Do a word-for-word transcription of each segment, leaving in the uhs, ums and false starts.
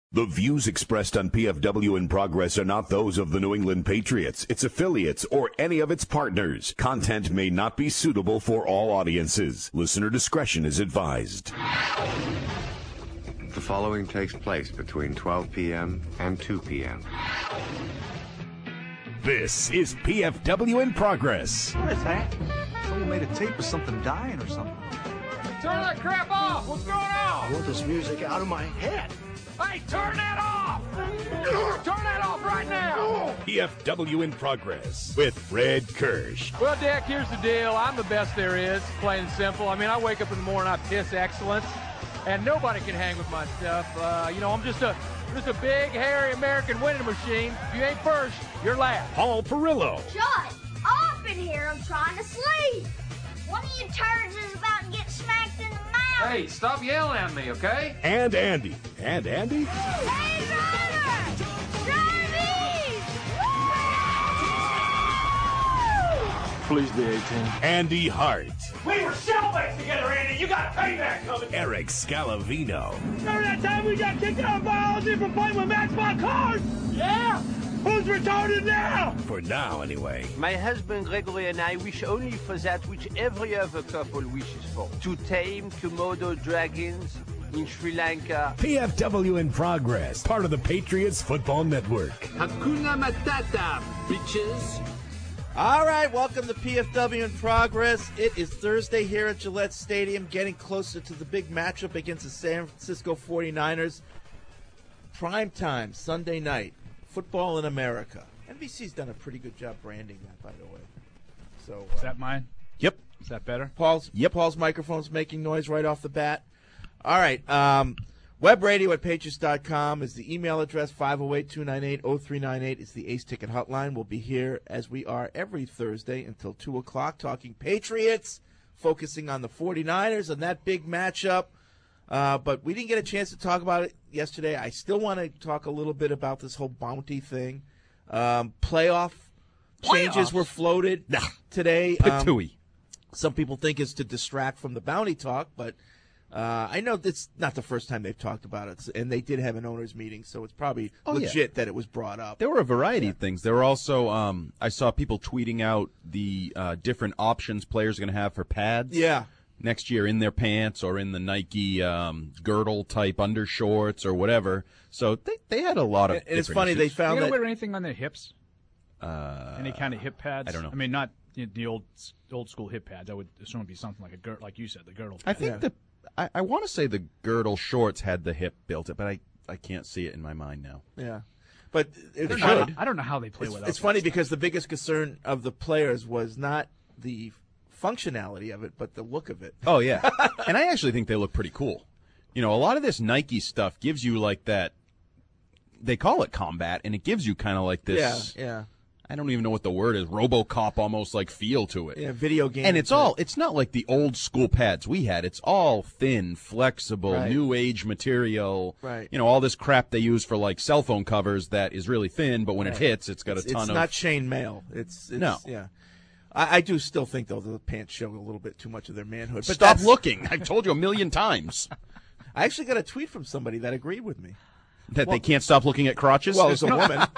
The views expressed on P F W in Progress are not those of the New England Patriots, its affiliates, or any of its partners. Content may not be suitable for all audiences. Listener discretion is advised. The following takes place between twelve p.m. and two p.m. This is P F W in Progress. What is that? Someone made a tape of something dying or something. Turn that crap off! What's going on? I want this music out of my head. Hey, turn that off! Turn that off right now! P F W in Progress with Fred Kirsch. Well, Dick, here's the deal. I'm the best there is, plain and simple. I mean, I wake up in the morning, I piss excellence, and nobody can hang with my stuff. Uh, you know, I'm just a just a big, hairy American winning machine. If you ain't first, you're last. Paul Perillo. Shut up in here. I'm trying to sleep. One of you turds is about to get smacked in the mouth. Hey, stop yelling at me, okay? And Andy. And Andy? Hey, driver! Drive east! Please be eighteen. Andy Hart. We were cellmates together, Andy. You got payback coming. Eric Scalavino. Remember that time we got kicked out of biology for playing with Matchbox cars? Yeah. Who's retarded now? For now, anyway. My husband Gregory and I wish only for that which every other couple wishes for. To tame Komodo dragons in Sri Lanka. P F W in Progress, part of the Patriots Football Network. Hakuna Matata, bitches. All right, welcome to P F W in Progress. It is Thursday here at Gillette Stadium, getting closer to the big matchup against the San Francisco forty-niners. Prime time, Sunday night. Football in America. N B C's done a pretty good job branding that, by the way. So uh, is that mine? Yep. Is that better? Paul's yep. Paul's microphone's making noise right off the bat. All right. Um, web radio at patriots dot com is the email address. five oh eight, two nine eight, oh three nine eight is the Ace Ticket hotline. We'll be here as we are every Thursday until two o'clock talking Patriots, focusing on the forty-niners and that big matchup. Uh, but we didn't get a chance to talk about it yesterday. I still want to talk a little bit about this whole bounty thing. Um, playoff Playoffs. changes were floated nah. today. Um, some people think it's to distract from the bounty talk, but uh, I know it's not the first time they've talked about it. And they did have an owners meeting, so it's probably oh, legit yeah. that it was brought up. There were a variety yeah. of things. There were also, um, I saw people tweeting out the uh, different options players are going to have for pads. Yeah. Next year in their pants or in the Nike um, girdle-type undershorts or whatever. So they they had a lot of and it's funny, issues. they found Are you that... going to wear anything on their hips? Uh, Any kind of hip pads? I don't know. I mean, not the, the old old school hip pads. I would assume it'd be something like a girdle, like you said, the girdle. I think yeah. the I, I want to say the girdle shorts had the hip built it, but I, I can't see it in my mind now. Yeah. But it I, don't know, I don't know how they play it's, without It's funny stuff. because the biggest concern of the players was not the functionality of it, but the look of it. Oh, yeah. And I actually think they look pretty cool. You know, a lot of this Nike stuff gives you like that, they call it combat, and it gives you kind of like this, yeah, yeah. I don't even know what the word is, RoboCop almost like feel to it. Yeah, video game. And it's all, it's not like the old school pads we had. It's all thin, flexible, right. new age material. Right. You know, all this crap they use for like cell phone covers that is really thin, but when right. it hits, it's got it's, a ton it's of. It's not chainmail. It's, it's no. Yeah. I, I do still think, though, the pants show a little bit too much of their manhood. But Stop looking. I've told you a million times. I actually got a tweet from somebody that agreed with me. That well, they can't stop looking at crotches? Well, as a woman.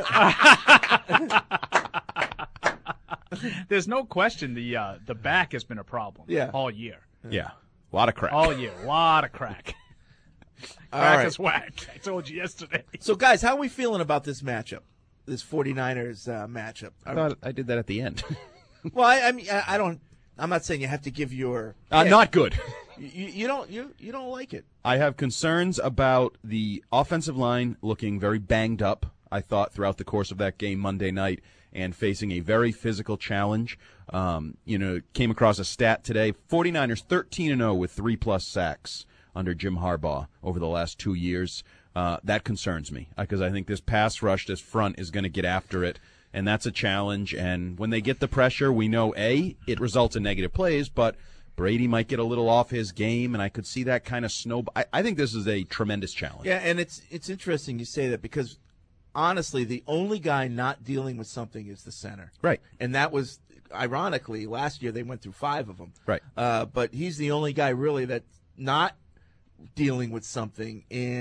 There's no question the uh, the back has been a problem yeah. all year. Yeah. A lot of crack. All year. A lot of crack. Crack right. is whack. I told you yesterday. So, guys, how are we feeling about this matchup, this forty-niners uh, matchup? I thought I did that at the end. Well, I, I mean, I, I don't. I'm not saying you have to give your. Uh, not good. You, you don't. You you don't like it. I have concerns about the offensive line looking very banged up. I thought throughout the course of that game Monday night, and facing a very physical challenge. Um, you know, came across a stat today: forty-niners thirteen and oh with three plus sacks under Jim Harbaugh over the last two years. Uh, that concerns me because I think this pass rush, this front, is going to get after it. And that's a challenge. And when they get the pressure, we know, A, it results in negative plays, but Brady might get a little off his game, and I could see that kind of snowball. I, I think this is a tremendous challenge. Yeah, and it's it's interesting you say that because, honestly, the only guy not dealing with something is the center. Right. And that was, ironically, last year they went through five of them. Right. Uh, but he's the only guy really that's not dealing with something. And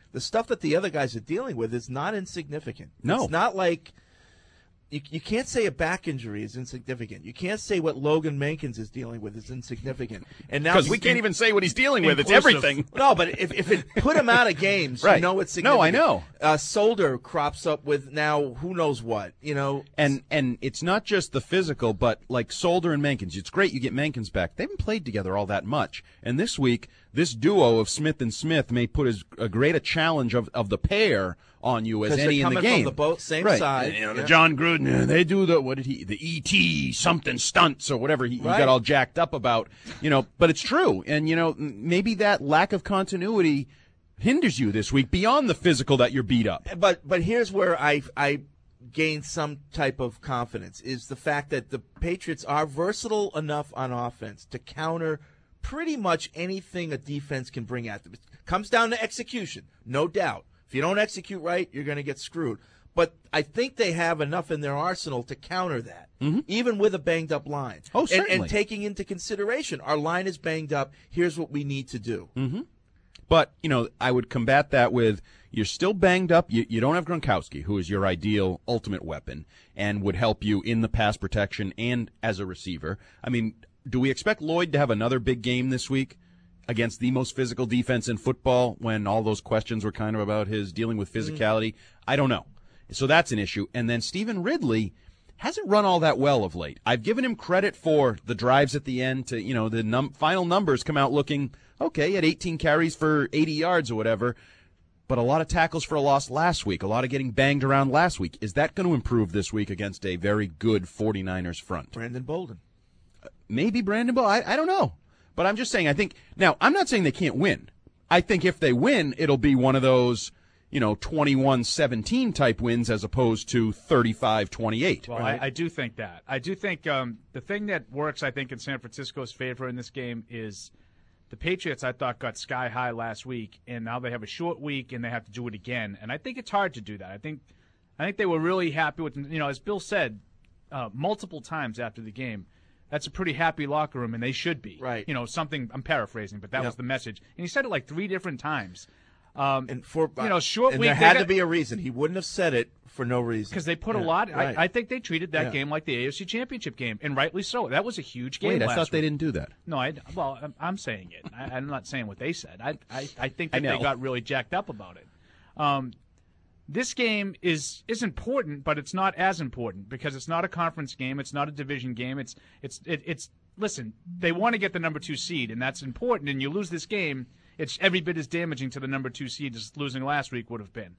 the stuff that the other guys are dealing with is not insignificant. No. It's not like you, you can't say a back injury is insignificant. You can't say what Logan Mankins is dealing with is insignificant. And now Because we can't even say what he's dealing with. It's everything. No, but if, if it put him out of games, Right. you know it's significant. No, I know. Uh, Solder crops up with now who knows what, you know. And and it's not just the physical, but like Solder and Mankins. It's great you get Mankins back. They haven't played together all that much. And this week, this duo of Smith and Smith may put as a great a challenge of, of the pair on you as any in the game. From the both same right. side. You know, yeah. the John Gruden, they do the what did he the E T something stunts or whatever he, Right. he got all jacked up about. You know, but it's true. And you know, maybe that lack of continuity hinders you this week beyond the physical that you're beat up. But but here's where I I gain some type of confidence is the fact that the Patriots are versatile enough on offense to counter pretty much anything a defense can bring at them. It comes down to execution, no doubt. If you don't execute right, you're going to get screwed. But I think they have enough in their arsenal to counter that, mm-hmm. even with a banged-up line. Oh, and, certainly. and taking into consideration, our line is banged up. Here's what we need to do. Mm-hmm. But, you know, I would combat that with you're still banged up. You, you don't have Gronkowski, who is your ideal ultimate weapon and would help you in the pass protection and as a receiver. I mean, do we expect Lloyd to have another big game this week against the most physical defense in football when all those questions were kind of about his dealing with physicality? Mm. I don't know. So that's an issue. And then Stephen Ridley hasn't run all that well of late. I've given him credit for the drives at the end to, you know, the num- final numbers come out looking, okay, he had eighteen carries for eighty yards or whatever, but a lot of tackles for a loss last week, a lot of getting banged around last week. Is that going to improve this week against a very good 49ers front? Brandon Bolden. Uh, maybe Brandon Bolden. I, I don't know. But I'm just saying, I think, now, I'm not saying they can't win. I think if they win, it'll be one of those, you know, twenty-one seventeen type wins as opposed to thirty-five twenty-eight. Well, right? I, I do think that. I do think um, the thing that works, I think, in San Francisco's favor in this game is the Patriots, I thought, got sky high last week, and now they have a short week, and they have to do it again. And I think it's hard to do that. I think I think they were really happy with, you know, as Bill said uh, multiple times after the game, that's a pretty happy locker room, and they should be. Right. You know, something, I'm paraphrasing, but that Yep. was the message. And he said it like three different times. Um, And for you know, short and week. there had got, to be a reason. He wouldn't have said it for no reason. Because they put Yeah, a lot. right. I, I think they treated that Yeah. game like the A F C Championship game, and rightly so. That was a huge game. Wait, I last thought they week. didn't do that. No, I well, I'm, I'm saying it. I, I'm not saying what they said. I I, I think I that they know. got really jacked up about it. Um, this game is is important, but it's not as important because it's not a conference game. It's not a division game. It's it's it, it's listen. They want to get the number two seed, and that's important. And you lose this game, it's every bit as damaging to the number two seed as losing last week would have been.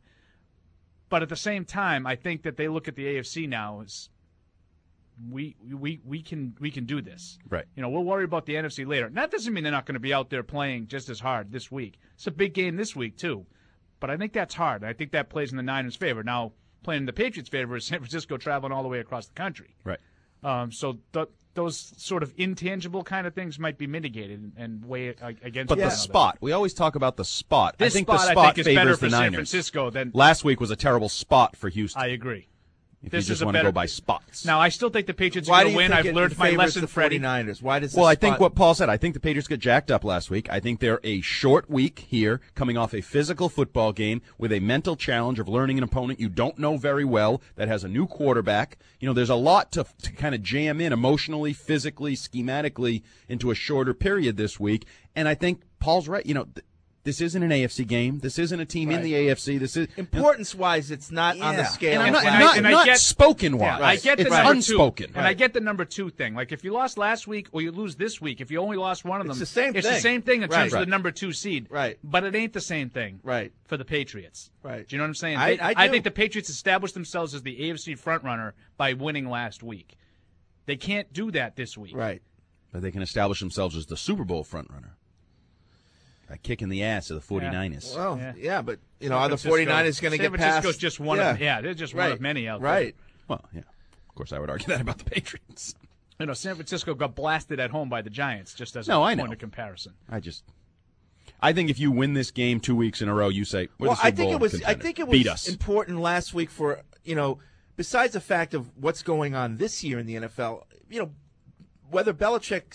But at the same time, I think that they look at the A F C now as we we we can we can do this. Right. You know, we'll worry about the N F C later. And that doesn't mean they're not going to be out there playing just as hard this week. It's a big game this week too. But I think that's hard. I think that plays in the Niners' favor. Now, playing in the Patriots' favor is San Francisco traveling all the way across the country. Right. Um, so th- those sort of intangible kind of things might be mitigated and weigh uh, against. But one the another. spot, we always talk about the spot. This I think spot, the I spot think, is favors better the for San Niners. Francisco than Last week was a terrible spot for Houston. I agree. If This you is just a want to better- go by spots. Now, I still think the Patriots Why are do going to you win. think I've it learned my favors lesson, the Freddie. 49ers? Why does Well, the I think spot- what Paul said, I think the Patriots got jacked up last week. I think they're a short week here, coming off a physical football game with a mental challenge of learning an opponent you don't know very well that has a new quarterback. You know, there's a lot to, to kind of jam in emotionally, physically, schematically into a shorter period this week. And I think Paul's right. You know, th- this isn't an A F C game. This isn't a team in Right. the A F C. This is Importance-wise, it's not on the Yeah. scale. And I'm of not- last not- year. I not get- spoken-wise. Yeah, I get the It's number unspoken. two, and Right. I get the number two thing. Like if you lost last week or you lose this week, if you only lost one of them, It's the same it's thing. the same thing in Right. terms Right. of the number two seed. Right. But it ain't the same thing. Right. For the Patriots. Right. Do you know what I'm saying? I- They- I do. think the Patriots established themselves as the A F C frontrunner by winning last week. They can't do that this week. Right. But they can establish themselves as the Super Bowl frontrunner. By kicking the ass of the 49ers. Well, Yeah. yeah, but, you know, San are the Francisco- 49ers going to San get past? Francisco's just one yeah. of yeah, they're just one Right. of many out there. Right. Well, yeah. Of course, I would argue that about the Patriots. You know, San Francisco got blasted at home by the Giants, just as No, a I point know. of comparison. I just, I think if you win this game two weeks in a row, you say, we're Well, the Super I think Bowl it was. I contender. think it was Beat us. important last week for you know, besides the fact of what's going on this year in the N F L, you know, whether Belichick's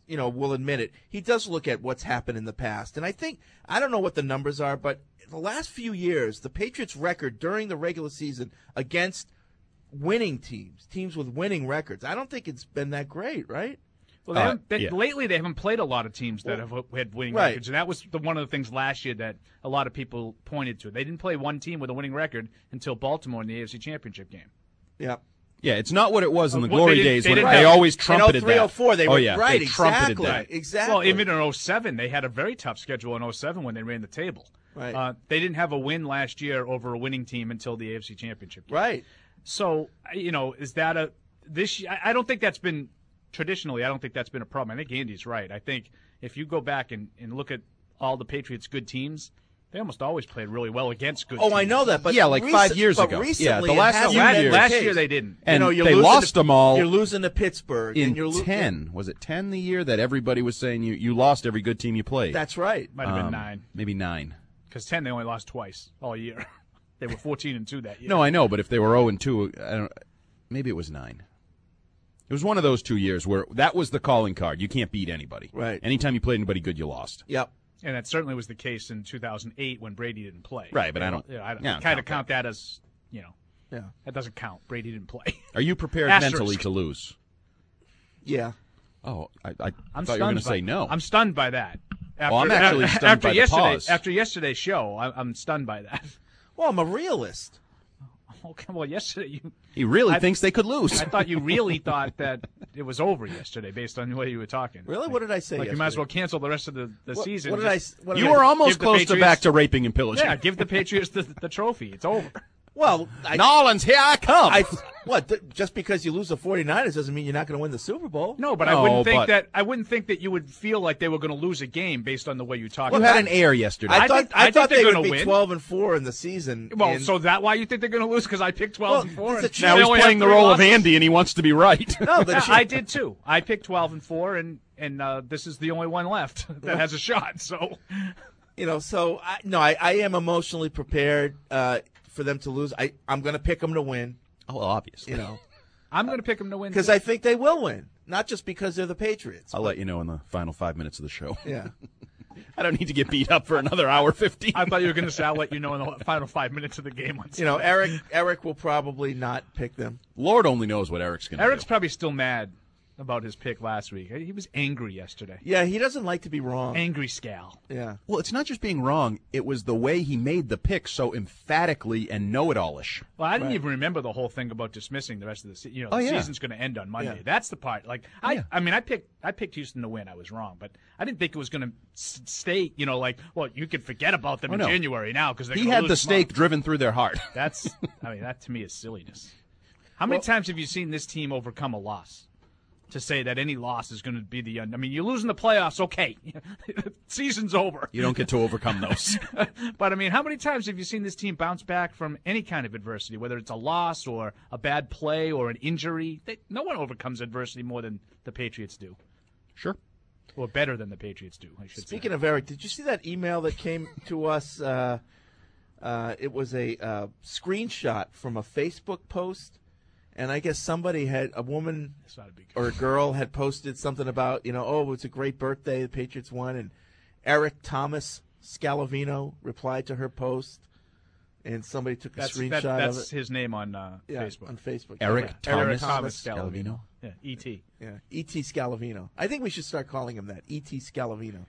you know, will admit it. He does look at what's happened in the past. And I think, I don't know what the numbers are, but the last few years, the Patriots' record during the regular season against winning teams, teams with winning records, I don't think it's been that great, right? Well, they Uh, haven't, they, yeah. lately they haven't played a lot of teams that have had winning Right. records, and that was the, one of the things last year that a lot of people pointed to. They didn't play one team with a winning record until Baltimore in the A F C Championship game. Yeah. Yeah, it's not what it was in the Uh, well, glory they didn't- days they when didn't they have- always In trumpeted oh three, that. oh four, they oh were yeah, right, they trumpeted exactly. that. Exactly. Well, even in oh seven, they had a very tough schedule in oh seven when they ran the table. Right. Uh, they didn't have a win last year over a winning team until the A F C Championship game. Right. So, you know, is that a this? I I don't think that's been traditionally. I don't think that's been a problem. I think Andy's right. I think if you go back and, and look at all the Patriots' good teams, they almost always played really well against good Oh, teams. I know that, but Yeah, like recent- five years but ago. Recently, Yeah, the it last hasn't few been the years. Last case. year they didn't. And you know, you're they losing lost to, them all You're losing to Pittsburgh in and you're lo- ten. Was it ten the year that everybody was saying you, you lost every good team you played? That's right. Might have been Um, nine Maybe nine. because ten they only lost twice all year. They were fourteen and two that year. No, I know, but if they were zero and two, I don't. Maybe it was nine. It was one of those two years where that was the calling card. You can't beat anybody. Right. Anytime you played anybody good, you lost. Yep. And that certainly was the case in two thousand eight when Brady didn't play. Right, but I don't- You know, I, yeah, I don't kind of count count that as, you know, Yeah. that doesn't count. Brady didn't play. Are you prepared Asterisk. mentally to lose? Yeah. Oh, I, I I'm thought you were going to stunned by- say no. I'm stunned by that. After, Well, I'm actually after, stunned by the yesterday, pause. After yesterday's show, I, I'm stunned by that. Well, I'm a realist. Okay, well, yesterday you. He really I- thinks they could lose. I thought you really thought that it was over yesterday based on the way you were talking. Really? What did I say Like you might as yesterday? well cancel the rest of the, the What- season. what did I Just s- what did you I- were almost give the close to Patriots- back to raping and pillaging. Yeah, give the Patriots the, the trophy. It's over. Well, I, Nolans, here I come. I, what? Th- just because you lose the 49ers doesn't mean you're not going to win the Super Bowl. No, but I No, wouldn't think but- that I wouldn't think that you would feel like they were going to lose a game based on the way you talk. you about had it. an air yesterday. I, I thought think- I I, think thought they're they would gonna be win. twelve and four in the season. Well, and- so is that why you think they're going to lose? Because I picked twelve Well, and four. it's a and now they he's only playing have the three role of losses. Andy, and he wants to be right. no, the Yeah, Chiefs- I did too. I picked twelve and four, and and uh, this is the only one left that has a shot. So you know, so I, no, I, I am emotionally prepared uh, for them to lose. I I'm going to pick them to win. Oh, well, obviously. You know, I'm going to pick them to win because too. I think they will win, not just because they're the Patriots. I'll let you know in the final five minutes of the show. Yeah. I don't need to get beat up for another hour fifteen. I thought you were going to say I'll let you know in the final five minutes of the game. On You know, Eric Eric will probably not pick them. Lord only knows what Eric's going to do. Eric's probably still mad about his pick last week. He was angry yesterday. Yeah, he doesn't like to be wrong. Angry Scal. Yeah. Well, it's not just being wrong. It was the way he made the pick so emphatically and know-it-all-ish. Well, I didn't Right. even remember the whole thing about dismissing the rest of the season. You know, the Oh, yeah. season's going to end on Monday. Yeah. That's the part. Like, I, Yeah. I mean, I picked, I picked Houston to win. I was wrong, but I didn't think it was going to s- stay. You know, like, well, you could forget about them Oh, in no. January now because He had the stake driven through their heart. That's, I mean, that to me is silliness. How many Well- times have you seen this team overcome a loss? To say that any loss is going to be the end. I mean, you're losing the playoffs, okay. Season's over. You don't get to overcome those. But, I mean, how many times have you seen this team bounce back from any kind of adversity, whether it's a loss or a bad play or an injury? They, no one overcomes adversity more than the Patriots do. Sure. Or better than the Patriots do, I should Speaking say. of Eric, did you see that email that came to us? Uh, uh, it was a uh, screenshot from a Facebook post. And I guess somebody had, a woman It's not a big or a girl had posted something about, you know, oh, it's a great birthday, the Patriots won. And Eric Thomas Scalavino replied to her post. And somebody took a That's, screenshot that, that's of it. his name on uh, Yeah, Facebook. on Facebook. Eric Yeah. Thomas Eric Thomas Thomas. Scalavino. Yeah, E T. Yeah, E T Scalavino. I think we should start calling him that, E T Scalavino.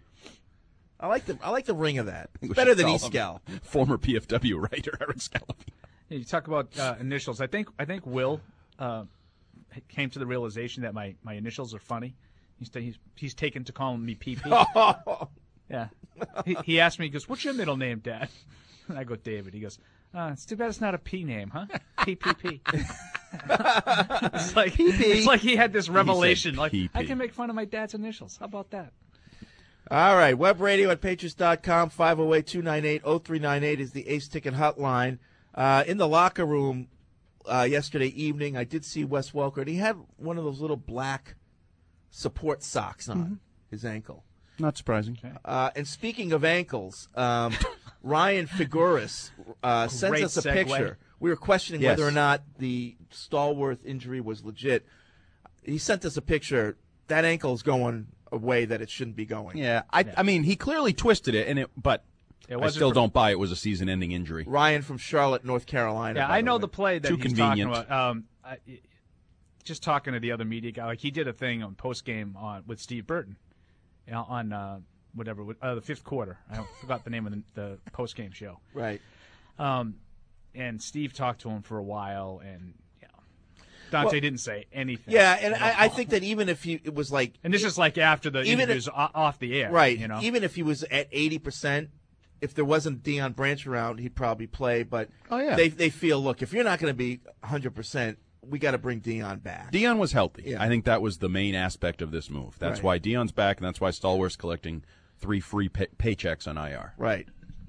I like the I like the ring of that. It's We better should than call E him Scal. Former P F W writer Eric Scalavino. Yeah, you talk about uh, initials. I think I think Will uh, came to the realization that my, my initials are funny. He's, he's he's taken to calling me P P. Yeah. He, he asked me, he goes, "What's your middle name, Dad?" And I go, "David." He goes, uh, "It's too bad it's not a P name, huh? P P P." It's like P P. it's like he had this revelation. Like P P. I can make fun of my dad's initials. How about that? All right, web radio at patriots dot com, five oh eight, two nine eight, oh three nine eight is the Ace Ticket hotline. Uh, in the locker room uh, yesterday evening, I did see Wes Welker, and he had one of those little black support socks on Mm-hmm. his ankle. Not surprising. Uh, and speaking of ankles, um, Ryan Figueres uh, sent Great us a segue. picture. We were questioning Yes. whether or not the Stallworth injury was legit. He sent us a picture. That ankle's going a way that it shouldn't be going. Yeah, I, I mean, he clearly twisted it, and it, but It I wasn't still for- don't buy it was a season-ending injury. Ryan from Charlotte, North Carolina. Yeah, by I the know way. the play that Too he's convenient. talking about. Um, I, just talking to the other media guy, like he did a thing on post game on with Steve Burton, you know, on uh, whatever uh, the fifth quarter. I forgot the name of the, the post game show. Right. Um, and Steve talked to him for a while, and you know, Dante Well, didn't say anything. Yeah, and at I, all. I think that even if he it was like, and this is like after the even interviews if- o- off the air, right? You know, Even if he was at eighty percent, if there wasn't Deion Branch around, he'd probably play. But Oh, yeah. they they feel, look, if you're not going to be one hundred percent, we got to bring Deion back. Deion was healthy. Yeah. I think that was the main aspect of this move. That's Right. why Deion's back, and that's why Stallworth's collecting three free pay- paychecks on I R. Right.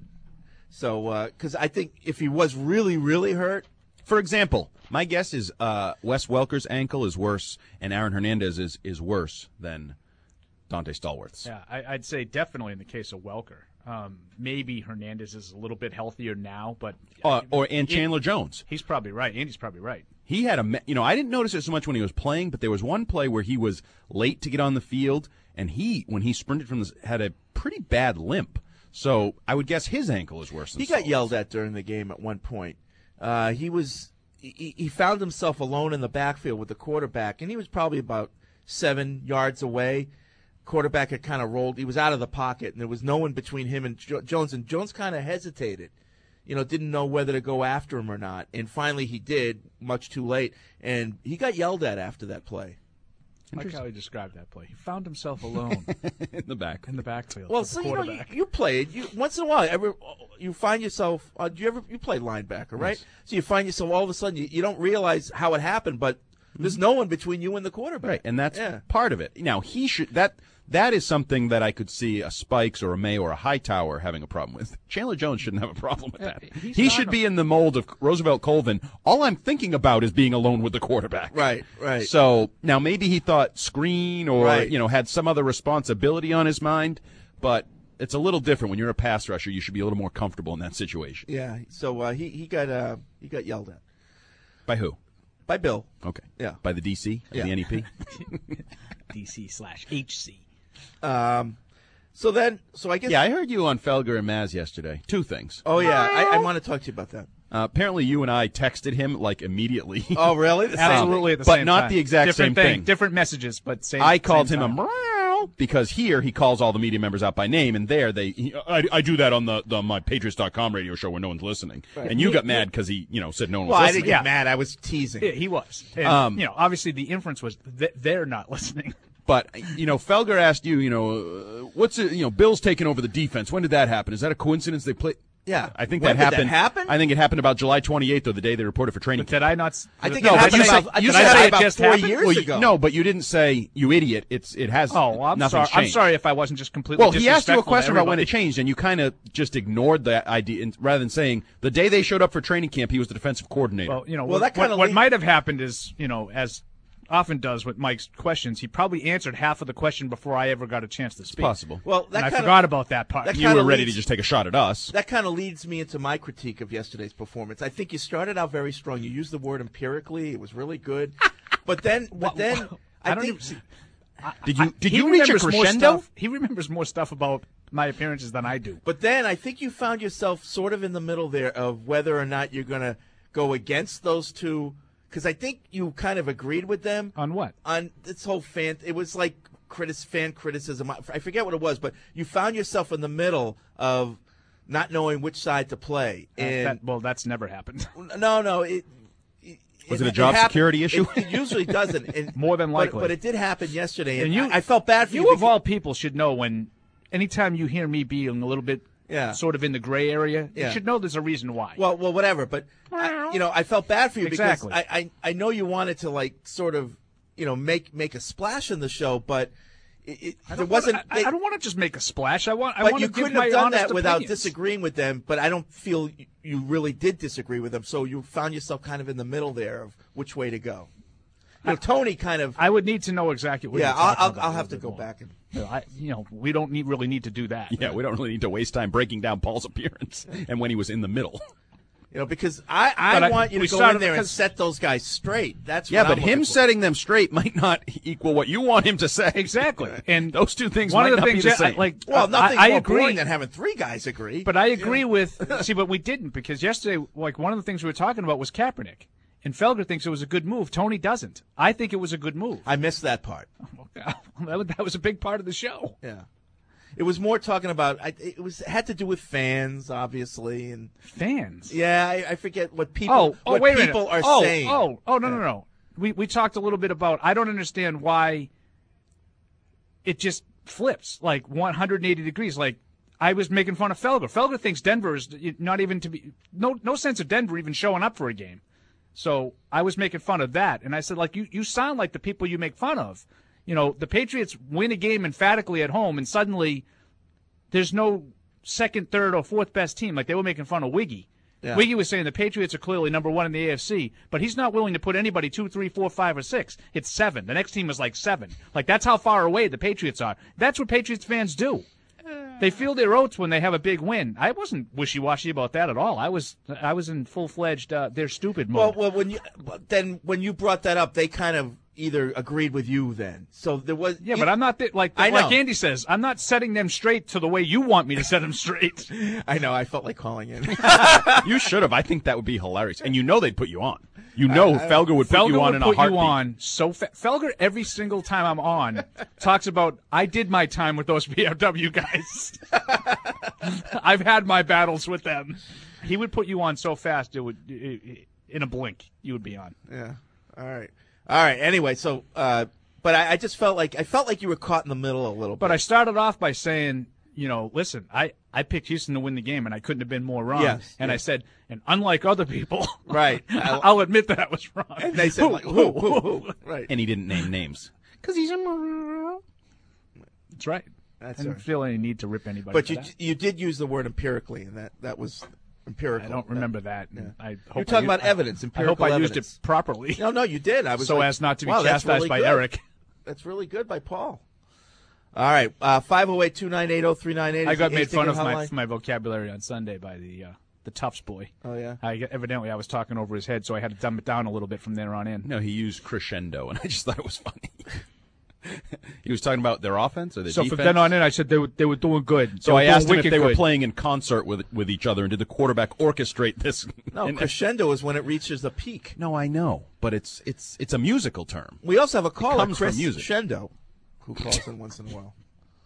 So, because I think if he was really, really hurt, For example, my guess is uh, Wes Welker's ankle is worse, and Aaron Hernandez is, is worse than Dante Stallworth's. yeah, I, I'd say definitely in the case of Welker. Um, maybe Hernandez is a little bit healthier now, but Uh, or and It- Chandler Jones. he's probably right. Andy's probably right. He had a, me- you know, I didn't notice it so much when he was playing, but there was one play where he was late to get on the field, and he, when he sprinted from this, had a pretty bad limp. So I would guess his ankle is worse than he got Stallworth's. yelled at during the game at one point. Uh, he was he, he found himself alone in the backfield with the quarterback, and he was probably about seven yards away. Quarterback had kind of rolled. He was out of the pocket, and there was no one between him and jo- Jones. And Jones kind of hesitated, you know, didn't know whether to go after him or not. And finally he did, much too late. And he got yelled at after that play. I like how he described that play. He found himself alone in the back. in the backfield. Well, with the so you know, you, quarterback. you played. You once in a while, ever you find yourself. Uh, do you ever you play linebacker, right? Yes. So you find yourself all of a sudden you, you don't realize how it happened, but there's no one between you and the quarterback. Right, and that's Yeah. part of it. Now he should that that is something that I could see a Spikes or a May or a Hightower having a problem with. Chandler Jones shouldn't have a problem with that. he's He not should a- be in the mold of Roosevelt Colvin. All I'm thinking about is being alone with the quarterback. Right, right. So now maybe he thought screen or Right. you know had some other responsibility on his mind, but it's a little different when you're a pass rusher. You should be a little more comfortable in that situation. Yeah. So uh, he he got uh, he got yelled at By who? by Bill. Okay. Yeah. By the D C, Yeah. the N E P. D C slash H C. Um. So then, so I guess. Yeah, I heard you on Felger and Maz yesterday. Two things. Oh yeah, I, I want to talk to you about that. Uh, apparently, you and I texted him like immediately. Oh really? The same Absolutely, at the but same not time. the exact different same thing. Different messages, but same. I called same him time. a meow because here he calls all the media members out by name, and there they. He, I, I do that on the, the my Patriots dot com radio show where no one's listening, Right. and you got mad because he you know said no one was Well, I listening. didn't get mad. I was teasing. Yeah, he was. And, Um, you know, obviously the inference was th- they're not listening. But you know, Felger asked you, you know, uh, what's it, you know, Bill's taking over the defense. When did that happen? Is that a coincidence? They play. Yeah. I think When that did that happened. happen? I think it happened about July twenty-eighth, or the day they reported for training. Did I not? s- I think No, it but happened you said- about, you did I said say it about just four happened? years Well, you- ago. no, but you didn't say you idiot. It's it has. Oh, I'm nothing's sorry. I'm changed. sorry if I wasn't just completely. Well, he asked you a disrespectful to question about when it everybody. changed, and you kind of just ignored that idea, and rather than saying the day they showed up for training camp, he was the defensive coordinator. Well, you know, Well, what, that kinda what, what lead- might have happened is, you know, as often does with Mike's questions, he probably answered half of the question before I ever got a chance to speak. possible. Well, that and I kinda- forgot about that part. that you kinda were ready leads- to just take a shot at us. That kind of leads me into my critique of yesterday's performance. I think you started out very strong. You used the word empirically. It was really good. But then, but then, I, I don't think even see. Did you did He you reach a remembers more crescendo? stuff- He remembers more stuff about my appearances than I do. But then I think you found yourself sort of in the middle there of whether or not you're going to go against those two. Because I think you kind of agreed with them. On what? On this whole fan. It was like critic, fan criticism. I I forget what it was, but you found yourself in the middle of not knowing which side to play. Uh, And that, well, that's never happened. no, no. It, it, Was it a job security issue? It, it usually doesn't. And- More than but- likely. But, it did happen yesterday. And, And you, I, I felt bad for you. You of because- all people should know when, anytime you hear me being a little bit, Yeah. sort of in the gray area, Yeah. you should know there's a reason why. Well, well, whatever. But I, you know, I felt bad for you Exactly. because I, I, I know you wanted to like sort of, you know, make make a splash in the show, but it, it, I there don't wasn't. wanna, I, I don't want to just make a splash. I want. I but want you to give couldn't my have done honest that without opinions. disagreeing with them. But I don't feel you, you really did disagree with them. So you found yourself kind of in the middle there of which way to go. You know, Tony kind of. I would need to know exactly what. Yeah, you're I'll talking I'll, about I'll a have to little go bit more. back and. You know, I, you know, we don't need, really need to do that. Yeah, we don't really need to waste time breaking down Paul's appearance and when he was in the middle. You know, because I, But I I- want you we to go started in there and because- set those guys straight. That's Yeah, what but I'm him looking for. setting them straight might not equal what you want him to say. Exactly. And those two things one might of the not things be the that I- same. like Well, nothing's I, I more agree boring than having three guys agree. But I agree with see, but we didn't because yesterday, like one of the things we were talking about was Kaepernick, and Felger thinks it was a good move. Tony doesn't. I think it was a good move. I missed that part. that, was, that was a big part of the show. Yeah, it was more talking about. I, it was had to do with fans, obviously, and fans. Yeah, I, I forget what people. Oh, oh, what wait a people minute. are oh, saying. Oh, oh, no, no, no. We we talked a little bit about. I don't understand why. It just flips like one hundred eighty degrees. Like I was making fun of Felger. Felger thinks Denver is not even to be no no sense of Denver even showing up for a game. So I was making fun of that, and I said, like, you, you sound like the people you make fun of. You know, the Patriots win a game emphatically at home, and suddenly there's no second, third, or fourth best team. Like they were making fun of Wiggy. Yeah. Wiggy was saying the Patriots are clearly number one in the A F C, but he's not willing to put anybody two, three, four, five, or six. It's seven. The next team is like seven. Like that's how far away the Patriots are. That's what Patriots fans do. They feel their oats when they have a big win. I wasn't wishy-washy about that at all. I was I was in full-fledged uh, they're stupid mode. Well, well, when you then when you brought that up, they kind of either agreed with you then. So there was yeah, you, but I'm not th- like I like know. Andy says. I'm not setting them straight to the way you want me to set them straight. I know. I felt like calling in. You should have. I think that would be hilarious, and you know they'd put you on. You know, I- I- Felger would put Felger you on would in a put heartbeat. you on so fa- Felger every single time I'm on talks about I did my time with those P F W guys. I've had my battles with them. He would put you on so fast it would it, in a blink you would be on. Yeah. All right. All right. Anyway, so uh, but I, I just felt like I felt like you were caught in the middle a little bit. But I started off by saying, you know, listen, I, I picked Houston to win the game, and I couldn't have been more wrong. Yes, and yes. I said, and unlike other people, Right. I'll admit that I was wrong. And they said, like, who, who, who? Right. And he didn't name names. Because he's a. That's right. That's I didn't all right. feel any need to rip anybody. But for you that. you did use the word empirically, and that that was empirical. I don't remember that. Yeah. I hope You're talking I, about evidence, I empirical hope I evidence. used it properly. No, no, you did. I was so like, as not to be wow, that's chastised really by good. Eric. That's really good by Paul. All right, uh, five oh eight, two nine eight, oh three nine eight. I got made fun of my my vocabulary on Sunday by the uh, the Tufts boy. Oh yeah. I evidently I was talking over his head, so I had to dumb it down a little bit from there on in. No, he used crescendo, and I just thought it was funny. He was talking about their offense or their So defense. from then on in, I said they were they were doing good. So They were I doing asked him if wicked they were good. playing in concert with with each other, and did the quarterback orchestrate this? No, And- crescendo is when it reaches the peak. No, I know, but it's it's it's a musical term. We also have a caller, comes from Chris music. Shendo, who calls in once in a while.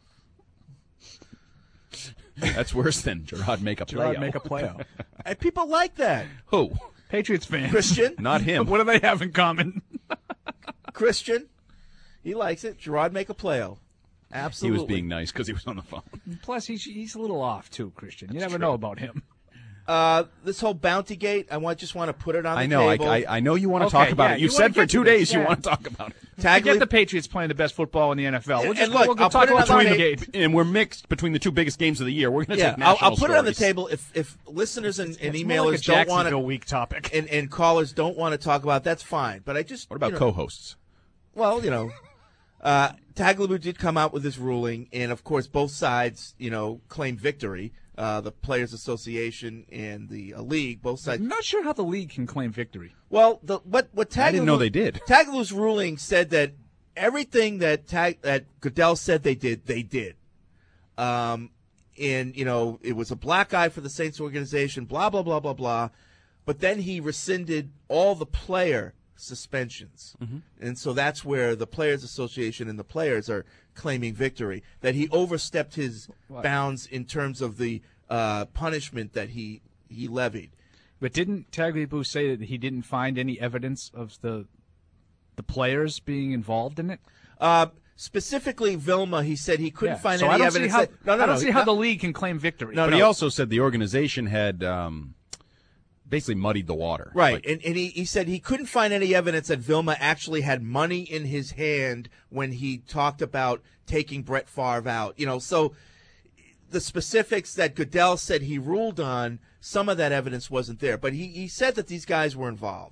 That's worse than Gerard make a play. Gerard make a playoff. And people like that. Who? Patriots fans. Christian, Not him. What do they have in common? Christian, he likes it. Gerard make a playo. He Absolutely. was being nice because he was on the phone. Plus, he's he's a little off too, Christian. You never know about him. Uh, this whole Bounty Gate, I want just want to put it on the I know. I, table. I I know you want to Okay, talk about yeah, it. you You've wanna said for get to two this, days you yeah. want to talk about it. Tagley, Forget the Patriots playing the best football in the N F L. We'll And just look, we'll I'll talk put it about on the Bounty tape. Gate. And we're mixed between the two biggest games of the year. We're going to yeah, take I'll, national I'll put it on the stories. table. If if listeners and, and It's more like a emailers don't want Jacksonville to, week topic. and, and callers don't want to talk about, that's fine. But I just What about you know, co-hosts? Well, you know, uh, Tagliabue did come out with his ruling, and of course, both sides, you know, claim victory. Uh, the Players Association and the uh, league, both sides. I'm not sure how the league can claim victory. Well, the what what Tagliabue, I didn't know they did. Tagliabue's ruling said that everything that Tag, that Goodell said they did, they did. Um, and you know, it was a black eye for the Saints organization, blah blah blah blah blah. But then he rescinded all the player suspensions, Mm-hmm. and so that's where the Players Association and the players are claiming victory. That he overstepped his What? bounds in terms of the uh, punishment that he he levied. But didn't Tagliabue say that he didn't find any evidence of the the players being involved in it? Uh, specifically, Vilma, he said he couldn't Yeah. find so any I don't evidence. See how, that, no, no, I don't no, see how no, the league can claim victory. No, But he also said the organization had um, basically muddied the water. Right, Like, and, and he, he said he couldn't find any evidence that Vilma actually had money in his hand when he talked about taking Brett Favre out. You know, so the specifics that Goodell said he ruled on, some of that evidence wasn't there. But he, he said that these guys were involved.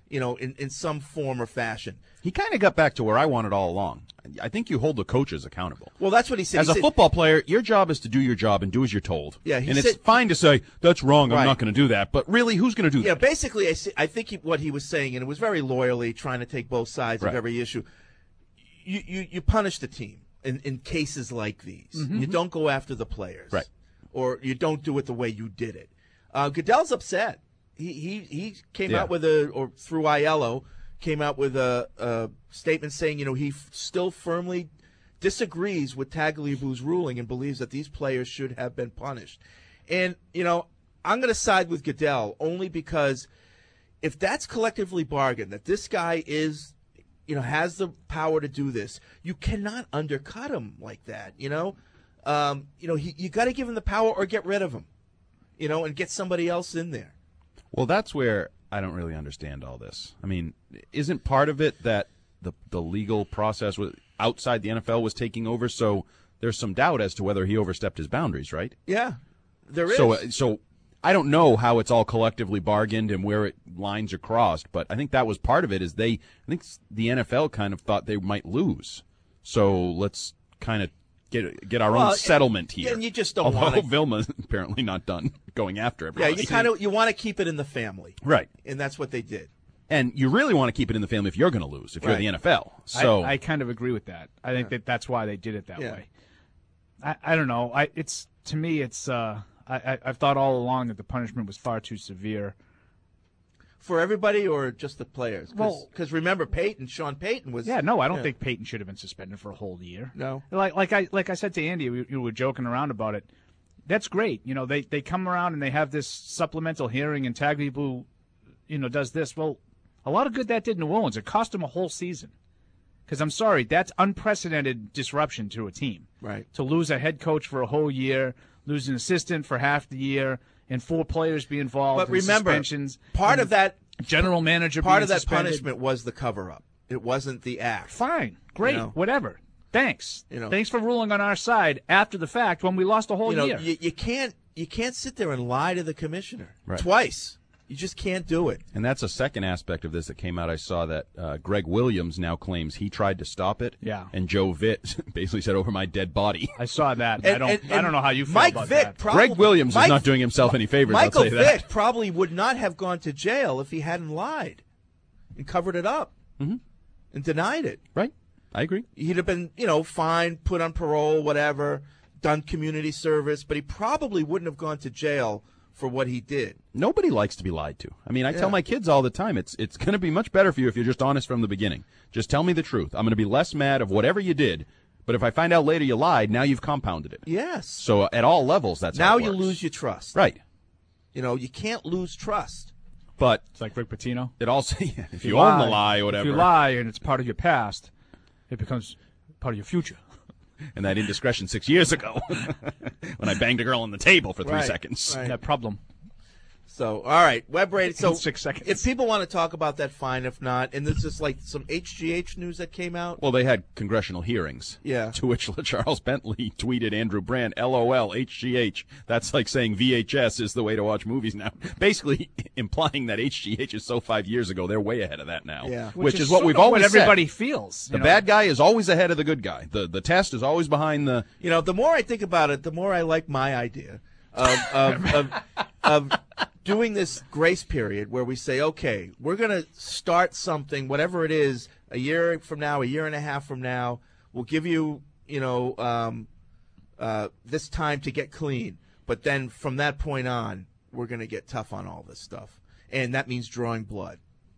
you know, in, in some form or fashion. He kind of got back to where I wanted all along. I think you hold the coaches accountable. Well, that's what he said. As he a said, football player, your job is to do your job and do as you're told. Yeah, he and said, it's fine to say, that's wrong, I'm right. not going to do that. But really, who's going to do yeah, that? Yeah, basically, I, see, I think he, what he was saying, and it was very loyally trying to take both sides right. of every issue, you, you, you punish the team in, in cases like these. Mm-hmm. You don't go after the players. Right. Or you don't do it the way you did it. Uh, Goodell's upset. He, he, he came yeah. out with a, or through Aiello, came out with a, a statement saying, you know, he f- still firmly disagrees with Tagliabue's ruling and believes that these players should have been punished. And, you know, I'm going to side with Goodell only because if that's collectively bargained, that this guy is, you know, has the power to do this, you cannot undercut him like that, you know? Um, you know, he, you got to give him the power or get rid of him, you know, and get somebody else in there. Well, that's where I don't really understand all this. I mean, isn't part of it that the the legal process was outside the N F L was taking over, so there's some doubt as to whether he overstepped his boundaries, right? Yeah, there is. So, so I don't know how it's all collectively bargained and where it, lines are crossed, but I think that was part of it. Is they, I think the N F L kind of thought they might lose, so let's kind of get get our well, own settlement and, here. And you just don't Although want to. Vilma's apparently not done going after everybody. Yeah, you kind of you want to keep it in the family, right? And that's what they did. And you really want to keep it in the family if you're going to lose, if right. you're the N F L. So I, I kind of agree with that. I think yeah. that that's why they did it that yeah. way. I, I don't know. I it's to me it's uh, I I've thought all along that the punishment was far too severe. For everybody or just the players? Cause, well, because remember, Peyton, Sean Payton was. Yeah, no, I don't yeah. think Peyton should have been suspended for a whole year. No, like like I like I said to Andy, we, we were joking around about it. That's great. You know, they they come around and they have this supplemental hearing, and Tagliabue, you know, does this. Well, a lot of good that did New Orleans. It cost him a whole season. Because I'm sorry, that's unprecedented disruption to a team. Right. To lose a head coach for a whole year, lose an assistant for half the year, and four players be involved. But in remember, suspensions, part of that general manager. Part being of that suspended. punishment was the cover-up. It wasn't the act. Fine, great, you know? whatever. Thanks. You know, Thanks for ruling on our side after the fact when we lost a whole you know, year. You, you can't you can't sit there and lie to the commissioner right. twice. You just can't do it. And that's a second aspect of this that came out. I saw that uh, Greg Williams now claims he tried to stop it. Yeah. And Joe Vitt basically said, over my dead body. I saw that. And, I don't. and, and I don't know how you feel Mike about Vick that. Probably, Greg Williams Mike, is not doing himself any favors. Michael I'll say Vick that. probably would not have gone to jail if he hadn't lied and covered it up mm-hmm. and denied it. Right. I agree. He'd have been, you know, fined, put on parole, whatever, done community service, but he probably wouldn't have gone to jail for what he did. Nobody likes to be lied to. I mean, I Yeah. tell my kids all the time, it's it's going to be much better for you if you're just honest from the beginning. Just tell me the truth. I'm going to be less mad of whatever you did, but if I find out later you lied, now you've compounded it. Yes. So uh, at all levels, that's now how it you works. lose your trust. Right. You know, you can't lose trust. But it's like Rick Pitino. It also, if, if you, you own lie, the lie or whatever. If you lie and it's part of your past, it becomes part of your future. And that indiscretion six years ago when I banged a girl on the table for three Right, seconds. right. That problem. So, all right, web rating. So, In six seconds. if people want to talk about that, fine. If not, and this is like some H G H news that came out. Well, they had congressional hearings. Yeah. To which Charles Bentley tweeted Andrew Brandt, LOL, H G H. That's like saying V H S is the way to watch movies now. Basically implying that H G H is so five years ago, they're way ahead of that now. Yeah. Which, Which is, is what sort we've of always what everybody said. feels. The you know? bad guy is always ahead of the good guy. The the test is always behind the... You know, the more I think about it, the more I like my idea of of, of, of doing this grace period where we say, okay, we're going to start something, whatever it is, a year from now, a year and a half from now. We'll give you, you know, um, uh, this time to get clean. But then from that point on, we're going to get tough on all this stuff. And that means drawing blood.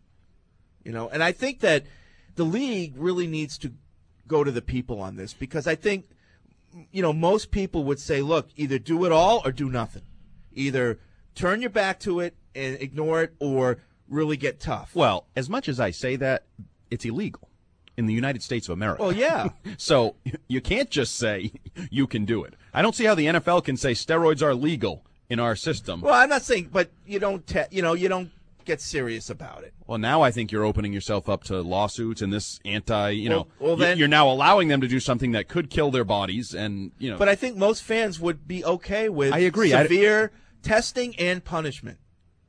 You know, and I think that the league really needs to go to the people on this because I think, you know, most people would say, look, either do it all or do nothing. Either turn your back to it and ignore it or really get tough. Well, as much as I say that, it's illegal in the United States of America. Well, yeah. So you can't just say you can do it. I don't see how the N F L can say steroids are legal in our system. Well, I'm not saying, but you don't, te- you know, you don't get serious about it. Well, now I think you're opening yourself up to lawsuits and this anti, you Well- know, well, then- you're now allowing them to do something that could kill their bodies and, you know. But I think most fans would be okay with I agree. I- severe testing and punishment.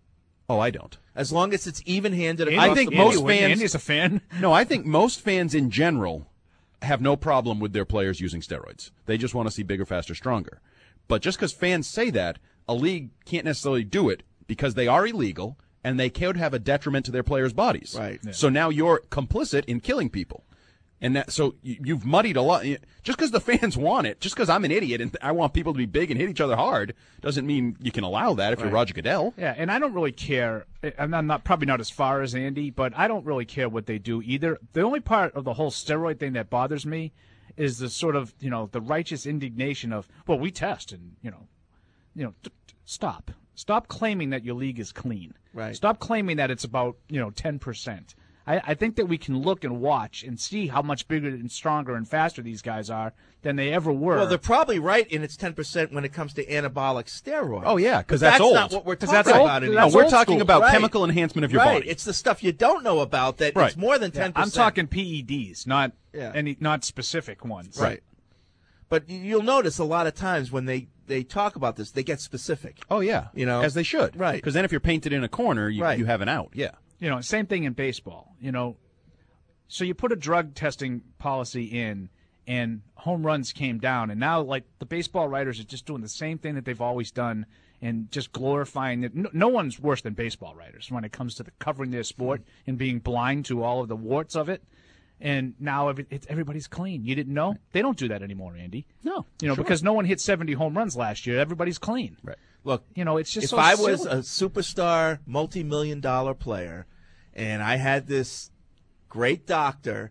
Oh, I don't. As long as it's even-handed Andy, across I think the most board. fans. Andy's a fan. No, I think most fans in general have no problem with their players using steroids. They just want to see bigger, faster, stronger. But just because fans say that, a league can't necessarily do it because they are illegal and they could have a detriment to their players' bodies. Right. Yeah. So now you're complicit in killing people. And that, so you- you've muddied a lot. Just because the fans want it, just because I'm an idiot and I want people to be big and hit each other hard, doesn't mean you can allow that if Right. you're Roger Goodell. Yeah, and I don't really care. And I'm not probably not as far as Andy, but I don't really care what they do either. The only part of the whole steroid thing that bothers me is the sort of, you know, the righteous indignation of, well, we test and, you know, you know, t- t- stop. Stop claiming that your league is clean. Right. Stop claiming that it's about, you know, ten percent. I, I think that we can look and watch and see how much bigger and stronger and faster these guys are than they ever were. Well, they're probably right in its ten percent when it comes to anabolic steroids. Oh, yeah, because But that's, old. not what we're 'Cause talking that's old- about that's anymore. No, we're old talking school. about Right. chemical enhancement of your right. body. It's the stuff you don't know about that Right. it's more than ten Yeah, percent. I'm talking P E Ds, not Yeah. any, not specific ones. Right. But you'll notice a lot of times when they, they talk about this, they get specific. Oh, yeah. You know? As they should. Right. Because then if you're painted in a corner, you, Right. you have an out. Yeah. You know, same thing in baseball. You know, so you put a drug testing policy in, and home runs came down, and now like the baseball writers are just doing the same thing that they've always done, and just glorifying it. No, no one's worse than baseball writers when it comes to the, covering their sport and being blind to all of the warts of it. And now every, it's, everybody's clean. You didn't know? They don't do that anymore, Andy. No. You know, sure. because no one hit seventy home runs last year. Everybody's clean. Right. Look, You know, it's just if so I was silly. a superstar, multi-million dollar player, and I had this great doctor,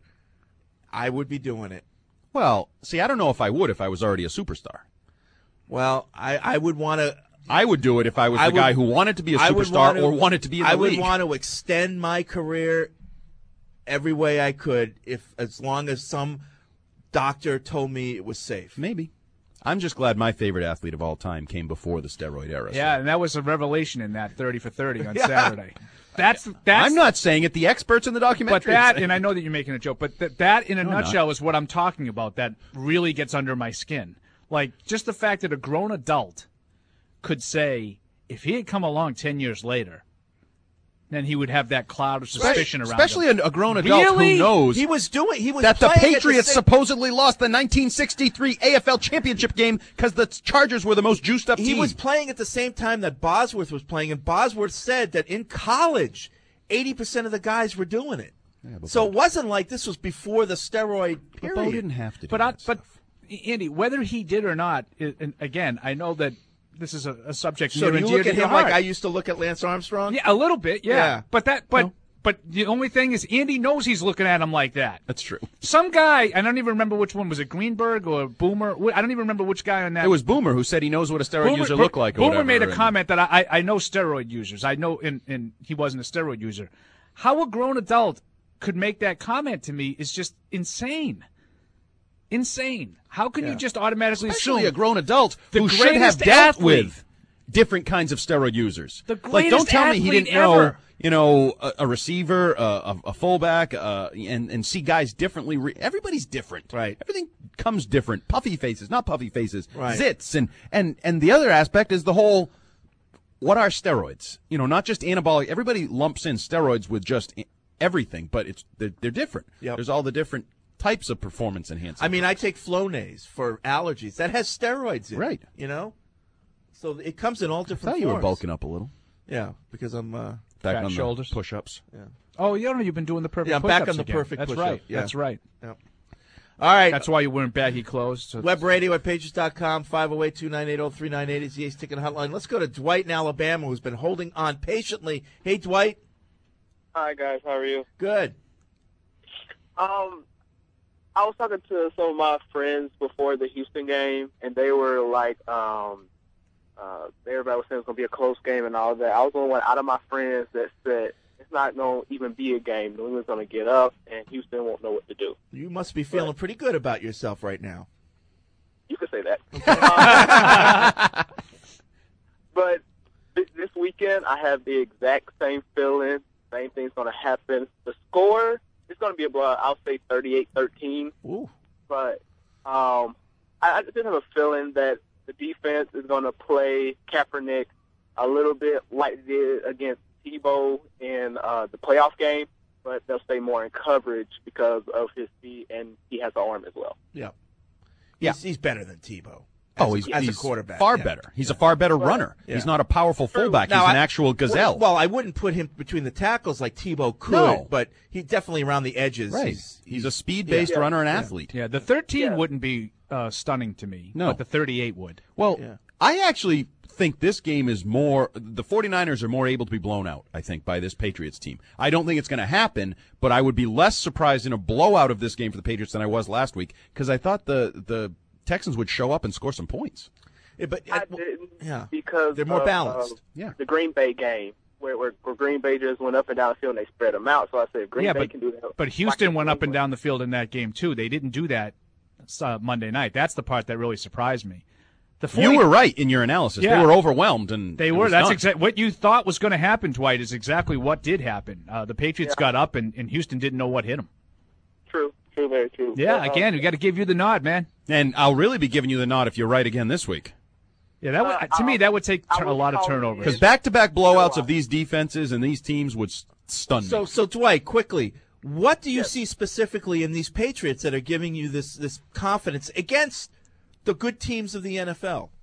I would be doing it. Well, see, I don't know if I would if I was already a superstar. Well, I, I would want to. I would do it if I was I the would- guy who wanted to be a I would superstar want to- or wanted to be in the I would league. want to extend my career every way I could, if as long as some doctor told me it was safe. Maybe. I'm just glad my favorite athlete of all time came before the steroid era. so- Yeah, and that was a revelation in that thirty for thirty on Saturday. That's that's I'm not saying it. The experts in the documentary. But that, say- and I know that you're making a joke, but th- that in a No, I'm nutshell is what I'm talking about. That really gets under my skin. Like just the fact that a grown adult could say, if he had come along ten years later, then he would have that cloud of suspicion around especially him. a, a grown adult Really? who knows He was doing. He was that the playing at Patriots same- supposedly lost the nineteen sixty-three A F L championship game because the Chargers were the most juiced up He team. was playing at the same time that Bosworth was playing, and Bosworth said that in college, eighty percent of the guys were doing it. So it wasn't like this was before the steroid period. Bo didn't have to do But I, that but stuff. Andy, whether he did or not, i- and again, I know that this is a, a subject So near do and you dear look to at your him like heart. I used to look at Lance Armstrong? Yeah, a little bit, yeah. Yeah. But that, but No. but the only thing is, Andy knows he's looking at him like that. That's true. Some guy, I don't even remember which one was it, Greenberg or Boomer. Wh- I don't even remember which guy on that. It was Boomer who said he knows what a steroid Boomer, user Bo- looked like. Or Boomer whatever, made a and- comment that I, I know steroid users. I know, and and he wasn't a steroid user. How a grown adult could make that comment to me is just insane. Insane. How can Yeah. you just automatically Especially assume a grown adult the who should have greatest dealt athlete. with different kinds of steroid users. The like, don't greatest tell me he athlete didn't know, ever. you know, a, a receiver, uh, a, a fullback, uh, and and see guys differently. Re- Everybody's different, Right. Everything comes different. Puffy faces, not puffy faces. Right. Zits, and and and the other aspect is the whole. What are steroids? You know, not just anabolic. Everybody lumps in steroids with just i- everything, but it's they're, they're different. Yep. There's all the different types of performance enhancing. I mean, I take Flonase for allergies. That has steroids in it. Right. You know? So it comes in all I different thought you were forms. bulking up a little. Yeah, because I'm. Uh, Back Fat on shoulders. the push-ups. Oh, you know, you've been doing the perfect Yeah, I'm back push-ups on the again. perfect That's push-up, right. yeah. That's right. yeah. All right. That's why you're wearing baggy clothes. So Web radio at pages dot com, five oh eight, two nine eight, oh three nine eight is the Ace Ticket Hotline. Let's go to Dwight in Alabama, who's been holding on patiently. Hey, Dwight. Hi, guys. How are you? Good. Um, I was talking to some of my friends before the Houston game, and they were like, um, uh, everybody was saying it was going to be a close game and all that. I was the only one out of my friends that said it's not going to even be a game. New England's going to get up, and Houston won't know what to do. You must be feeling pretty good about yourself right now. You could say that. um, but th- this weekend, I have the exact same feeling. Same thing's going to happen. The score is going to be a blowout. I'll say thirty-eight thirteen. Ooh. But um, I, I just have a feeling that the defense is going to play Kaepernick a little bit like they did against Tebow in uh, the playoff game, but they'll stay more in coverage because of his speed, and he has the arm as well. Yeah. Yeah. He's, he's better than Tebow. Oh, as, he's, as he's a quarterback. far yeah. better. He's a far better runner. Yeah. He's not a powerful fullback. Now, he's an I- actual gazelle. Well, I wouldn't put him between the tackles like Tebow could, No. but he definitely around the edges. Right. He's, He's a speed-based yeah. runner and Yeah. athlete. Yeah, the thirteen wouldn't be uh, stunning to me, No. but the thirty-eight would. Well, Yeah. I actually think this game is more – the 49ers are more able to be blown out, I think, by this Patriots team. I don't think it's going to happen, but I would be less surprised in a blowout of this game for the Patriots than I was last week because I thought the, the Texans would show up and score some points. Yeah, but I didn't yeah. because They're more of, balanced. uh, Yeah. the Green Bay game where, where where Green Bay just went up and down the field and they spread them out. So I said, if Green yeah, Bay but, can do that. but Houston went up and down the field in that game, too. They didn't do that uh, Monday night. That's the part that really surprised me. The forty You were right in your analysis. Yeah. They were overwhelmed. and They it were. was That's done. exactly what you thought was going to happen, Dwight, is exactly what did happen. Uh, the Patriots Yeah. got up, and, and Houston didn't know what hit them. True, true, very true. Yeah, But, uh, again, we got to give you the nod, man. And I'll really be giving you the nod if you're right again this week. Yeah, that would, Uh, to me, that would take I tur- a was lot of calling turnovers. Because back-to-back blowouts of these defenses and these teams would s- stun me. So, so Dwight, quickly, what do you see specifically in these Patriots that are giving you this, this confidence against the good teams of the N F L?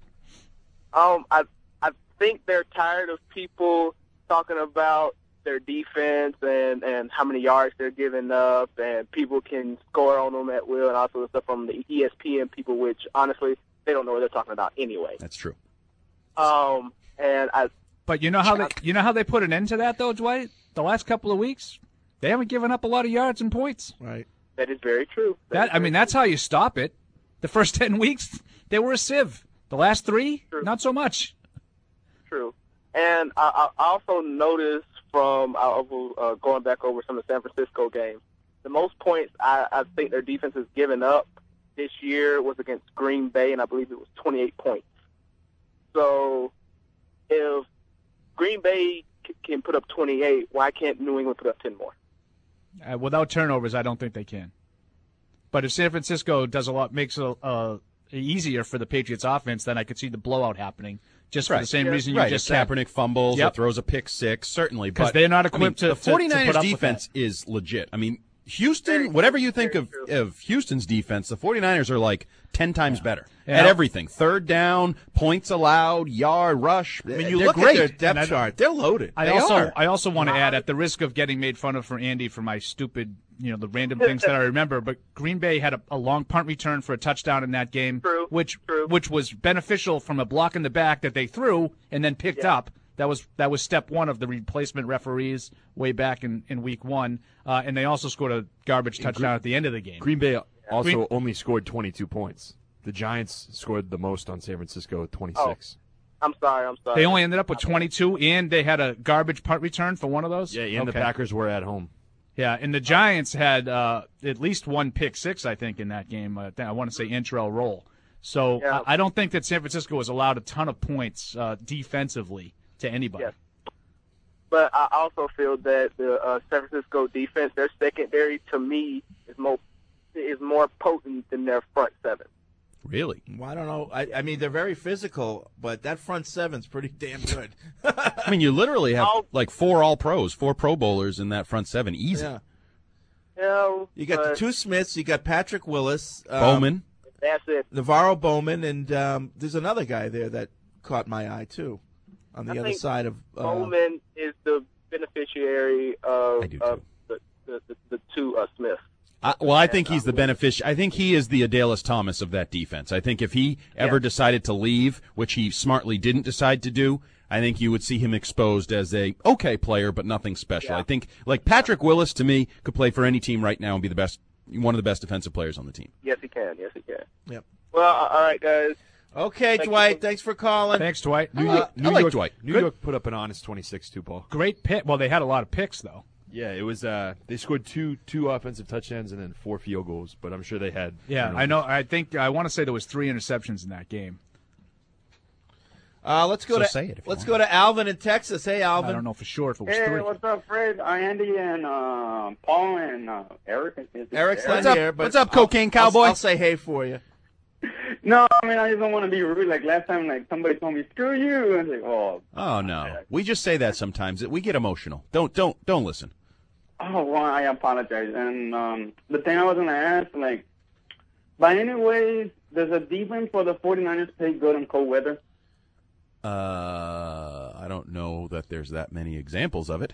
Um, I I think they're tired of people talking about their defense and, and how many yards they're giving up, and people can score on them at will, and also the stuff from the E S P N people, which honestly they don't know what they're talking about anyway. That's true. Um, and I But you know how they you know how they put an end to that though, Dwight? The last couple of weeks, they haven't given up a lot of yards and points. Right. that is very true. That That is I very mean, that's how you stop it. The first ten weeks, they were a sieve. The last three, not so much. true. And I, I also noticed from uh, uh, going back over some of the San Francisco games, the most points I, I think their defense has given up this year was against Green Bay, and I believe it was twenty-eight points. So if Green Bay c- can put up twenty-eight, why can't New England put up ten more? Uh, without turnovers, I don't think they can. But if San Francisco does a lot, makes it uh, easier for the Patriots offense, then I could see the blowout happening. Just for Right. the same Yeah. reason you right. just if said. Kaepernick fumbles Yep. or throws a pick six, certainly. 'Cause but they're not I mean, equipped to- The to- to 49ers put up with defense is legit. I mean, Houston, whatever you think of, of Houston's defense, the 49ers are like ten times better Yeah. at everything. Third down, points allowed, yard, rush. I mean, you They're look great. at their depth chart; they're loaded. I They also are. I also want to add, at the risk of getting made fun of for Andy for my stupid, you know, the random things that I remember, but Green Bay had a, a long punt return for a touchdown in that game, True. which True. which was beneficial from a block in the back that they threw and then picked Yeah. up. That was that was step one of the replacement referees way back in, in week one, uh, and they also scored a garbage touchdown at the end of the game. Green Bay also Green- only scored twenty-two points. The Giants scored the most on San Francisco, twenty-six. I'm sorry, I'm sorry. They only ended up with twenty-two, and they had a garbage punt return for one of those. Yeah, and the Okay. Packers were at home. Yeah, and the Giants had uh, at least one pick six, I think, in that game. Uh, I want to say Antrell Roll. So Yeah. I I don't think that San Francisco was allowed a ton of points uh, defensively to anybody. Yes. But I also feel that the uh, San Francisco defense, their secondary, to me, is more is more potent than their front seven. Really? Well, I don't know. I, I mean, they're very physical, but that front seven's pretty damn good. I mean, you literally have I'll- like four All Pros, four Pro Bowlers in that front seven, easy. Yeah. You know, You got but the two Smiths. You got Patrick Willis, um, Bowman. That's it. Navarro Bowman, and um, there's another guy there that caught my eye too, on the I other think side of. Uh, Bowman is the beneficiary of, I do of the, the, the, the two uh, Smiths. I, well, I think he's the benefic. I think he is the Adalys Thomas of that defense. I think if he ever Yeah. decided to leave, which he smartly didn't decide to do, I think you would see him exposed as a okay player, but nothing special. Yeah. I think like Patrick Willis to me could play for any team right now and be the best, one of the best defensive players on the team. Yes, he can. Yes, he can. Yep. Well, uh, all right, guys. Okay, Thank Dwight. you. Thanks for calling. Thanks, Dwight. New Uh, York, I New like York, Dwight. New Good. York put up an honest twenty-six two ball. Great pick. Well, they had a lot of picks, though. Yeah, it was. Uh, they scored two two offensive touchdowns and then four field goals. But I'm sure they had. Yeah, turnovers. I know. I think I want to say there was three interceptions in that game. Uh, let's go So to say it if you let's want. go to Alvin in Texas. Hey, I Alvin. don't know for sure if it was Hey, three. what's up, Fred? Uh, Andy and uh, Paul and uh, Eric. Is it Eric's Eric? not What's up- here, but what's up, I'll- Cocaine I'll- Cowboy? I'll say hey for you. No, I mean, I just don't want to be rude. Like last time, like somebody told me, screw you. And I was like, oh. Oh, no. We just say that sometimes. We get emotional. Don't, don't, don't listen. Oh, well, I apologize. And um, the thing I was going to ask, like, by any way, does a defense for the 49ers play good in cold weather? Uh, I don't know that there's that many examples of it.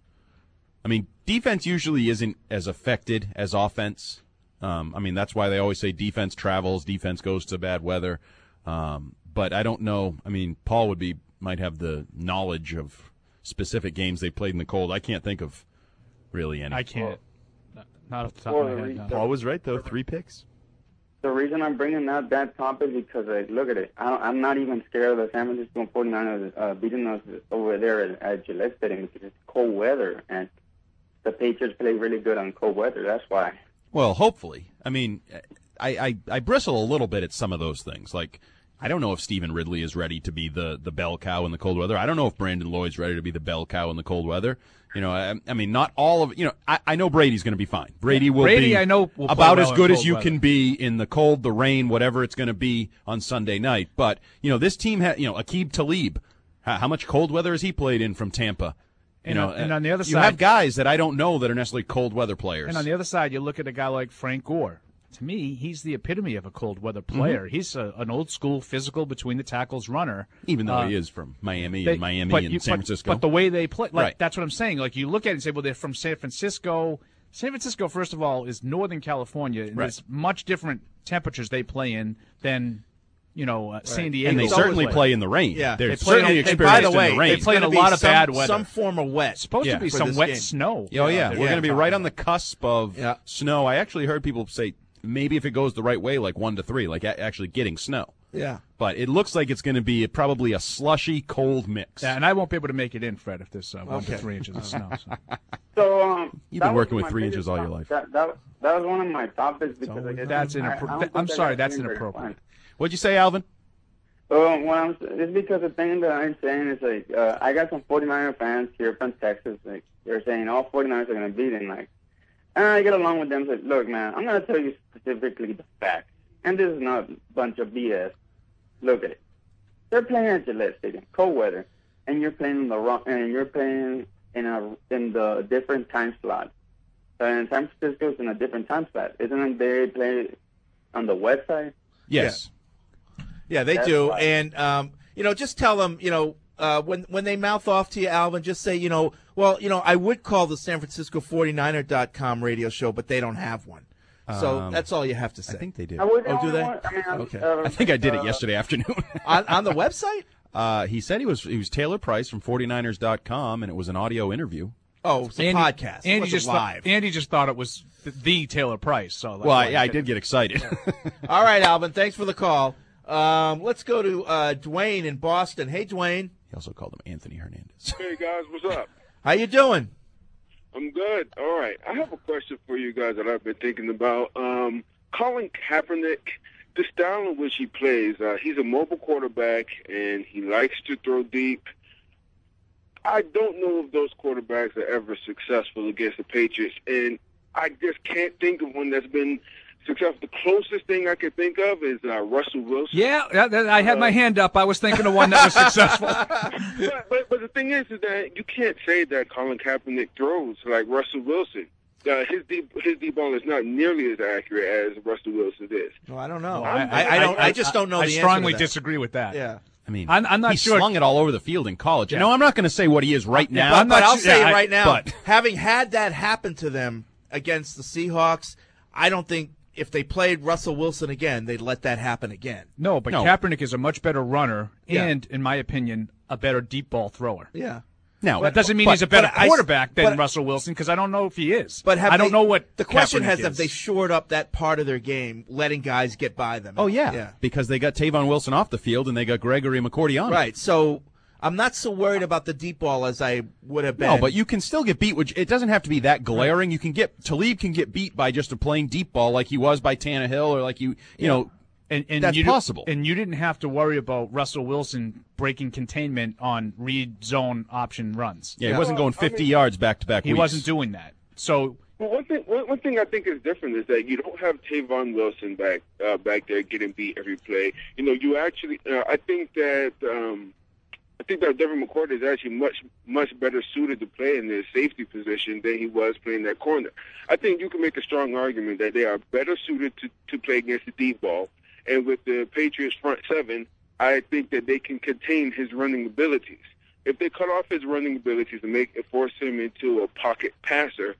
I mean, defense usually isn't as affected as offense. Um, I mean, that's why they always say defense travels, defense goes to bad weather. Um, but I don't know. I mean, Paul would be might have the knowledge of specific games they played in the cold. I can't think of really any. I can't. Not off the top of my head. No. Paul was right, though. Three picks. The reason I'm bringing up that topic is because, like, look at it. I don't, I'm not even scared of the San Francisco 49ers uh, beating us over there at, at Gillette Stadium because it's cold weather, and the Patriots play really good on cold weather. That's why. Well, hopefully. I mean, I, I, I bristle a little bit at some of those things. Like, I don't know if Stephen Ridley is ready to be the, the bell cow in the cold weather. I don't know if Brandon Lloyd's ready to be the bell cow in the cold weather. You know, I, I mean, not all of you know. I, I know Brady's going to be fine. Brady will Brady, be I know, will about well as good in as you cold can weather. be in the cold, the rain, whatever it's going to be on Sunday night. But you know, this team had you know Aqib Talib. How, how much cold weather has he played in from Tampa? You And know, on- and on the other you side- have guys that I don't know that are necessarily cold weather players. And on the other side, you look at a guy like Frank Gore. To me, he's the epitome of a cold weather player. Mm-hmm. He's a, an old school physical between the tackles runner. Even though Uh, he is from Miami they- and Miami but and you- San but- Francisco. But the way they play, like Right. that's what I'm saying. Like you look at it and say, well, they're from San Francisco. San Francisco, first of all, is Northern California. And Right. There's much different temperatures they play in than you know uh, San Diego. And they certainly play in the rain. Yeah. They're They play- certainly and- and experienced by the way, in the rain. they play in a It's gonna lot be of some, bad weather. Some form of wet. It's supposed Yeah. to be for some this wet game. snow. Oh, yeah. Yeah. We're going to be right on the cusp of Yeah. snow. I actually heard people say maybe if it goes the right way, like one to three, like a- actually getting snow. Yeah. But it looks like it's going to be probably a slushy, cold mix. Yeah, and I won't be able to make it in, Fred, if there's uh, one Okay. to three inches of snow. So. So um, You've that been was working with my three biggest inches all your top- life. That, that, that was one of my topics because I guess That's I- I inappro- don't think I'm that sorry, got that's very inappropriate. fun. What'd you say, Alvin? Uh, what I'm, it's because the thing that I'm saying is like uh, I got some 49er fans here from Texas. Like they're saying all 49ers are going to beat them. Like, and I get along with them. Like, look, man, I'm going to tell you specifically the facts, and this is not a bunch of B S. Look at it. They're playing at Gillette Stadium, cold weather, and you're playing in the wrong, and you're playing in a in the different time slot. Uh, and San Francisco's in a different time slot. Isn't it they play on the west side? Yes. Yeah, they That's do. right. And, um, you know, just tell them, you know, uh, when when they mouth off to you, Alvin, just say, you know, well, you know, I would call the San Francisco 49er dot com radio show, but they don't have one. So Um, that's all you have to say. I think they did. I would, Oh, do they? I mean, I'm- Okay. uh, I think I did it uh, yesterday afternoon. on, on the website? Uh, he said he was he was Taylor Price from 49ers dot com, and it was an audio interview. Oh, it's a Andy, podcast. It Andy wasn't just live. Thought, Andy just thought it was the, the Taylor Price. So that's Well, why I, he I said- did get excited. All right, Alvin, thanks for the call. Um, let's go to uh, Dwayne in Boston. Hey, Dwayne. He also called him Anthony Hernandez. Hey guys, what's up? How you doing? I'm good. All right, I have a question for you guys that I've been thinking about. Um, Colin Kaepernick, the style in which he plays, uh, he's a mobile quarterback and he likes to throw deep. I don't know if those quarterbacks are ever successful against the Patriots, and I just can't think of one that's been successful. The closest thing I could think of is uh, Russell Wilson. Yeah, that, that- I had my hand up. I was thinking of one that was successful. but, but but the thing is, is that you can't say that Colin Kaepernick throws like Russell Wilson. Uh, his deep his deep ball is not nearly as accurate as Russell Wilson is. Well, I don't know. Well, I, I, don't. I, just don't know. I the answer strongly to that. disagree with that. Yeah. I mean, I'm, I'm not he sure. slung it all over the field in college. Yeah. No, I'm not going to say what he is right Yeah, now. but I'm But not I'll sure- say yeah, it I- right now, but- having had that happen to them against the Seahawks, I don't think if they played Russell Wilson again, they'd let that happen again. No, but No. Kaepernick is a much better runner Yeah. and, in my opinion, a better deep ball thrower. Yeah. Now, That doesn't mean but- he's a better but I- quarterback than but- Russell Wilson because I don't know if he is. But have I don't they- know what the question Kaepernick has: is. have they shored up that part of their game, letting guys get by them? Oh yeah, yeah. because they got Tavon Wilson off the field and they got Gregory McCourty on. Right. So I'm not so worried about the deep ball as I would have been. No, but you can still get beat. Which it doesn't have to be that glaring. You can get Talib can get beat by just a plain deep ball, like he was by Tannehill, or like you, you know, and, and that's you di- possible. And you didn't have to worry about Russell Wilson breaking containment on read zone option runs. yeah, he wasn't going fifty yards back to back. He wasn't doing that. So Well, one thing, one, one thing I think is different is that you don't have Tavon Wilson back uh, back there getting beat every play. You know, you actually, uh, I think that um, I think that Devin McCourty is actually much much better suited to play in the safety position than he was playing that corner. I think you can make a strong argument that they are better suited to, to play against the deep ball, and with the Patriots front seven, I think that they can contain his running abilities. If they cut off his running abilities and make force him into a pocket passer,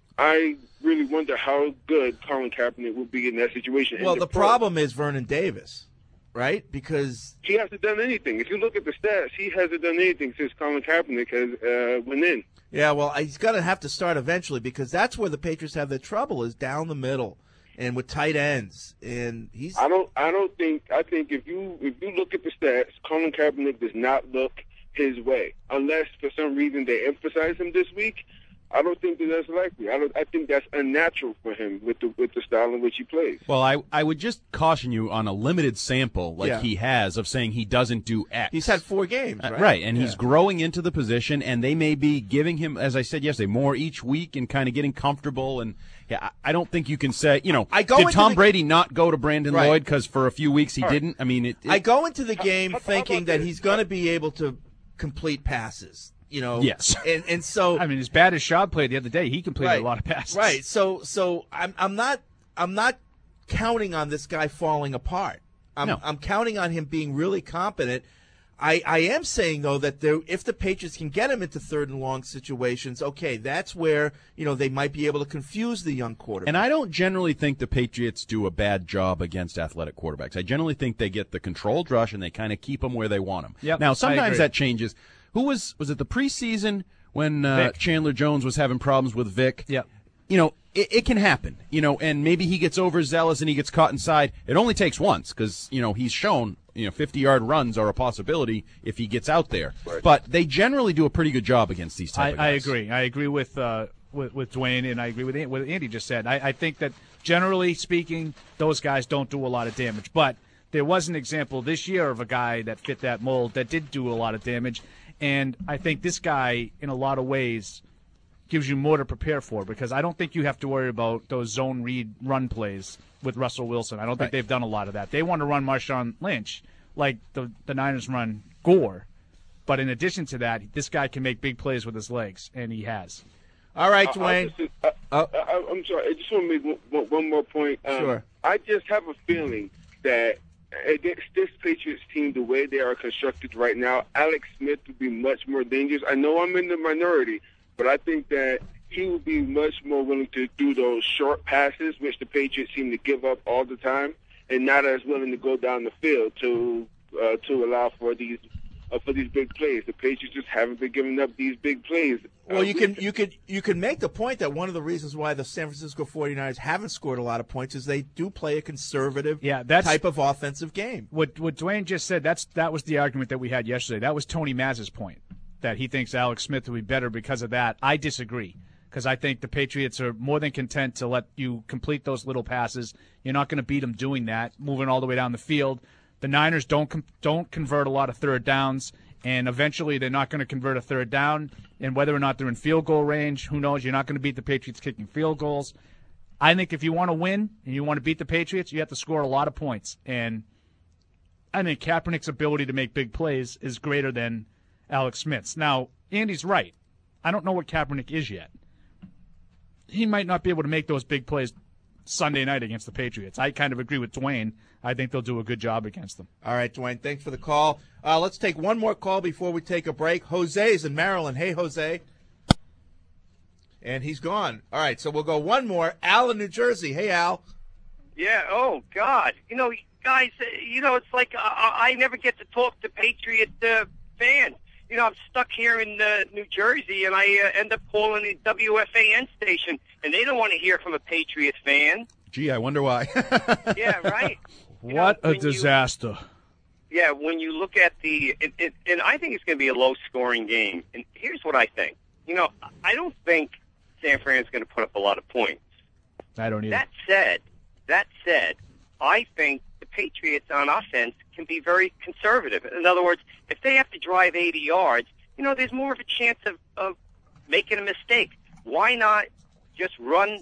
I really wonder how good Colin Kaepernick will be in that situation. Well, and the pro- problem is Vernon Davis, right? Because he hasn't done anything. If you look at the stats, he hasn't done anything since Colin Kaepernick has uh, went in. Yeah, well, he's going to have to start eventually because that's where the Patriots have their trouble is down the middle and with tight ends. And he's. I don't. I don't think. I think if you if you look at the stats, Colin Kaepernick does not look his way unless for some reason they emphasize him this week. I don't think that that's likely. I don't. I think that's unnatural for him with the with the style in which he plays. Well, I I would just caution you on a limited sample like Yeah. he has of saying he doesn't do X. He's had four games, Uh, right? right, and he's Yeah. growing into the position, and they may be giving him, as I said yesterday, more each week and kind of getting comfortable. And yeah, I I don't think you can say, you know, I go did into Tom the- Brady not go to Brandon Right. Lloyd because for a few weeks he All right. didn't? I mean, it, it, I go into the game thinking that he's going to be able to complete passes. You know, Yes. and and so I mean, as bad as Schaub played the other day, he completed right, a lot of passes. Right. So so I'm I'm not I'm not counting on this guy falling apart. I'm No. I'm counting on him being really competent. I, I am saying though that there, if the Patriots can get him into third and long situations, okay, that's where you know they might be able to confuse the young quarterback. And I don't generally think the Patriots do a bad job against athletic quarterbacks. I generally think they get the controlled rush and they kind of keep them where they want them. Yep, now, I sometimes agree. that changes. Who was was it the preseason when uh, Vic. Chandler Jones was having problems with Vic? Yeah. You know, it, it can happen. You know, and maybe he gets overzealous and he gets caught inside. It only takes once because you know he's shown you know fifty-yard runs are a possibility if he gets out there. Right. But they generally do a pretty good job against these type I, of I guys. agree. I agree with, uh, with with Dwayne, and I agree with what Andy just said. I, I think that generally speaking, those guys don't do a lot of damage. But there was an example this year of a guy that fit that mold that did do a lot of damage, and I think this guy, in a lot of ways, gives you more to prepare for because I don't think you have to worry about those zone read run plays with Russell Wilson. I don't think Right. they've done a lot of that. They want to run Marshawn Lynch like the, the Niners run Gore. But in addition to that, this guy can make big plays with his legs, and he has. All right, I- I Dwayne. just- I, Oh. I, I, I'm sorry. I just want to make one, one- one more point. Um, Sure. I just have a feeling that against this Patriots team, the way they are constructed right now, Alex Smith would be much more dangerous. I know I'm in the minority, but I think that he would be much more willing to do those short passes, which the Patriots seem to give up all the time, and not as willing to go down the field to uh, to allow for these uh, for these big plays. The Patriots just haven't been giving up these big plays. Well, Uh, you can you could you can make the point that one of the reasons why the San Francisco forty-niners haven't scored a lot of points is they do play a conservative Yeah, that's- type of offensive game. What what Dwayne just said, that's that was the argument that we had yesterday. That was Tony Maz's point, that he thinks Alex Smith will be better because of that. I disagree, because I think the Patriots are more than content to let you complete those little passes. You're not going to beat them doing that, moving all the way down the field. The Niners don't com- don't convert a lot of third downs, and eventually they're not going to convert a third down. And whether or not they're in field goal range, who knows? You're not going to beat the Patriots kicking field goals. I think if you want to win and you want to beat the Patriots, you have to score a lot of points. And I think Kaepernick's ability to make big plays is greater than Alex Smith's. Now, Andy's right. I don't know what Kaepernick is yet. He might not be able to make those big plays Sunday night against the Patriots. I kind of agree with Dwayne. I think they'll do a good job against them. All right, Dwayne, thanks for the call. Uh, let's take one more call before we take a break. Jose's in Maryland. Hey, Jose. And he's gone. All right, so we'll go one more. Al in New Jersey. Hey, Al. Yeah. Oh God. You know, guys. uh, You know, it's like uh, I never get to talk to Patriot uh, fans. You know, I'm stuck here in uh, New Jersey, and I uh, end up calling the W F A N station, and they don't want to hear from a Patriot fan. Gee, I wonder why. Yeah, right. You know, What a when you- disaster. Yeah, when you look at the, it, it, and I think it's going to be a low-scoring game. And here's what I think. You know, I don't think San Fran's going to put up a lot of points. I don't either. That said, that said, I think the Patriots on offense can be very conservative. In other words, if they have to drive eighty yards, you know, there's more of a chance of, of making a mistake. Why not just run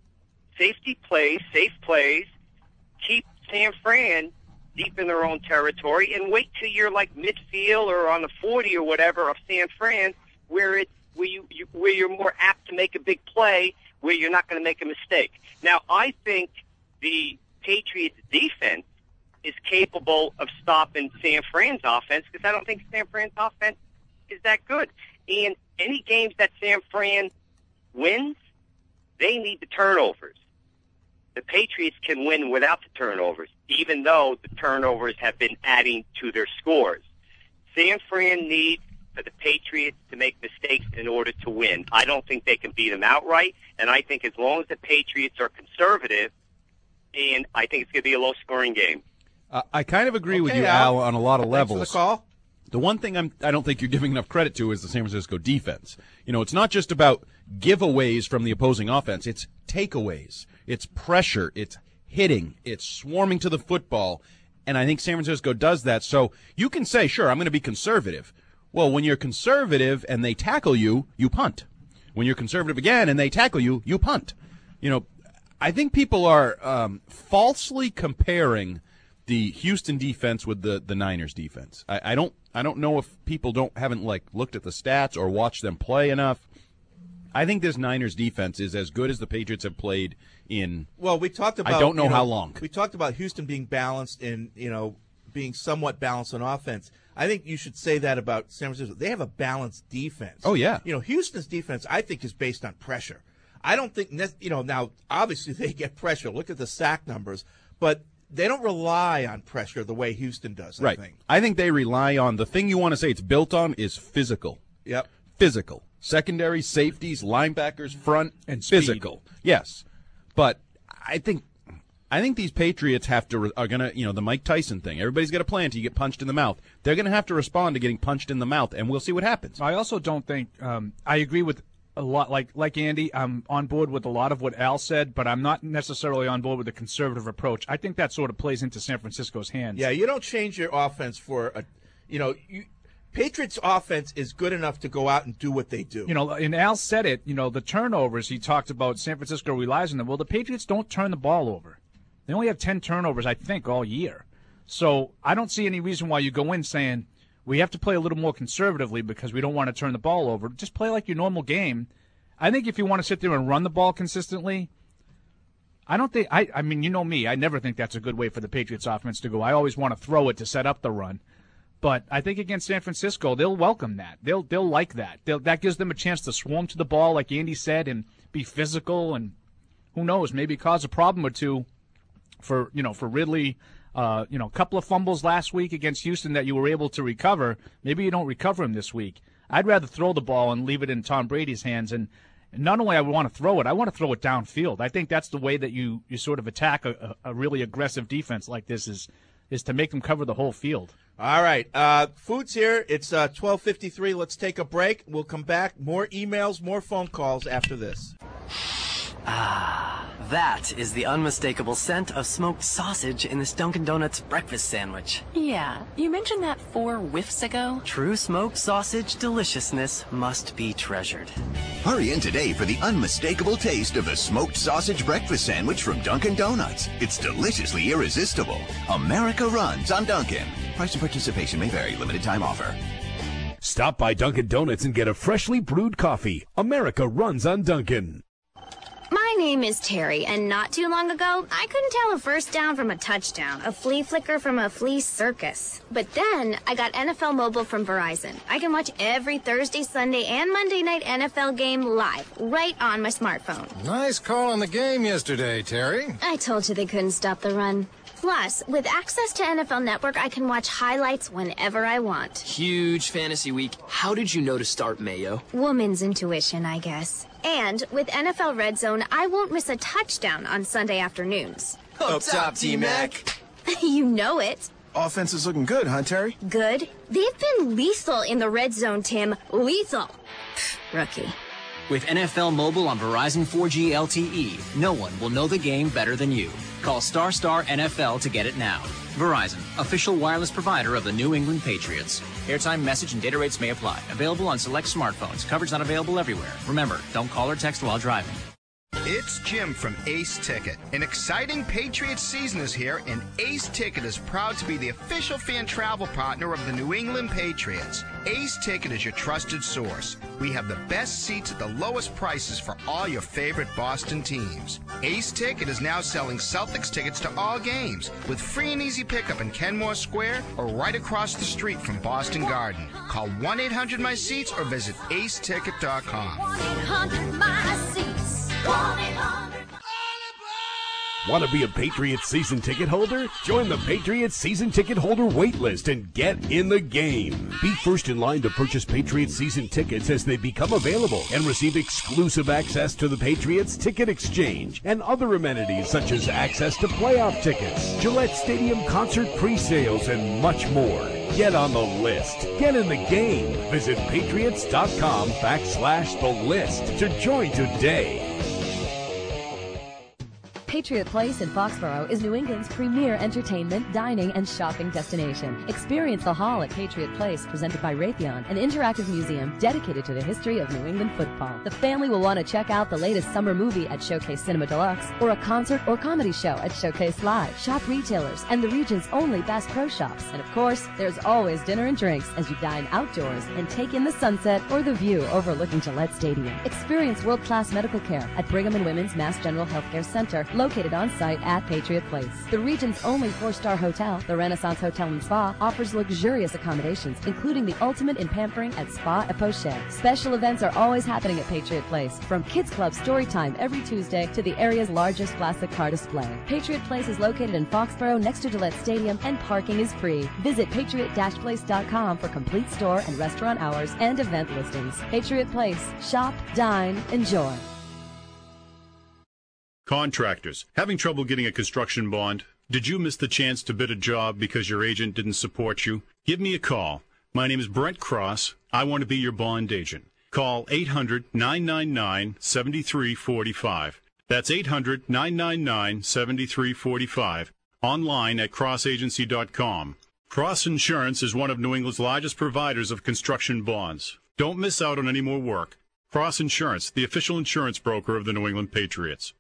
safety plays, safe plays, keep San Fran deep in their own territory, and wait till you're like midfield or on the forty or whatever of San Fran, where it's where you, you where you're more apt to make a big play, where you're not going to make a mistake. Now, I think the Patriots defense is capable of stopping San Fran's offense, because I don't think San Fran's offense is that good. And any games that San Fran wins, they need the turnovers. The Patriots can win without the turnovers, even though the turnovers have been adding to their scores. San Fran needs for the Patriots to make mistakes in order to win. I don't think they can beat them outright, and I think as long as the Patriots are conservative, and I think it's going to be a low-scoring game. Uh, I kind of agree Okay, with you, Al. Al, on a lot of Thanks levels. for the call. The one thing I'm, I don't think you're giving enough credit to is the San Francisco defense. You know, it's not just about giveaways from the opposing offense. It's takeaways. It's pressure. It's hitting. It's swarming to the football. And I think San Francisco does that. So you can say, sure, I'm going to be conservative. Well, when you're conservative and they tackle you, you punt. When you're conservative again and they tackle you, you punt. You know, I think people are um, falsely comparing the Houston defense with the, the Niners defense. I, I don't I don't know if people don't haven't like looked at the stats or watched them play enough. I think this Niners defense is as good as the Patriots have played in. Well, we talked about. I don't know, you know how long. We talked about Houston being balanced and you know being somewhat balanced on offense. I think you should say that about San Francisco. They have a balanced defense. Oh yeah. You know, Houston's defense I think is based on pressure. I don't think you know now. Obviously, they get pressure. Look at the sack numbers, but they don't rely on pressure the way Houston does, I right. think. I think they rely on, the thing you want to say it's built on is physical. Yep. Physical. Secondary, safeties, linebackers, front, and speed. physical. Yes. But I think I think these Patriots have to are going to, you know, the Mike Tyson thing. Everybody's got a plan till you get punched in the mouth. They're going to have to respond to getting punched in the mouth, and we'll see what happens. I also don't think um, I agree with a lot, like like Andy, I'm on board with a lot of what Al said, but I'm not necessarily on board with the conservative approach. I think that sort of plays into San Francisco's hands. Yeah, you don't change your offense for a, you know, you, Patriots offense is good enough to go out and do what they do. You know, and Al said it, you know, the turnovers, he talked about San Francisco relies on them. Well, the Patriots don't turn the ball over. They only have ten turnovers, I think, all year. So I don't see any reason why you go in saying, we have to play a little more conservatively because we don't want to turn the ball over. Just play like your normal game. I think if you want to sit there and run the ball consistently, I don't think I, – I mean, you know me. I never think that's a good way for the Patriots offense to go. I always want to throw it to set up the run. But I think against San Francisco, they'll welcome that. They'll they'll like that. They'll, that gives them a chance to swarm to the ball, like Andy said, and be physical and who knows, maybe cause a problem or two for, you know, for Ridley – Uh, you know, a couple of fumbles last week against Houston that you were able to recover. Maybe you don't recover him this week. I'd rather throw the ball and leave it in Tom Brady's hands. And not only I want to throw it, I want to throw it downfield. I think that's the way that you, you sort of attack a, a really aggressive defense like this is is to make them cover the whole field. All right. Uh, food's here. It's uh, twelve fifty-three. Let's take a break. We'll come back. More emails, more phone calls after this. Ah, that is the unmistakable scent of smoked sausage in this Dunkin' Donuts breakfast sandwich. Yeah, you mentioned that four whiffs ago. True smoked sausage deliciousness must be treasured. Hurry in today for the unmistakable taste of the smoked sausage breakfast sandwich from Dunkin' Donuts. It's deliciously irresistible. America runs on Dunkin'. Price and participation may vary. Limited time offer. Stop by Dunkin' Donuts and get a freshly brewed coffee. America runs on Dunkin'. My name is Terry, and not too long ago, I couldn't tell a first down from a touchdown, a flea flicker from a flea circus. But then, I got N F L Mobile from Verizon. I can watch every Thursday, Sunday, and Monday night N F L game live, right on my smartphone. Nice call on the game yesterday, Terry. I told you they couldn't stop the run. Plus, with access to N F L Network, I can watch highlights whenever I want. Huge fantasy week. How did you know to start Mayo? Woman's intuition, I guess. And with N F L Red Zone, I won't miss a touchdown on Sunday afternoons. Up top, T-Mac. You know it. Offense is looking good, huh, Terry? Good. They've been lethal in the Red Zone, Tim. Lethal. Rookie. With N F L Mobile on Verizon four G L T E, no one will know the game better than you. Call Star Star N F L to get it now. Verizon, official wireless provider of the New England Patriots. Airtime, message, and data rates may apply. Available on select smartphones. Coverage not available everywhere. Remember, don't call or text while driving. It's Jim from Ace Ticket. An exciting Patriots season is here, and Ace Ticket is proud to be the official fan travel partner of the New England Patriots. Ace Ticket is your trusted source. We have the best seats at the lowest prices for all your favorite Boston teams. Ace Ticket is now selling Celtics tickets to all games with free and easy pickup in Kenmore Square or right across the street from Boston Garden. Call one eight hundred my seats or visit ace ticket dot com. one eight hundred my seats. one eight hundred Want to be a Patriots season ticket holder? Join the Patriots season ticket holder wait list and get in the game. Be first in line to purchase Patriots season tickets as they become available and receive exclusive access to the Patriots Ticket Exchange and other amenities such as access to playoff tickets, Gillette Stadium concert pre-sales, and much more. Get on the list. Get in the game. Visit patriots.com backslash the list to join today. Patriot Place in Foxborough is New England's premier entertainment, dining, and shopping destination. Experience the Hall at Patriot Place, presented by Raytheon, an interactive museum dedicated to the history of New England football. The family will want to check out the latest summer movie at Showcase Cinema Deluxe, or a concert or comedy show at Showcase Live. Shop retailers and the region's only Bass Pro Shops. And of course, there's always dinner and drinks as you dine outdoors and take in the sunset or the view overlooking Gillette Stadium. Experience world-class medical care at Brigham and Women's Mass General Healthcare Center, located on site at Patriot Place. The region's only four-star hotel, the Renaissance Hotel and Spa, offers luxurious accommodations, including the ultimate in pampering at Spa et Poche. Special events are always happening at Patriot Place, from Kids Club story time every Tuesday to the area's largest classic car display. Patriot Place is located in Foxborough next to Gillette Stadium, and parking is free. Visit patriot dash place dot com for complete store and restaurant hours and event listings. Patriot Place. Shop, dine, enjoy. Contractors, having trouble getting a construction bond? Did you miss the chance to bid a job because your agent didn't support you? Give me a call. My name is Brent Cross. I want to be your bond agent. Call eight hundred, nine nine nine, seven three four five. That's eight hundred, nine nine nine, seven three four five. Online at cross agency dot com. Cross Insurance is one of New England's largest providers of construction bonds. Don't miss out on any more work. Cross Insurance, the official insurance broker of the New England Patriots.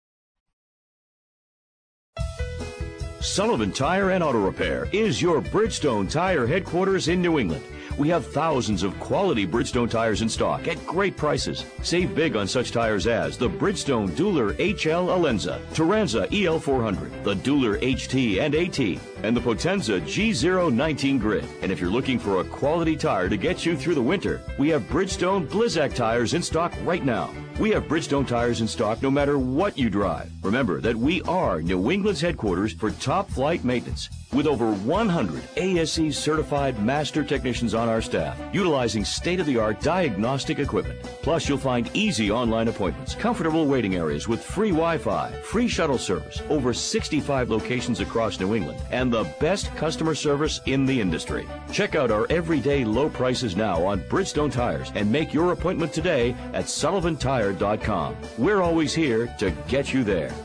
Sullivan Tire and Auto Repair is your Bridgestone Tire headquarters in New England. We have thousands of quality Bridgestone tires in stock at great prices. Save big on such tires as the Bridgestone Dueler H L Alenza, Turanza E L four hundred, the Dueler H T and AT, and the Potenza G zero nineteen Grid. And if you're looking for a quality tire to get you through the winter, we have Bridgestone Blizzak tires in stock right now. We have Bridgestone tires in stock no matter what you drive. Remember that we are New England's headquarters for top flight maintenance. With over one hundred A S E certified master technicians on our staff, utilizing state-of-the-art diagnostic equipment. Plus, you'll find easy online appointments, comfortable waiting areas with free Wi-Fi, free shuttle service, over sixty-five locations across New England, and the best customer service in the industry. Check out our everyday low prices now on Bridgestone tires and make your appointment today at sullivan tire dot com. We're always here to get you there.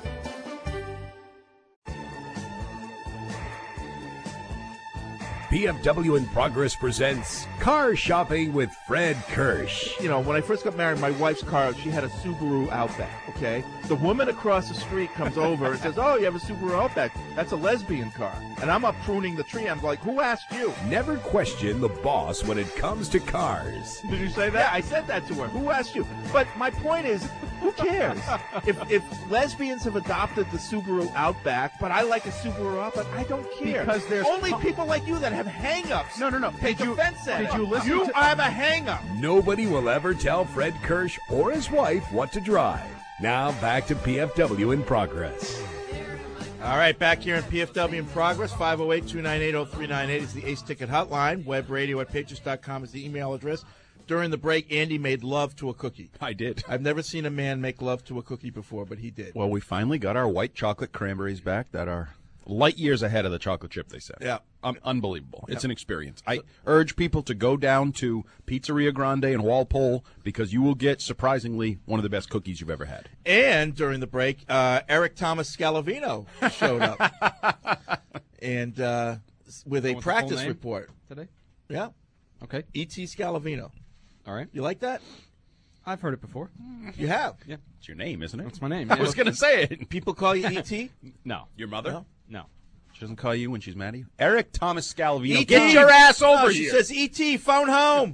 P F W in Progress presents Car Shopping with Fred Kirsch. You know, when I first got married, my wife's car, she had a Subaru Outback, okay? The woman across the street comes over and says, oh, you have a Subaru Outback. That's a lesbian car. And I'm up pruning the tree. I'm like, who asked you? Never question the boss when it comes to cars. Did you say that? Yeah, I said that to her. Who asked you? But my point is, who cares? if, if lesbians have adopted the Subaru Outback, but I like a Subaru Outback, I don't care. Because there's only com- people like you that have hang-ups. No, no, no. Take Did you, offense at did it. you listen You to... have a hang-up. Nobody will ever tell Fred Kirsch or his wife what to drive. Now back to P F W in Progress. All right, back here in P F W in Progress. five oh eight, two nine eight, oh three nine eight is the Ace Ticket hotline. Web radio at patriots dot com is the email address. During the break, Andy made love to a cookie. I did. I've never seen a man make love to a cookie before, but he did. Well, we finally got our white chocolate cranberries back that are light years ahead of the chocolate chip, they said. Yeah. Um, unbelievable. It's Yeah. an experience. I urge people to go down to Pizzeria Grande in Walpole because you will get, surprisingly, one of the best cookies you've ever had. And during the break, uh, Eric Thomas Scalavino showed up. and uh, with a What's the full practice name? report. Today? Yeah. Okay. E T Scalavino. All right. You like that? I've heard it before. You have? Yeah. It's your name, isn't it? That's my name. I yeah. was going to say it. People call you E T? No. Your mother? No. No. She doesn't call you when she's mad at you? Eric Thomas Scalvino, E T get your ass over no, here. She says, E T, phone home.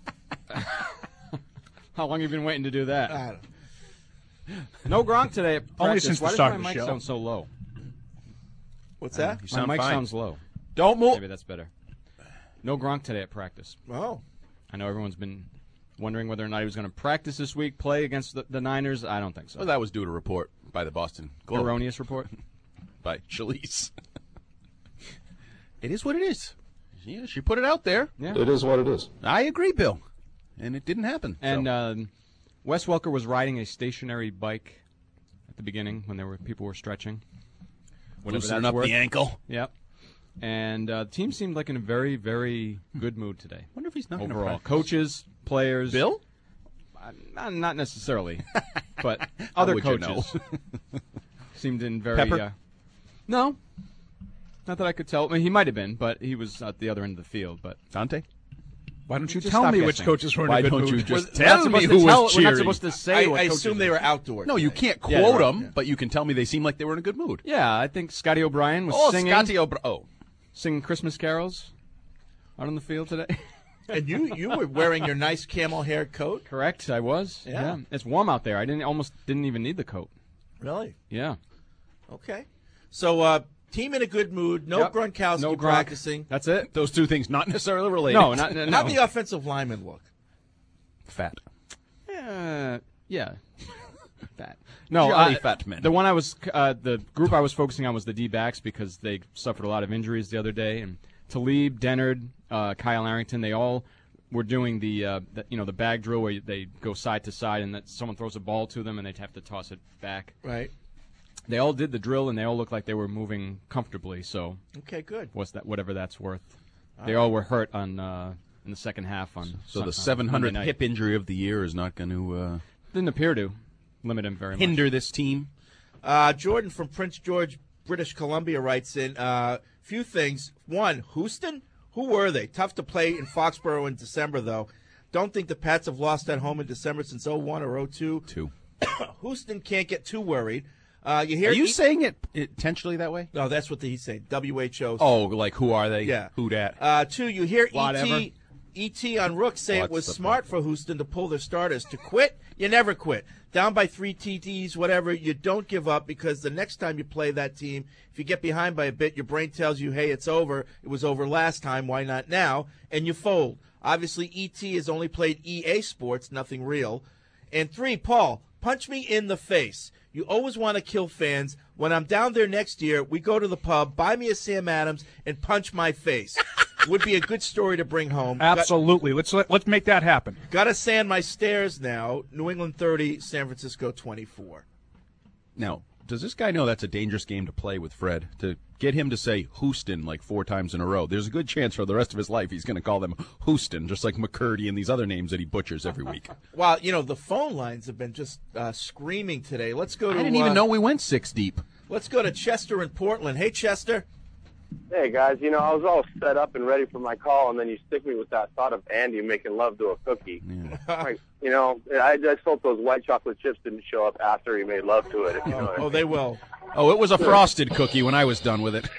How long have you been waiting to do that? I don't No Gronk today at Only practice. since the Why does start my of the mic show. sound so low? What's that? You My sound mic fine. sounds low. Don't move. Maybe that's better. No Gronk today at practice. Oh. I know everyone's been wondering whether or not he was going to practice this week, play against the, the Niners. I don't think so. Well, that was due to a report by the Boston Globe. Erroneous report. By Shalise. It is what it is. Yeah, she put it out there. Yeah. It is what it is. I agree, Bill. And it didn't happen. And so. uh, Wes Welker was riding a stationary bike at the beginning when there were people were stretching. Whatever Loosening that's up worth. the ankle. Yep. And uh, the team seemed like in a very, very good mood today. Wonder if he's not gonna overall. practice. Coaches, players. Bill? Uh, not, not necessarily, but How other would you coaches know? seemed in very. Pepper? Uh, no, not that I could tell. I mean, he might have been, but he was at the other end of the field. But Dante? Why don't you Just tell stop me which guessing. coaches were in Why a good don't mood? you just We're not tell me supposed to who tell- was We're not cheering? supposed to I, say what I coaches assume they were outdoors. No, you today. can't Yeah, quote right, them, yeah. but you can tell me they seem like they were in a good mood. Yeah, I think Scotty O'Brien was Oh, singing, Scotty O'Brien. Oh. singing Christmas carols out on the field today. And you, you were wearing your nice camel hair coat? Correct, I was. Yeah. It's warm out there. I didn't almost didn't even need the coat. Really? Yeah. Okay. So, uh, team in a good mood. No Yep. Gronkowski No Gronk. practicing. That's it. Those two things not necessarily related. No, not no. How'd the offensive lineman look? Fat. Uh, yeah. Fat. No, Jolly uh, fat men. The one I was, uh, the group I was focusing on was the D-backs because they suffered a lot of injuries the other day, and Talib, Dennard, uh, Kyle Arrington, they all were doing the, uh, the, you know, the bag drill where they go side to side, and that someone throws a ball to them, and they'd have to toss it back. Right. They all did the drill, and they all looked like they were moving comfortably. So, Okay, good. what's that? Whatever that's worth. All they right. all were hurt on uh, in the second half on. So Sun- the uh, seven Monday hundredth night. hip injury of the year is not going to uh, Didn't appear to limit him very much. hinder this team. Uh, Jordan from Prince George, British Columbia writes in a uh, few things. One, Houston? Who were they? Tough to play in Foxborough in December, though. Don't think the Pats have lost at home in December since oh one or oh two. Two. Houston can't get too worried. Uh, you hear? Are you E- saying it intentionally that way? No, that's what he's saying. W H O. Oh, like who are they? Yeah. Who dat? Uh, two, you hear Whatever. E T E T on Rook say What's it was the smart for Houston to pull their starters. To quit, you never quit. Down by three T Ds, whatever, you don't give up because the next time you play that team, if you get behind by a bit, your brain tells you, hey, it's over. It was over last time. Why not now? And you fold. Obviously, E T has only played E A Sports, nothing real. And three, Paul, punch me in the face. You always want to kill fans. When I'm down there next year, we go to the pub, buy me a Sam Adams, and punch my face. Would be a good story to bring home. Absolutely. Let's let, let's make that happen. Got to sand my stairs now. New England thirty, San Francisco twenty-four. Now, does this guy know that's a dangerous game to play with Fred? To get him to say Houston like four times in a row, there's a good chance for the rest of his life he's going to call them Houston, just like McCurdy and these other names that he butchers every week. Well, you know, the phone lines have been just uh, screaming today. Let's go to. I didn't even uh, know we went six deep. Let's go to Chester in Portland. Hey, Chester. Hey, guys, you know, I was all set up and ready for my call, and then you stick me with that thought of Andy making love to a cookie. Like, you know, I just hope those white chocolate chips didn't show up after he made love to it, if you know what I Oh, mean. they will. Oh, it was a frosted cookie when I was done with it.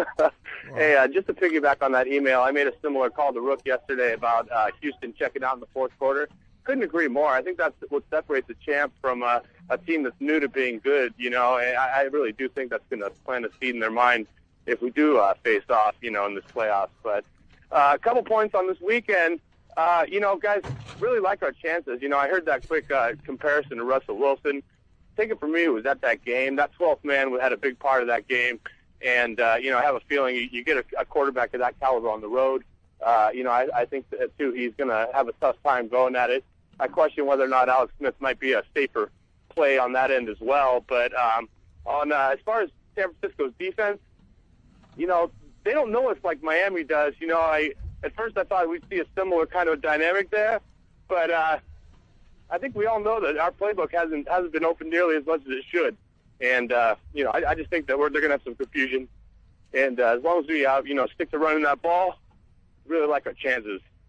Hey, uh, just to piggyback on that email, I made a similar call to Rook yesterday about uh, Houston checking out in the fourth quarter. Couldn't agree more. I think that's what separates a champ from uh, a team that's new to being good, you know, and I, I really do think that's going to plant a seed in their mind if we do uh, face off, you know, in this playoffs. But uh, a couple points on this weekend. Uh, you know, guys, really like our chances. You know, I heard that quick uh, comparison to Russell Wilson. Take it from me, it was at that game. That twelfth man had a big part of that game. And, uh, you know, I have a feeling you, you get a, a quarterback of that caliber on the road. Uh, you know, I, I think, that, too, he's going to have a tough time going at it. I question whether or not Alex Smith might be a safer play on that end as well. But um, on uh, as far as San Francisco's defense, you know, they don't know us like Miami does. You know, I at first I thought we'd see a similar kind of dynamic there, but uh, I think we all know that our playbook hasn't hasn't been open nearly as much as it should. And uh, you know, I, I just think that we're they're going to have some confusion. And uh, as long as we uh, you know stick to running that ball, really like our chances.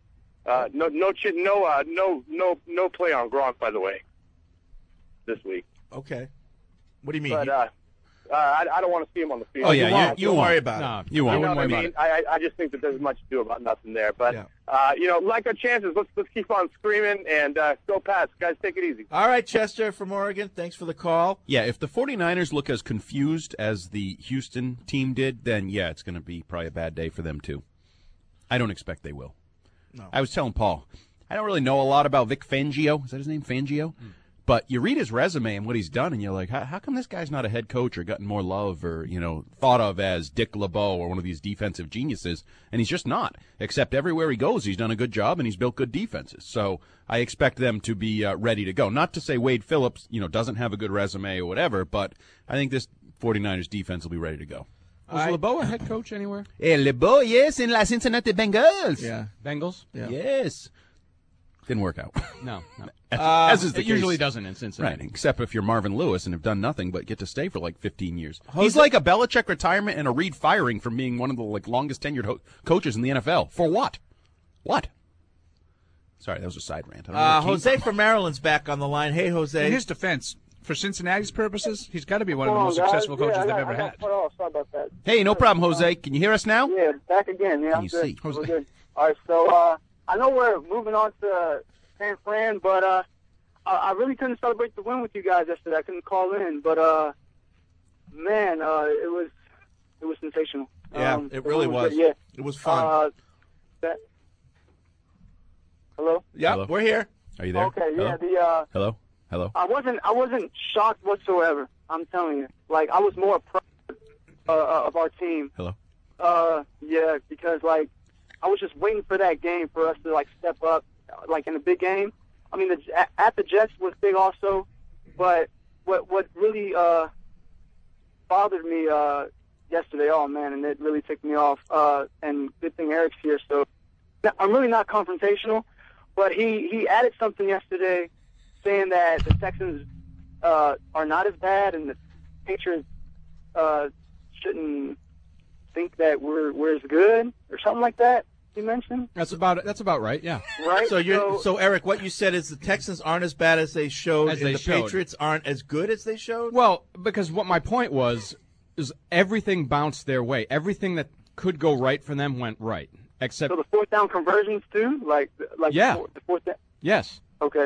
Uh, no, no, ch- no, uh, no, no, no play on Gronk, by the way, this week. Okay. What do you mean? But uh, uh, I, I don't want to see him on the field. Oh, yeah, you, won't. you Don't won't. worry about no, it. You won't. You know what I worry mean? about it. I, I just think that there's much to do about nothing there. But, Yeah. uh, you know, like our chances, let's let's keep on screaming and uh, go Pats. Guys, take it easy. All right, Chester from Oregon, thanks for the call. Yeah, if the 49ers look as confused as the Houston team did, then, yeah, it's going to be probably a bad day for them, too. I don't expect they will. No. I was telling Paul, I don't really know a lot about Vic Fangio. Is that his name, Fangio? Mm. But you read his resume and what he's done, and you're like, how, how come this guy's not a head coach or gotten more love or, you know, thought of as Dick LeBeau or one of these defensive geniuses? And he's just not. Except everywhere he goes, he's done a good job and he's built good defenses. So I expect them to be uh, ready to go. Not to say Wade Phillips, you know, doesn't have a good resume or whatever, but I think this 49ers defense will be ready to go. Was All right. LeBeau a head coach anywhere? Eh, LeBeau, yes, in la Cincinnati Bengals. Yeah. Bengals? Yeah. Yes. Didn't work out. No. no. As, Uh, as is the it usually case. doesn't in Cincinnati. Right, except if you're Marvin Lewis and have done nothing but get to stay for like fifteen years. Jose- He's like a Belichick retirement and a Reed firing from being one of the like longest tenured ho- coaches in the N F L. For what? What? Sorry, that was a side rant. I don't know Uh, where it came Jose from. from Maryland's back on the line. Hey, Jose. In his defense, for Cincinnati's purposes, he's got to be one of the Hold most on, guys. successful coaches yeah, I they've got, ever I got had. cut off. Sorry about that. Hey, no problem, Jose. Can you hear us now? Yeah, back again. Yeah, Can I'm you good. see? We're Jose. good. All right, so uh, I know we're moving on to San Fran, but uh, I, I really couldn't celebrate the win with you guys yesterday. I couldn't call in, but uh, man, uh, it was it was sensational. Yeah, Um, it really the win was. good. Yeah, It was fun. Uh, that, hello. yeah, Hello? we're here. Are you there? Okay. Hello? Yeah. The uh, Hello? Hello? I wasn't I wasn't shocked whatsoever. I'm telling you. Like I was more proud uh, of our team. Hello? Uh, yeah, because like I was just waiting for that game for us to like step up, like in a big game. I mean, the, at, at the Jets was big also, but what what really uh bothered me uh yesterday, oh man, and it really ticked me off. Uh, and good thing Eric's here, so I'm really not confrontational, but he he added something yesterday, saying that the Texans uh are not as bad and the Patriots uh shouldn't think that we're we're as good or something like that. You mentioned That's about that's about right. Yeah. right. So you're so, so Eric, what you said is the Texans aren't as bad as they showed, As and they the showed. Patriots aren't as good as they showed. Well, because what my point was is everything bounced their way. Everything that could go right for them went right, except so the fourth down conversions too, like like Yeah. the, fourth, the fourth down. yes. Okay.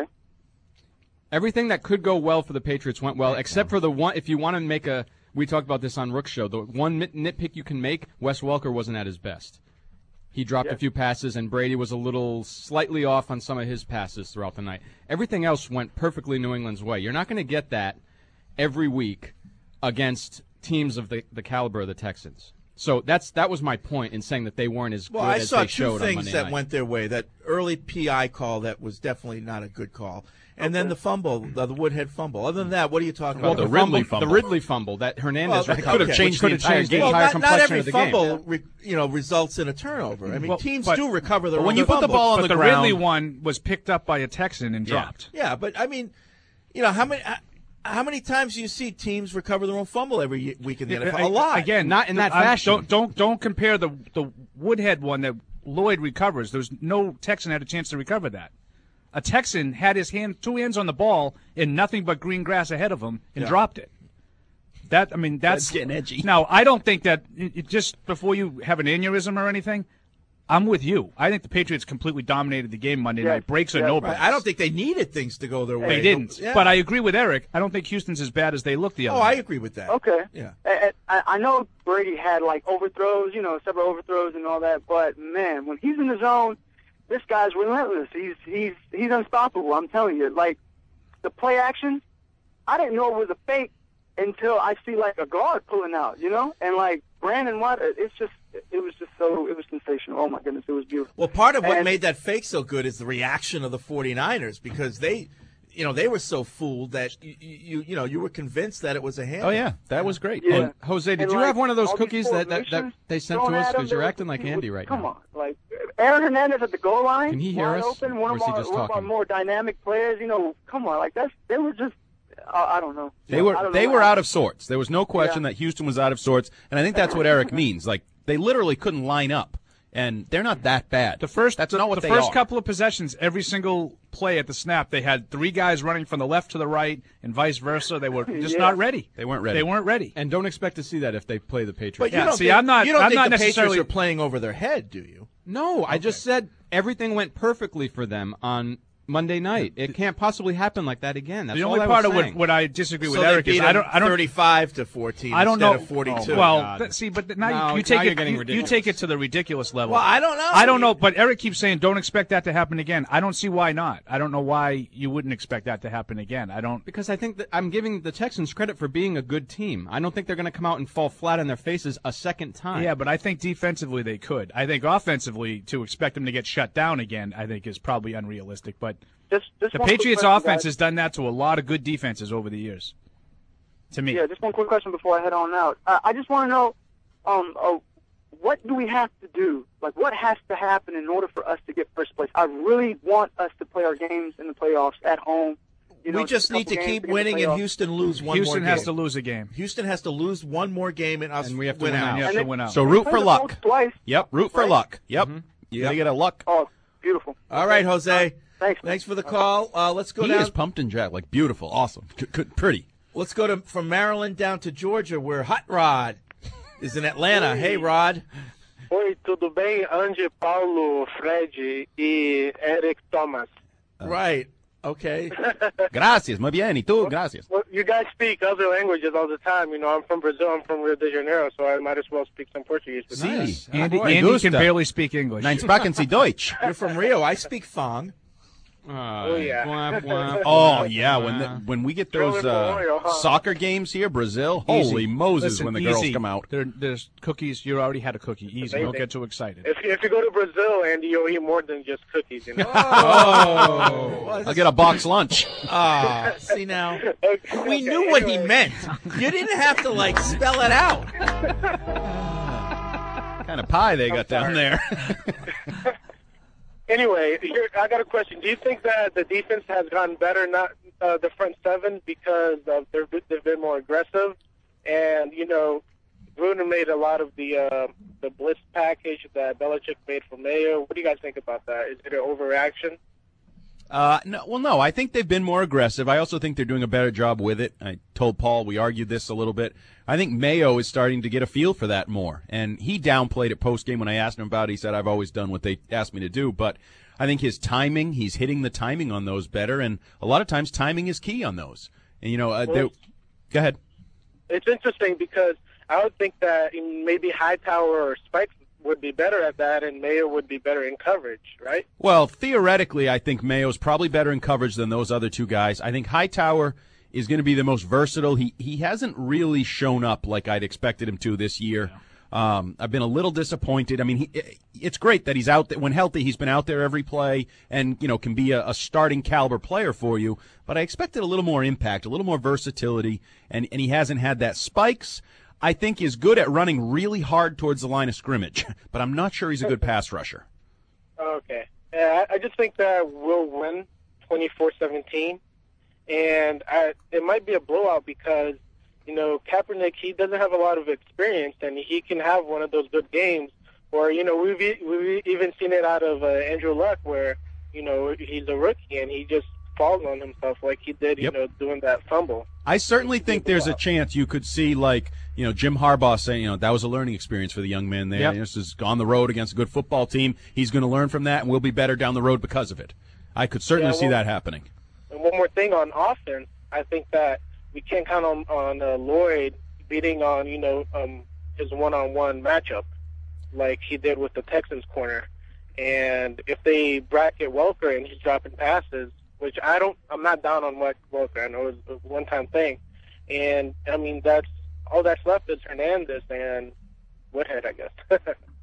Everything that could go well for the Patriots went well, except for the one. If you want to make a, we talked about this on Rook's show. The one nit- nitpick you can make: Wes Welker wasn't at his best. He dropped Yeah. a few passes, and Brady was a little slightly off on some of his passes throughout the night. Everything else went perfectly New England's way. You're not going to get that every week against teams of the, the caliber of the Texans. So that's that was my point in saying that they weren't as Well, good I as saw they two showed on things Monday that night. went their way. That early P I call that was definitely not a good call, and then the fumble, the, the Woodhead fumble. Other than that, what are you talking Well, about? the, Ridley fumble, the Ridley fumble that Hernandez Well, recovered, okay. which changed the Which entire, changed game, the entire Well, not, not complexion every of the fumble, game. re, you know, results in a turnover. I mean, Well, teams but- do recover their but own when you put the fumbles. ball on But the the ground- Ridley one was picked up by a Texan and dropped. Yeah, but I mean, you know, how many how many times do you see teams recover their own fumble every ye- week in the N F L? A lot. Again, Not in that I- fashion. Don't don't don't compare the the Woodhead one that Lloyd recovers. There's no Texan had a chance to recover that. A Texan had his hand two hands on the ball and nothing but green grass ahead of him and Yeah. dropped it. That I mean that's, That's getting edgy. Now I don't think that it, it just before you have an aneurysm or anything. I'm with you. I think the Patriots completely dominated the game Monday Yeah, night. Breaks or yeah, no right. breaks. I don't think they needed things to go their way. They didn't. Yeah. But I agree with Eric. I don't think Houston's as bad as they look the other Oh, I night. agree with that. Okay. Yeah. I, I, I know Brady had like overthrows, you know, several overthrows and all that, but man, when he's in the zone, this guy's relentless. He's he's he's unstoppable. I'm telling you. Like the play action, I didn't know it was a fake until I see like a guard pulling out, you know, and like Brandon Watt. It's just it was just so it was sensational. Oh my goodness, it was beautiful. Well, part of what And- made that fake so good is the reaction of the 49ers because they, you know, they were so fooled that you, you, you know, you were convinced that it was a hand. Oh, yeah. That was great. Yeah. And Jose, did And, you like, have one of those all these cookies that, that, that formations they sent thrown to us? at him, Because you're they were- acting like he Andy was- right come now. on, like Aaron Hernandez at the goal line, Can he hear wide us, open, one or of is he our just one of our talking? more dynamic players. You know, come on, like that's they were just uh, I don't know. They I were don't they know were how- out of sorts. There was no question that Houston was out of sorts, and I think that's what Eric means. Like they literally couldn't line up and they're not that bad. The first, That's the, not what the they first are. couple of possessions, every single play at the snap, they had three guys running from the left to the right, and vice versa. They were just Yeah. not ready. They weren't ready. They weren't ready. And don't expect to see that if they play the Patriots. But you Yeah, don't see, think, I'm not- you don't I'm think not the necessarily- Patriots are playing over their head, do you? No, I just said everything went perfectly for them on Monday night. It can't possibly happen like that again. That's the all only I part was of what, saying. what I disagree with So they Eric beat is I them don't I don't thirty-five to fourteen I don't instead know of forty-two. well, God. th- see, but now No, you, you now take you're it getting you, you ridiculous. take it to the ridiculous level. Well, I don't know. I don't know, but Eric keeps saying don't expect that to happen again. I don't see why not. I don't know why you wouldn't expect that to happen again. I don't Because I think that I'm giving the Texans credit for being a good team. I don't think they're going to come out and fall flat on their faces a second time. Yeah, but I think defensively they could. I think offensively to expect them to get shut down again, I think is probably unrealistic. But Just, just the one quick Patriots' question, offense guys. has done that to a lot of good defenses over the years. To me, Yeah, just one quick question before I head on out. Uh, I just want to know, um, uh, what do we have to do? Like, what has to happen in order for us to get first place? I really want us to play our games in the playoffs at home. You know, we just a need to couple games keep get the winning, and playoffs. Houston lose one Houston more has game. to lose a game. Houston has to lose one more game, and us And we have to win win out. out. You have And to they- win out. So They root play for the luck. Colts twice. Yep, root for Right? luck. Yep. Mhm. You gotta get a luck. Oh, beautiful. All right, Jose. Thanks. Thanks for the call. Uh, let's go He down. is pumped and jacked, like beautiful, awesome, c- c- pretty. Let's go to from Maryland down to Georgia, where Hot Rod is in Atlanta. Hey, Rod. Oi, tudo bem? Andy, Paulo, Fred e Eric Thomas. Right. Okay. Gracias, muy bien. Y tú, gracias. Well, you guys speak other languages all the time. You know, I'm from Brazil. I'm from Rio de Janeiro, so I might as well speak some Portuguese. with you. Nice. Andy, Me Andy gusta. can barely speak English. Nein, sprachen Sie Deutsch. You're from Rio. I speak Fong. Oh, yeah. Wah, wah, Oh wah, yeah, wah. when the, when we get Throw those in uh, Memorial, huh? soccer games here, Brazil, Easy. holy Moses, Listen, when the easy. girls come out. There, there's cookies. You already had a cookie. Easy. Don't Amazing. get too excited. If, if you go to Brazil, Andy, you'll eat more than just cookies. You know? Oh. I'll get a box lunch. Ah, see now. Okay, We knew okay, what he anyway. meant. You didn't have to, like, spell it out. What kind of pie they got down there? Anyway, here, I got a question. Do you think that the defense has gotten better, not uh, the front seven, because of they're, they've been more aggressive? And, you know, Gruden made a lot of the uh, the blitz package that Belichick made for Mayo. What do you guys think about that? Is it an overreaction? Uh, no, well, no. I think they've been more aggressive. I also think they're doing a better job with it. I told Paul we argued this a little bit. I think Mayo is starting to get a feel for that more, and he downplayed it post game when I asked him about it. He said, "I've always done what they asked me to do," but I think his timing, he's hitting the timing on those better, and a lot of times timing is key on those. And you know, uh, Well, they're- go ahead. It's interesting because I would think that maybe Hightower or Spikes would be better at that, and Mayo would be better in coverage, right? Well, theoretically, I think Mayo's probably better in coverage than those other two guys. I think Hightower is going to be the most versatile. He he hasn't really shown up like I'd expected him to this year. Um, I've been a little disappointed. I mean, he, it's great that he's out there when healthy. He's been out there every play, and you know can be a, a starting caliber player for you. But I expected a little more impact, a little more versatility, and and he hasn't had that. Spikes, I think, is good at running really hard towards the line of scrimmage, but I'm not sure he's a good pass rusher. Okay. Yeah, I I just think that we'll win twenty-four seventeen, and I, it might be a blowout because, you know, Kaepernick, he doesn't have a lot of experience, and he can have one of those good games where, you know, we've, e- we've even seen it out of uh, Andrew Luck where, you know, he's a rookie and he just falls on himself like he did, you Yep. know, doing that fumble. I certainly think there's a chance you could see, like, you know, Jim Harbaugh saying, you know, that was a learning experience for the young man there. Yep. This is on the road against a good football team. He's going to learn from that, and we'll be better down the road because of it. I could certainly Yeah, see well- that happening. And one more thing on offense, I think that we can't count on on uh, Lloyd beating on you know um, his one-on-one matchup like he did with the Texans corner. And if they bracket Welker and he's dropping passes, which I don't, I'm not down on Wel- Welker. I know it's a one-time thing, and I mean that's all that's left is Hernandez and Woodhead, I guess.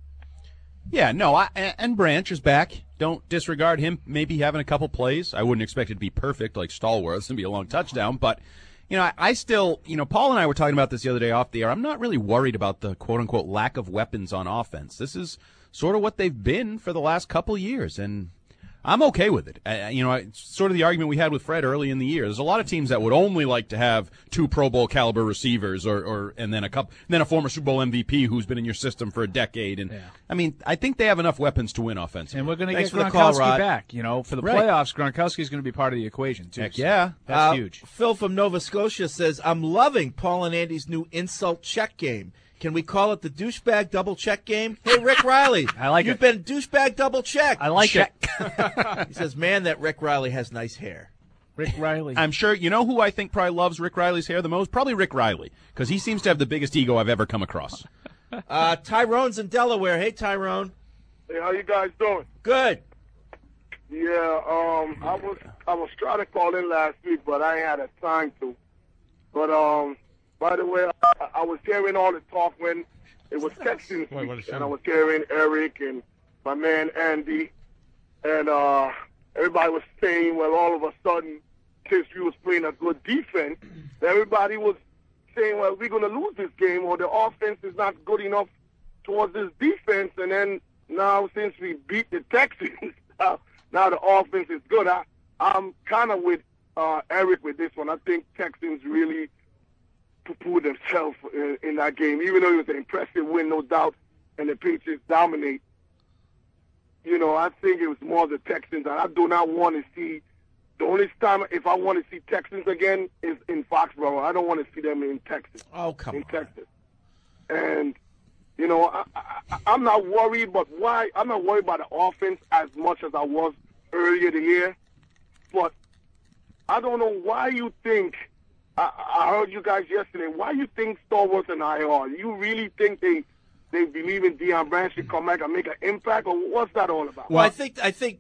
Yeah, no, I, and and Branch is back. Don't disregard him maybe having a couple plays. I wouldn't expect it to be perfect like Stallworth. It's going to be a long touchdown. But, you know, I, I still, you know, Paul and I were talking about this the other day off the air. I'm not really worried about the quote-unquote lack of weapons on offense. This is sort of what they've been for the last couple years. And I'm okay with it. Uh, you know, it's sort of the argument we had with Fred early in the year. There's a lot of teams that would only like to have two Pro Bowl caliber receivers, or, or and then a couple, then a former Super Bowl M V P who's been in your system for a decade. And Yeah. I mean, I think they have enough weapons to win offensively. And we're going to get Thanks for the call, Gronkowski Rod. back. You know, for the Right. playoffs, Gronkowski is going to be part of the equation too. Heck so yeah. that's Uh, huge. Phil from Nova Scotia says, I'm loving Paul and Andy's new insult check game. Can we call it the douchebag double check game? Hey, Rick Riley. I like You've it. been douchebag double check. I like check. He says, man, that Rick Riley has nice hair. Rick Riley. I'm sure, you know who I think probably loves Rick Riley's hair the most? Probably Rick Riley, because he seems to have the biggest ego I've ever come across. Uh, Tyrone's in Delaware. Hey, Tyrone. Hey, how you guys doing? Good. Yeah, um, I was I was trying to call in last week, but I ain't had a time to. But um, by the way, I, I was hearing all the talk when it was Texans Wait, what week, is and that? I was hearing Eric and my man Andy, and uh, everybody was saying, well, all of a sudden, since we was playing a good defense, everybody was saying, well, we're going to lose this game, or the offense is not good enough towards this defense, and then now since we beat the Texans, now, now the offense is good. I, I'm kind of with uh, Eric with this one. I think Texans really poo-pooed themselves in, in that game, even though it was an impressive win, no doubt, and the Patriots dominate. You know, I think it was more the Texans, and I do not want to see. The only time if I want to see Texans again is in Foxborough. I don't want to see them in Texas. Oh, come in on. Texas. And, you know, I, I, I'm not worried, but why? I'm not worried about the offense as much as I was earlier the year. But I don't know why you think, I, I heard you guys yesterday, why you think Stallworth and I are. You really think they they believe in Deion Branch to come back and make an impact, or what's that all about? Well, I think I think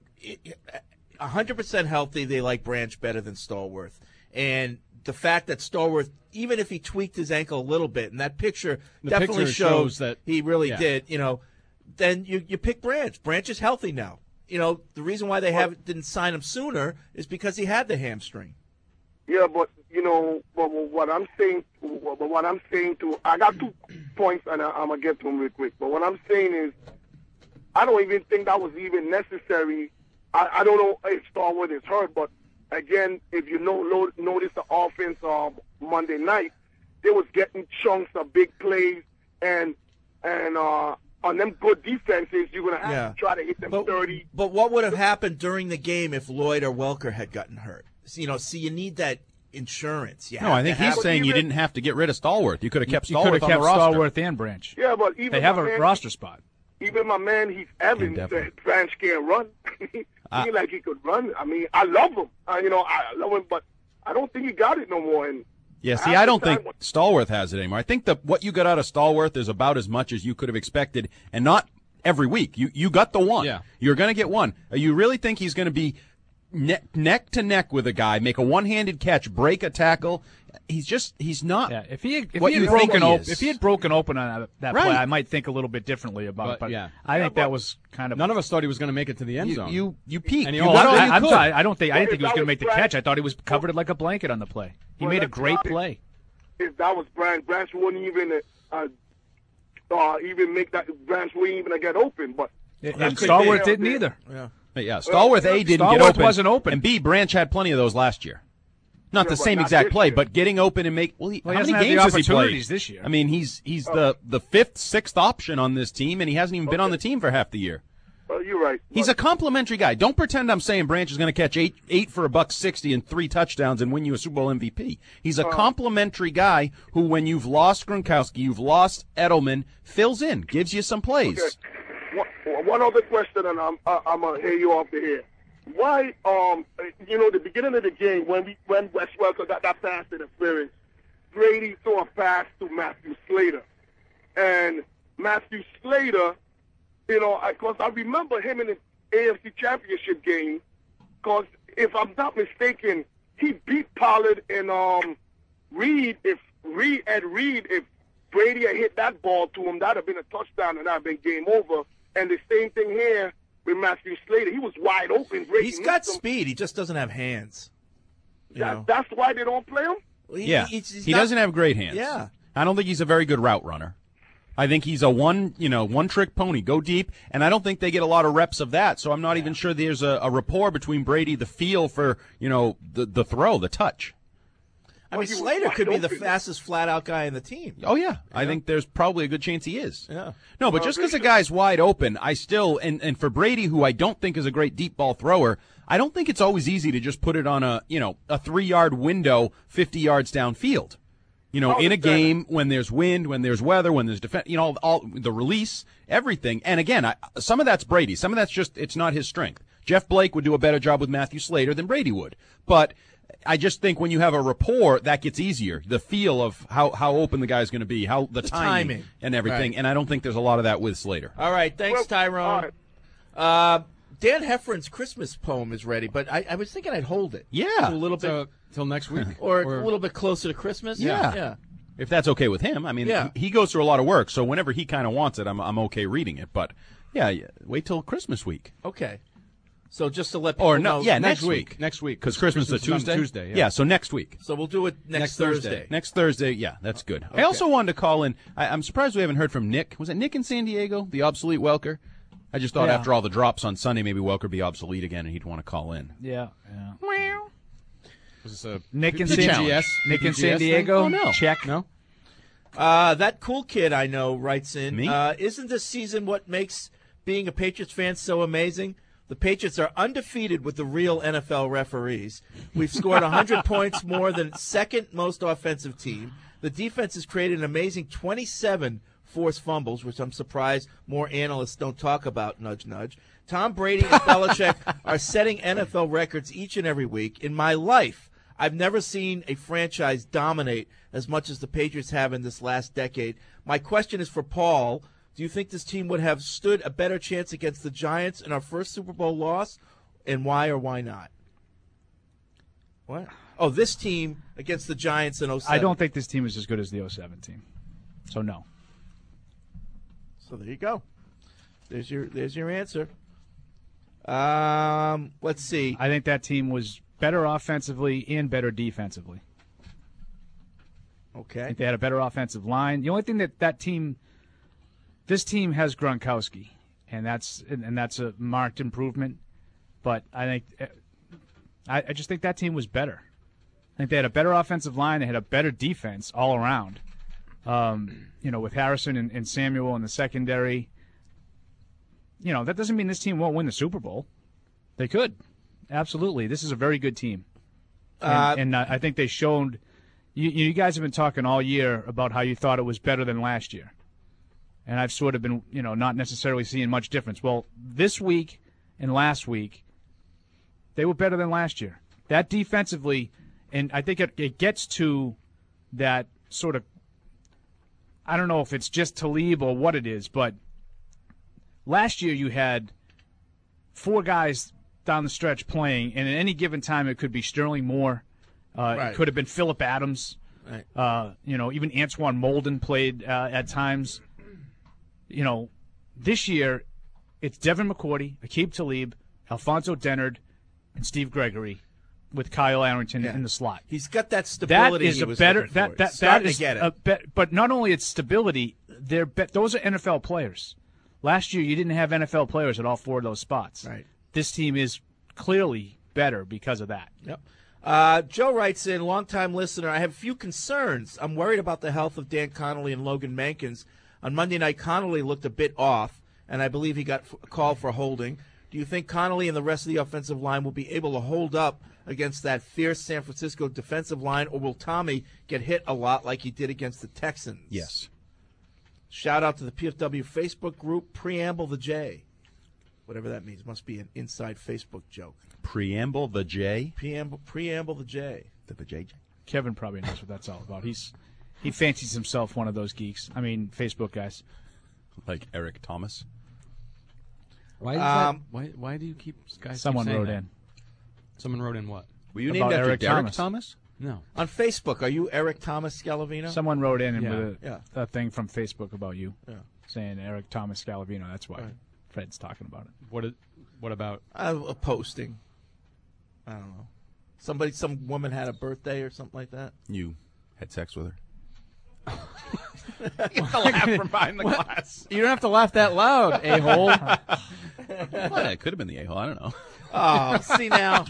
one hundred percent healthy, they like Branch better than Stallworth. And the fact that Stallworth, even if he tweaked his ankle a little bit, and that picture The definitely picture shows, shows that- he really yeah. did, you know, then you, you pick Branch. Branch is healthy now. You know, the reason why they have didn't sign him sooner is because he had the hamstring. Yeah, but you know, but what I'm saying, but what I'm saying to, I got two points, and I, I'm gonna get to them real quick. But what I'm saying is, I don't even think that was even necessary. I, I don't know if Stallworth is hurt, but again, if you know, lo- notice the offense um, Monday night, they was getting chunks of big plays, and and uh, on them good defenses, you're gonna have Yeah. to try to hit them thirty. But what would have happened during the game if Lloyd or Welker had gotten hurt? So, you know, see, you need that insurance. You No, have I think to he's have- saying you didn't have to get rid of Stallworth. You could have kept You Stallworth could have on kept the roster. Stallworth and Branch. Yeah, but even They have my a man- roster spot. Even my man, Heath Evans, definitely. said Branch can't run. he Uh, like he could run. I mean, I love him. Uh, you know, I love him, but I don't think he got it no more. And Yeah, see, half I don't the time think Stallworth has it anymore. I think that what you got out of Stallworth is about as much as you could have expected, and not every week. You you got the one. Yeah. You're going to get one. Uh, You really think he's going to be ne- neck to neck with a guy, make a one-handed catch, break a tackle? He's just he's not. Yeah, if he had, if what he had you think broken he open, is. if he had broken open on that, that Right. play, I might think a little bit differently about it. But, But yeah. I think Yeah, that but was kind of None of us thought he was going to make it to the end You zone. you, you peaked. And he You almost got all did. you I, I'm could. sorry, I don't think I didn't think he was That going to was make the Branch. catch. I thought he was covered like a blanket on the play. He Well, made a that's great not it. play. if that was Branch, Branch wouldn't even uh, uh, even make that. Branch wouldn't even get open. But And that could Stallworth be- didn't either. Yeah. But yeah, Stallworth A didn't get Stallworth open. wasn't open. And B, Branch had plenty of those last year. Not Yeah, the but same not exact this play, year. but getting open and make. Well, he, Well, he how hasn't many had the games has he played? opportunities this year. I mean, he's he's the the fifth, sixth option on this team, and he hasn't even been on the team for half the year. Uh, you're right. He's a complimentary guy. Don't pretend I'm saying Branch is going to catch eight eight for a buck sixty and three touchdowns and win you a Super Bowl M V P. He's a complimentary guy who, when you've lost Gronkowski, you've lost Edelman, fills in, gives you some plays. Okay. One, one other question, and I'm uh, I'm gonna hear you off the air. Why, um, you know, the beginning of the game when we when Wes Welker got that pass interference, Brady threw a pass to Matthew Slater, and Matthew Slater, you know, because I, I remember him in the A F C Championship game, because if I'm not mistaken, he beat Pollard and um Reed. If Reed Ed Reed, if Brady had hit that ball to him, that'd have been a touchdown and that'd have been game over. And the same thing here with Matthew Slater. He was wide open. Brady He's got missed him. speed. He just doesn't have hands. You That- know? That's why they don't play him? He- Yeah, he's- he's he not- doesn't have great hands. Yeah. I don't think he's a very good route runner. I think he's a one, you know, one-trick pony. Go deep, and I don't think they get a lot of reps of that. So I'm not even sure there's a, a rapport between Brady, the feel for, you know, the the throw, the touch. I mean, Slater could be the fastest flat-out guy in the team. Oh yeah, I think there's probably a good chance he is. Yeah. No, but Well, just because a Richard- guy's wide open, I still and and for Brady, who I don't think is a great deep ball thrower, I don't think it's always easy to just put it on a you know a three-yard window, fifty yards downfield. You know, Oh, in a it's game when there's wind, when there's weather, when there's defense, you know, all, all the release, everything. And again, I, some of that's Brady. Some of that's just it's not his strength. Jeff Blake would do a better job with Matthew Slater than Brady would. But I just think when you have a rapport, that gets easier. The feel of how, how open the guy's going to be, how the, The timing, timing. and everything. Right. And I don't think there's a lot of that with Slater. All right, thanks, Tyrone. Uh, Dan Heffron's Christmas poem is ready, but I, I was thinking I'd hold it. Yeah. a little bit So, till next week, or, Or- a little bit closer to Christmas. Yeah. yeah. If that's okay with him. I mean, Yeah. he goes through a lot of work, so whenever he kind of wants it, I'm I'm okay reading it. But yeah, yeah, wait till Christmas week. Okay. So just to let people Or no, know, yeah, next, week. Next week, Because Christmas, Christmas is is on Tuesday. Tuesday, yeah. yeah, so next week. So we'll do it next, Next Thursday. Thursday. Next Thursday, yeah, that's good. Okay. I also wanted to call in. I, I'm surprised we haven't heard from Nick. Was it Nick in San Diego, the obsolete Welker? I just thought Yeah. after all the drops on Sunday, maybe Welker be obsolete again, and he'd want to call in. Yeah. yeah. Was this a Nick in P- San PGS? Nick in PGS San thing? Diego. Oh, no. Check. No. Uh, that cool kid I know writes in, Me? Uh, isn't this season what makes being a Patriots fan so amazing? The Patriots are undefeated with the real N F L referees. We've scored one hundred points more than second most offensive team. The defense has created an amazing twenty-seven forced fumbles, which I'm surprised more analysts don't talk about, nudge, nudge. Tom Brady and Belichick are setting N F L records each and every week. In my life, I've never seen a franchise dominate as much as the Patriots have in this last decade. My question is for Paul. Do you think this team would have stood a better chance against the Giants in our first Super Bowl loss? And why or why not? What? Oh, this team against the Giants in oh seven. I don't think this team is as good as the oh seven team. So no. So there you go. There's your there's your answer. Um, let's see. I think that team was better offensively and better defensively. I Okay. think they had a better offensive line. The only thing that that team, this team has Gronkowski, and that's and, and that's a marked improvement. But I think, I, I just think that team was better. I think they had a better offensive line. They had a better defense all around. Um, you know, with Harrison and, and Samuel in the secondary. You know, that doesn't mean this team won't win the Super Bowl. They could, absolutely. This is a very good team, and, Uh, and uh, I think they showed. You, you guys have been talking all year about how you thought it was better than last year. And I've sort of been, you know, not necessarily seeing much difference. Well, this week and last week, they were better than last year. That defensively, and I think it, it gets to that sort of, I don't know if it's just Talib or what it is, but last year you had four guys down the stretch playing, and at any given time it could be Sterling Moore. Uh, Right. It could have been Phillip Adams. Right. Uh, you know, even Antoine Molden played uh, at times. You know, this year it's Devin McCourty, Aqib Talib, Alfonso Dennard, and Steve Gregory with Kyle Arrington Yeah. in the slot. He's got that That stability. is he a was better looking that for. that that Starting is to get it. a be- but not only it's stability, they're be- those are N F L players. Last year you didn't have N F L players at all four of those spots. Right. This team is clearly better because of that. Yep. Uh, Joe writes in, longtime listener, I have a few concerns. I'm worried about the health of Dan Connolly and Logan Mankins. On Monday night, Connolly looked a bit off, and I believe he got a call for holding. Do you think Connolly and the rest of the offensive line will be able to hold up against that fierce San Francisco defensive line, or will Tommy get hit a lot like he did against the Texans? Yes. Shout out to the P F W Facebook group, Preamble the J. Whatever that means. Must be an inside Facebook joke. Preamble the J. Preamble, preamble the J. The J J. Kevin probably knows what that's all about. He's he fancies himself one of those geeks. I mean, Facebook guys. Like Eric Thomas. Why, is Um, that, why, why do you keep guys? Someone keep saying wrote that? in. Someone wrote in what? Were you About named after Eric Derek Thomas. Thomas? No. On Facebook, are you Eric Thomas Scalavino? Someone wrote in Yeah. with a, Yeah. a thing from Facebook about you, Yeah. saying Eric Thomas Scalavino. That's why Right. Fred's talking about it. What? Is, what about? Uh, a posting. I don't know. Somebody, some woman had a birthday or something like that. You had sex with her. You have to laugh from behind the glass. You don't have to laugh that loud, a-hole. Well, it could have been the a-hole. I don't know. Oh, see now.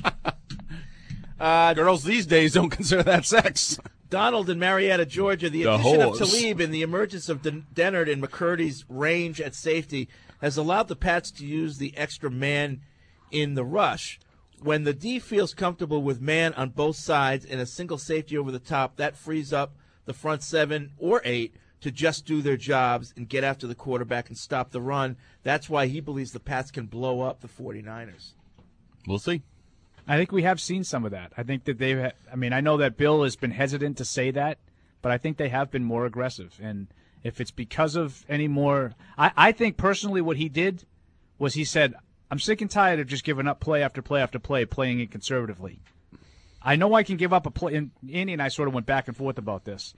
Uh, Girls these days don't consider that sex. Donald in Marietta, Georgia. The, The addition whores. of Talib and the emergence of Den- Dennard and McCurdy's range at safety has allowed the Pats to use the extra man in the rush. When the D feels comfortable with man on both sides and a single safety over the top, that frees up the front seven or eight to just do their jobs and get after the quarterback and stop the run. That's why he believes the Pats can blow up the 49ers. We'll see. I think we have seen some of that. I think that they've. I mean, I know that Bill has been hesitant to say that, but I think they have been more aggressive. And if it's because of any more, I, I think personally what he did was he said, "I'm sick and tired of just giving up play after play after play, playing it conservatively. I know I can give up a play." And Andy and I sort of went back and forth about this.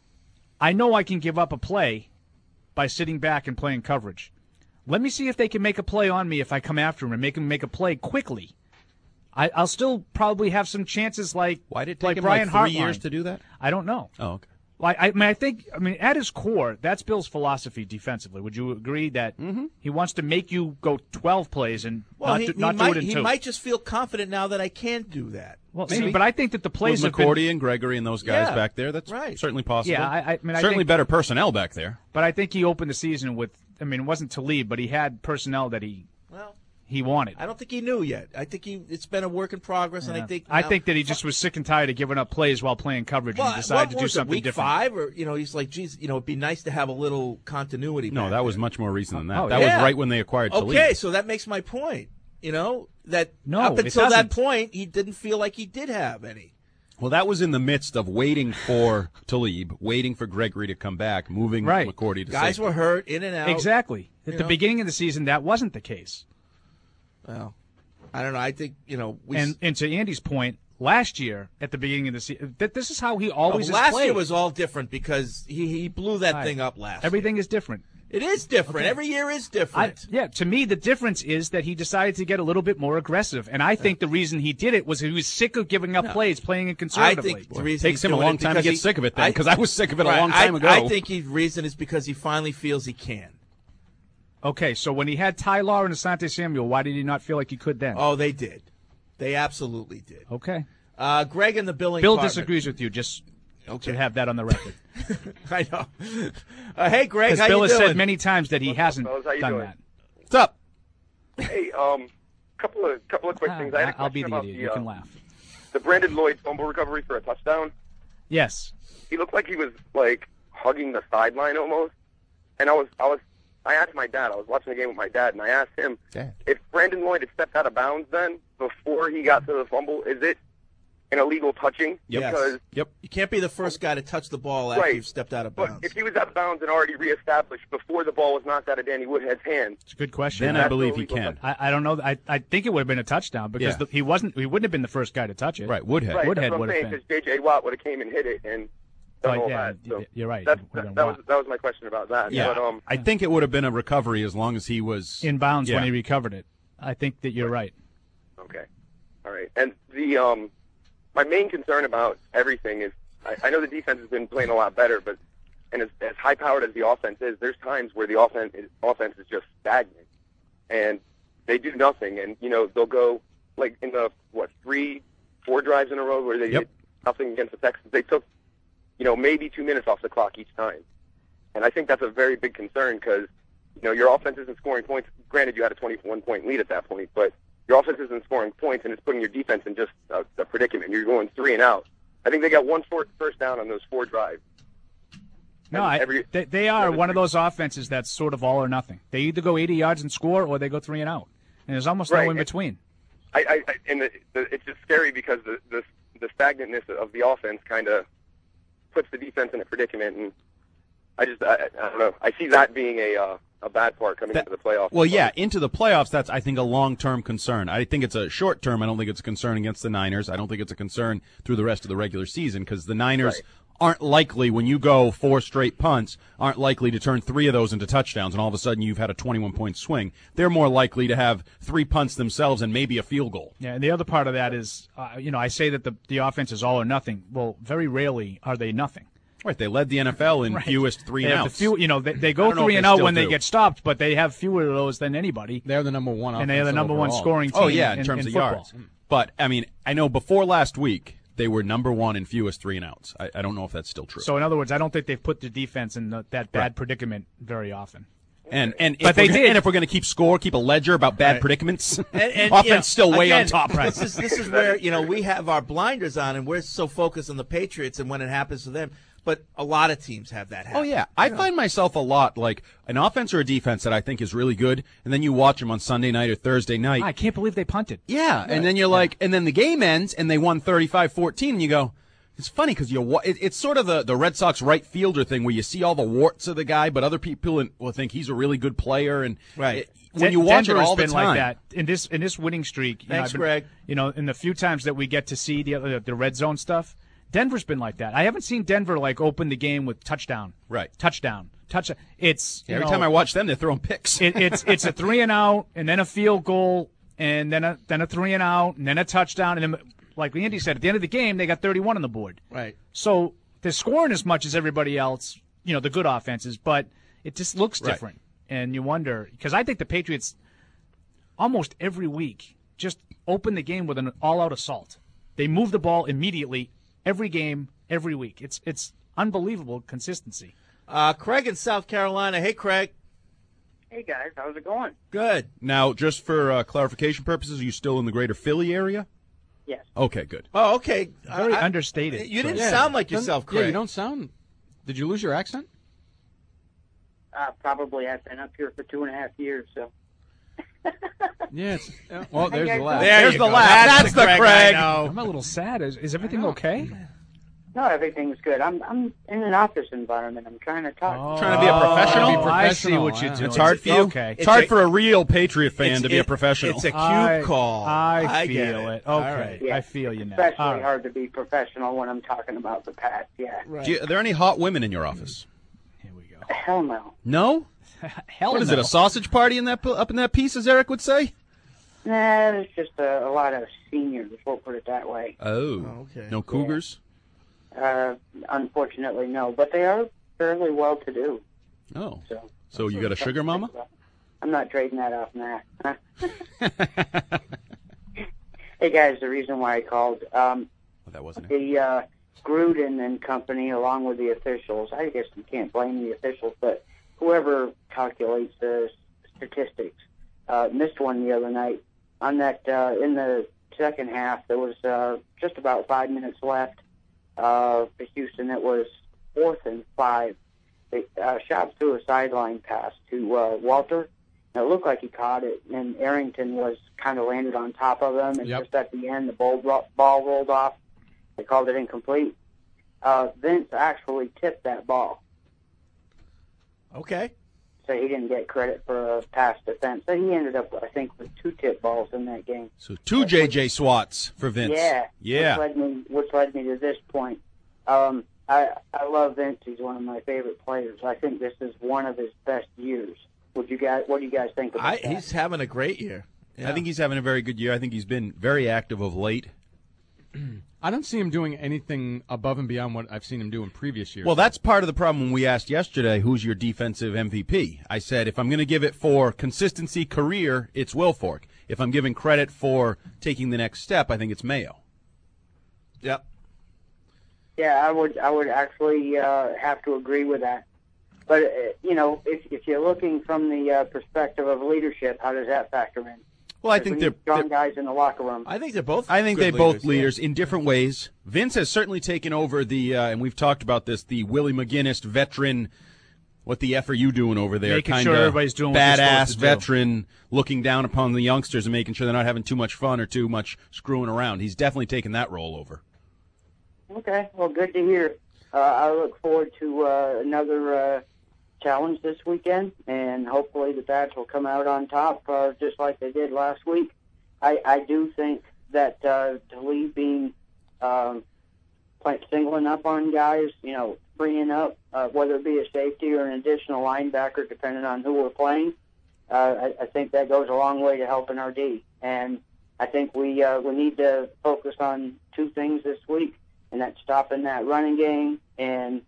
I know I can give up a play by sitting back and playing coverage. Let me see if they can make a play on me if I come after him and make him make a play quickly. I, I'll still probably have some chances like Why did it take like him Brian like three Hartline. years to do that? I don't know. Oh, okay. Like I, I mean, I think I mean at his core, that's Bill's philosophy defensively. Would you agree that mm-hmm. he wants to make you go twelve plays and Well, not, he, do, he not might, do it in he two? might just feel confident now that I can do that. Well, see, but I think that the plays With have been- McCourty and Gregory and those guys Yeah, back there, that's right. certainly possible. Yeah, I, I mean, I certainly think- better personnel back there. But I think he opened the season with. I mean, it wasn't Talib, but he had personnel that he Well, he wanted. I don't think he knew yet. I think he it's been a work in progress, and I Yeah. think I now- think that he just was sick and tired of giving up plays while playing coverage Well, and he decided what to do was it, something week different. five, or you know, he's like, geez, you know, it'd be nice to have a little continuity. No, back that was there. much more recent than that. Oh, that yeah. was right when they acquired Talib. Okay, so that makes my point. You know that No, up it until that doesn't. point, he didn't feel like he did have any. Well, that was in the midst of waiting for Talib, waiting for Gregory to come back, moving Right. McCourty to Guys safety. were hurt in and out. Exactly. At You the know? beginning of the season, that wasn't the case. Well, I don't know. I think you know. We And and to Andy's point, last year at the beginning of the season, that this is how he Oh, always has last played. year was all different because he he blew that Right. thing up last. Everything is different. It is different. Okay. Every year is I, different. yeah, to me, the difference is that he decided to get a little bit more aggressive, and I think the reason he did it was he was sick of giving up No. plays, playing it I conservatively. think the reason takes he's him a doing long it time to because get he- sick of it then, 'cause I was sick of it a long I- time ago. I think the reason is because he finally feels he can. Okay, so when he had Ty Law and Asante Samuel, why did he not feel like he could then? Oh, they did. They absolutely did. Okay. Uh, Greg in the billing Bill department. disagrees with you. Just Okay. to have that on the record. I know. Uh, hey, Greg, Because how Bill you has doing? said many times that he What's up, hasn't fellas? How you done doing? that. What's up? Hey, um, couple of couple of quick Ah, things. I had a I'll be question the about idiot. the, You uh, can laugh. the Brandon Lloyd fumble recovery for a touchdown. Yes. He looked like he was like hugging the sideline almost. And I was I was I asked my dad. I was watching the game with my dad, and I asked him Dad. if Brandon Lloyd had stepped out of bounds then before he got to the fumble. Is it an illegal touching? Yes. Because Yep. You can't be the first guy to touch the ball after Right. you've stepped out of but bounds. if he was out of bounds and already reestablished before the ball was knocked out of Danny Woodhead's hand, It's a good question. Then I believe he can. I, I don't know. I, I think it would have been a touchdown because Yeah. the, he wasn't. He wouldn't have been the first guy to touch it. Right, Woodhead. right? Woodhead that's what would I'm have saying been. because J J Watt would have came and hit it and done Right, all yeah, that. So you're right. That's, It would have that, that been was that was my question about that. Yeah. But, um, I think it would have been a recovery as long as he was In bounds Yeah. when he recovered it. I think that you're right. Okay. All right. And the um, my main concern about everything is I, I know the defense has been playing a lot better, but and as, as high powered as the offense is, there's times where the offense is, offense is just stagnant, and they do nothing. And you know they'll go like in the what three, four drives in a row where they Yep. did nothing against the Texans. They took you know maybe two minutes off the clock each time, and I think that's a very big concern because you know your offense isn't scoring points. Granted, you had a twenty-one point lead at that point, but your offense isn't scoring points, and it's putting your defense in just a, a predicament. You're going three and out. I think they got one short first down on those four drives. No, And I, every- they, they are every- one of those offenses that's sort of all or nothing. They either go eighty yards and score, or they go three and out, and there's almost Right, no in and- between. I, I, I and the, the, it's just scary because the the, the stagnantness of the offense kind of puts the defense in a predicament, and I just I, I don't know. I see that being a uh, a bad part coming That- into the playoffs. Well, yeah, into the playoffs, that's, I think, a long-term concern. I think it's a short-term. I don't think it's a concern against the Niners. I don't think it's a concern through the rest of the regular season because the Niners Right. aren't likely, when you go four straight punts, aren't likely to turn three of those into touchdowns, and all of a sudden you've had a twenty-one point swing. They're more likely to have three punts themselves and maybe a field goal. Yeah, and the other part of that is, uh, you know, I say that the the offense is all or nothing. Well, very rarely are they nothing. Right, they led the N F L in Right. fewest three They and have the outs. few, you know, they, they I go don't know three if and they out still when they do. get stopped, but they have fewer of those than anybody. They're the number one, and they are the offense number one overall. scoring team. Oh yeah, in, in terms in of football. yards. But I mean, I know before last week they were number one in fewest three and outs. I, I don't know if that's still true. So in other words, I don't think they've put the defense in the, that bad Right. predicament very often. And and But if they we're, gonna- did. And if we're going to keep score, keep a ledger about bad Right. predicaments, And, and, offense you know, still way again, on top. This is this is where you know we have our blinders on, and we're so focused on the Patriots and when it happens to them. But a lot of teams have that happen. Oh yeah, I find myself a lot like an offense or a defense that I think is really good, and then you watch them on Sunday night or Thursday night. I can't believe they punted. Yeah, and then you're like, and then the game ends, and they won thirty-five fourteen, and you go, it's funny because you wa- it, it's sort of the, the Red Sox right fielder thing where you see all the warts of the guy, but other people will think he's a really good player, and Right. it- when you watch Denver it all has the been time, like that in this in this winning streak. You know, Thanks, I've been- Greg. You know, in the few times that we get to see the other the red zone stuff, Denver's been like that. I haven't seen Denver like open the game with touchdown, right? Touchdown, touchdown. It's you every know, time I watch them, they're throwing picks. it, it's it's a three and out, and then a field goal, and then a then a three and out, and then a touchdown, and then like Andy said, at the end of the game, they got thirty-one on the board. Right. So they're scoring as much as everybody else, you know, the good offenses, but it just looks Right. different, and you wonder because I think the Patriots almost every week just open the game with an all-out assault. They move the ball immediately every game, every week. It's it's unbelievable consistency. Uh, Craig in South Carolina. Hey, Craig. Hey guys, how's it going? Good. Now, just for uh, clarification purposes, are you still in the greater Philly area? Yes. Okay, good. Oh, okay. Very I- understated. You didn't Yeah. sound like Doesn't- yourself, Yeah, Craig. you don't sound. Did you lose your accent? Uh, probably I've been up here for two and a half years, so. Yeah. It's, yeah. Well, there's guys the laugh. There There's you the go. laugh. That's, That's the the Craig. Craig. I know. I'm a little sad. Is, is everything okay? No, everything's good. I'm I'm in an office environment. I'm trying to talk. Trying to be a professional? Oh, I see what you're Yeah. doing. It's hard for you. Okay. It's, It's hard a- for a real Patriot fan It's- to be a it- professional. It's a cube I, call. I feel get it. it. Okay. All right. Yeah. I feel you now. Especially All right. hard to be professional when I'm talking about the past. Yeah. Right. Do you, are there any hot women in your office? Here we go. Hell no. No. Hell What is no. it? A sausage party in that up in that piece, as Eric would say? Nah, there's just a, a lot of seniors. We'll put it that way. Oh, okay. No cougars. Uh, unfortunately, no. But they are fairly well to do. Oh, So. so you got a sugar mama? I'm not trading that off, Matt. Hey guys, the reason why I called, um, Well, that wasn't it. the uh, Gruden and company, along with the officials, I guess you can't blame the officials, but whoever calculates the statistics, uh, missed one the other night. On that, uh, in the second half, there was uh, just about five minutes left. Uh, for Houston, it was fourth and five. They uh, shot through a sideline pass to uh, Walter. And it looked like he caught it, and Arrington was kind of landed on top of him, and Yep. just at the end, the ball, ro- ball rolled off. They called it incomplete. Uh, Vince actually tipped that ball, Okay. so he didn't get credit for a pass defense. So he ended up, I think, with two tip balls in that game. So two J J Swats for Vince. Yeah, Yeah. Which led me, which led me to this point. Um, I I love Vince. He's one of my favorite players. I think this is one of his best years. Would you guys? What do you guys think about I, that? he's having a great year. I think he's having a very good year. I think he's been very active of late. I don't see him doing anything above and beyond what I've seen him do in previous years. Well, that's part of the problem when we asked yesterday, who's your defensive M V P? I said, if I'm going to give it for consistency career, it's Wilfork. If I'm giving credit for taking the next step, I think it's Mayo. Yep. Yeah, I would. I would actually uh, have to agree with that. But uh, you know, if if you're looking from the uh, perspective of leadership, how does that factor in? Well, I Because think we they're, need strong guys in the locker room. I think they're both. I think good they both leaders, leaders in different ways. Vince has certainly taken over the, uh, and we've talked about this, the Willie McGinnis veteran. What the F are you doing over there? Making kind sure of everybody's doing what they're badass supposed to do. veteran, looking down upon the youngsters and making sure they're not having too much fun or too much screwing around. He's definitely taken that role over. Okay, well, good to hear. Uh, I look forward to uh, another uh, challenge this weekend, and hopefully the Bats will come out on top, uh, just like they did last week. I, I do think that uh, Talib being um, like singling up on guys, you know, bringing up, uh, whether it be a safety or an additional linebacker, depending on who we're playing, uh, I, I think that goes a long way to helping our D. And I think we uh, we need to focus on two things this week, and that's stopping that running game and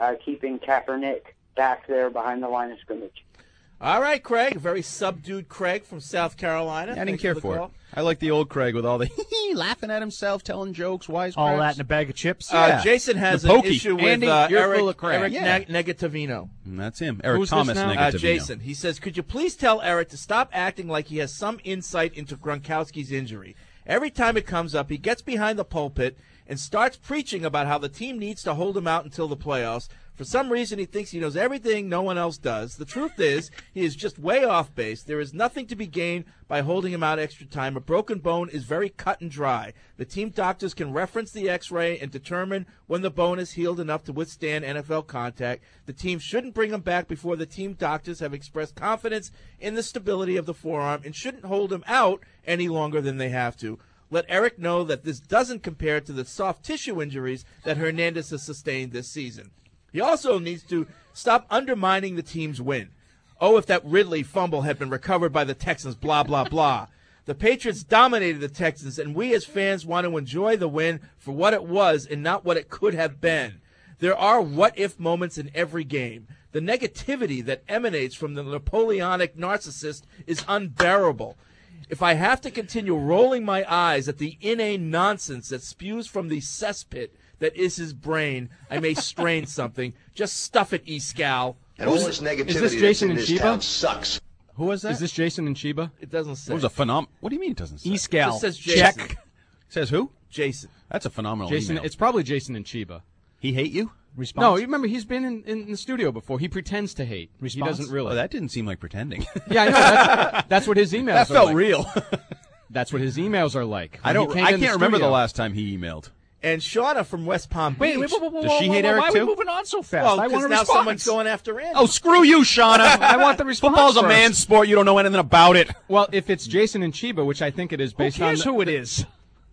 uh, keeping Kaepernick back there behind the line of scrimmage. All right, Craig. Very subdued Craig from South Carolina. I didn't Thanks care the for call. it. I like the old Craig with all the laughing at himself, telling jokes, wise All that in a bag of chips. Uh, Yeah. Jason has The an pokey. issue with Andy, uh, you're Eric, full of crap. Eric Yeah. Neg- Negativino. And that's him, Eric Who's Thomas this now? Negativino. Uh, Jason. He says, could you please tell Eric to stop acting like he has some insight into Gronkowski's injury? Every time it comes up, he gets behind the pulpit and starts preaching about how the team needs to hold him out until the playoffs. For some reason, he thinks he knows everything no one else does. The truth is, he is just way off base. There is nothing to be gained by holding him out extra time. A broken bone is very cut and dry. The team doctors can reference the x-ray and determine when the bone is healed enough to withstand N F L contact. The team shouldn't bring him back before the team doctors have expressed confidence in the stability of the forearm and shouldn't hold him out any longer than they have to. Let Eric know that this doesn't compare to the soft tissue injuries that Hernandez has sustained this season. He also needs to stop undermining the team's win. Oh, if that Ridley fumble had been recovered by the Texans, blah, blah, blah. The Patriots dominated the Texans, and we as fans want to enjoy the win for what it was and not what it could have been. There are what-if moments in every game. The negativity that emanates from the Napoleonic narcissist is unbearable. If I have to continue rolling my eyes at the inane nonsense that spews from the cesspit that is his brain, I may strain something. Just stuff it, E-Scal. And all this negativity Is this Jason and that's in this Sheba? town sucks. Who was that? Is this Jason and Sheba? It doesn't say. It was a phenom. What do you mean it doesn't say? E-Scal. It says Jason. Check. Says who? Jason. That's a phenomenal Jason. email. It's probably Jason and Sheba. He hate you? Response. No, you remember he's been in, in the studio before. He pretends to hate. Response? He doesn't really. Oh, that didn't seem like pretending. Yeah, I know. That's, that's what his emails That are felt like. real. That's what his emails are like. I When he don't. came I in can't remember the studio- last time he emailed. And Shauna from West Palm Wait, Beach. wait, wait, wait, Does she hate why Eric are we too? moving on so fast? Well, I because want a now response. someone's going after Andy. Oh, screw you, Shauna. I want the response. Football's a first. man's sport. You don't know anything about it. Well, if it's Jason and Sheba, which I think it is Who based cares on. who it is?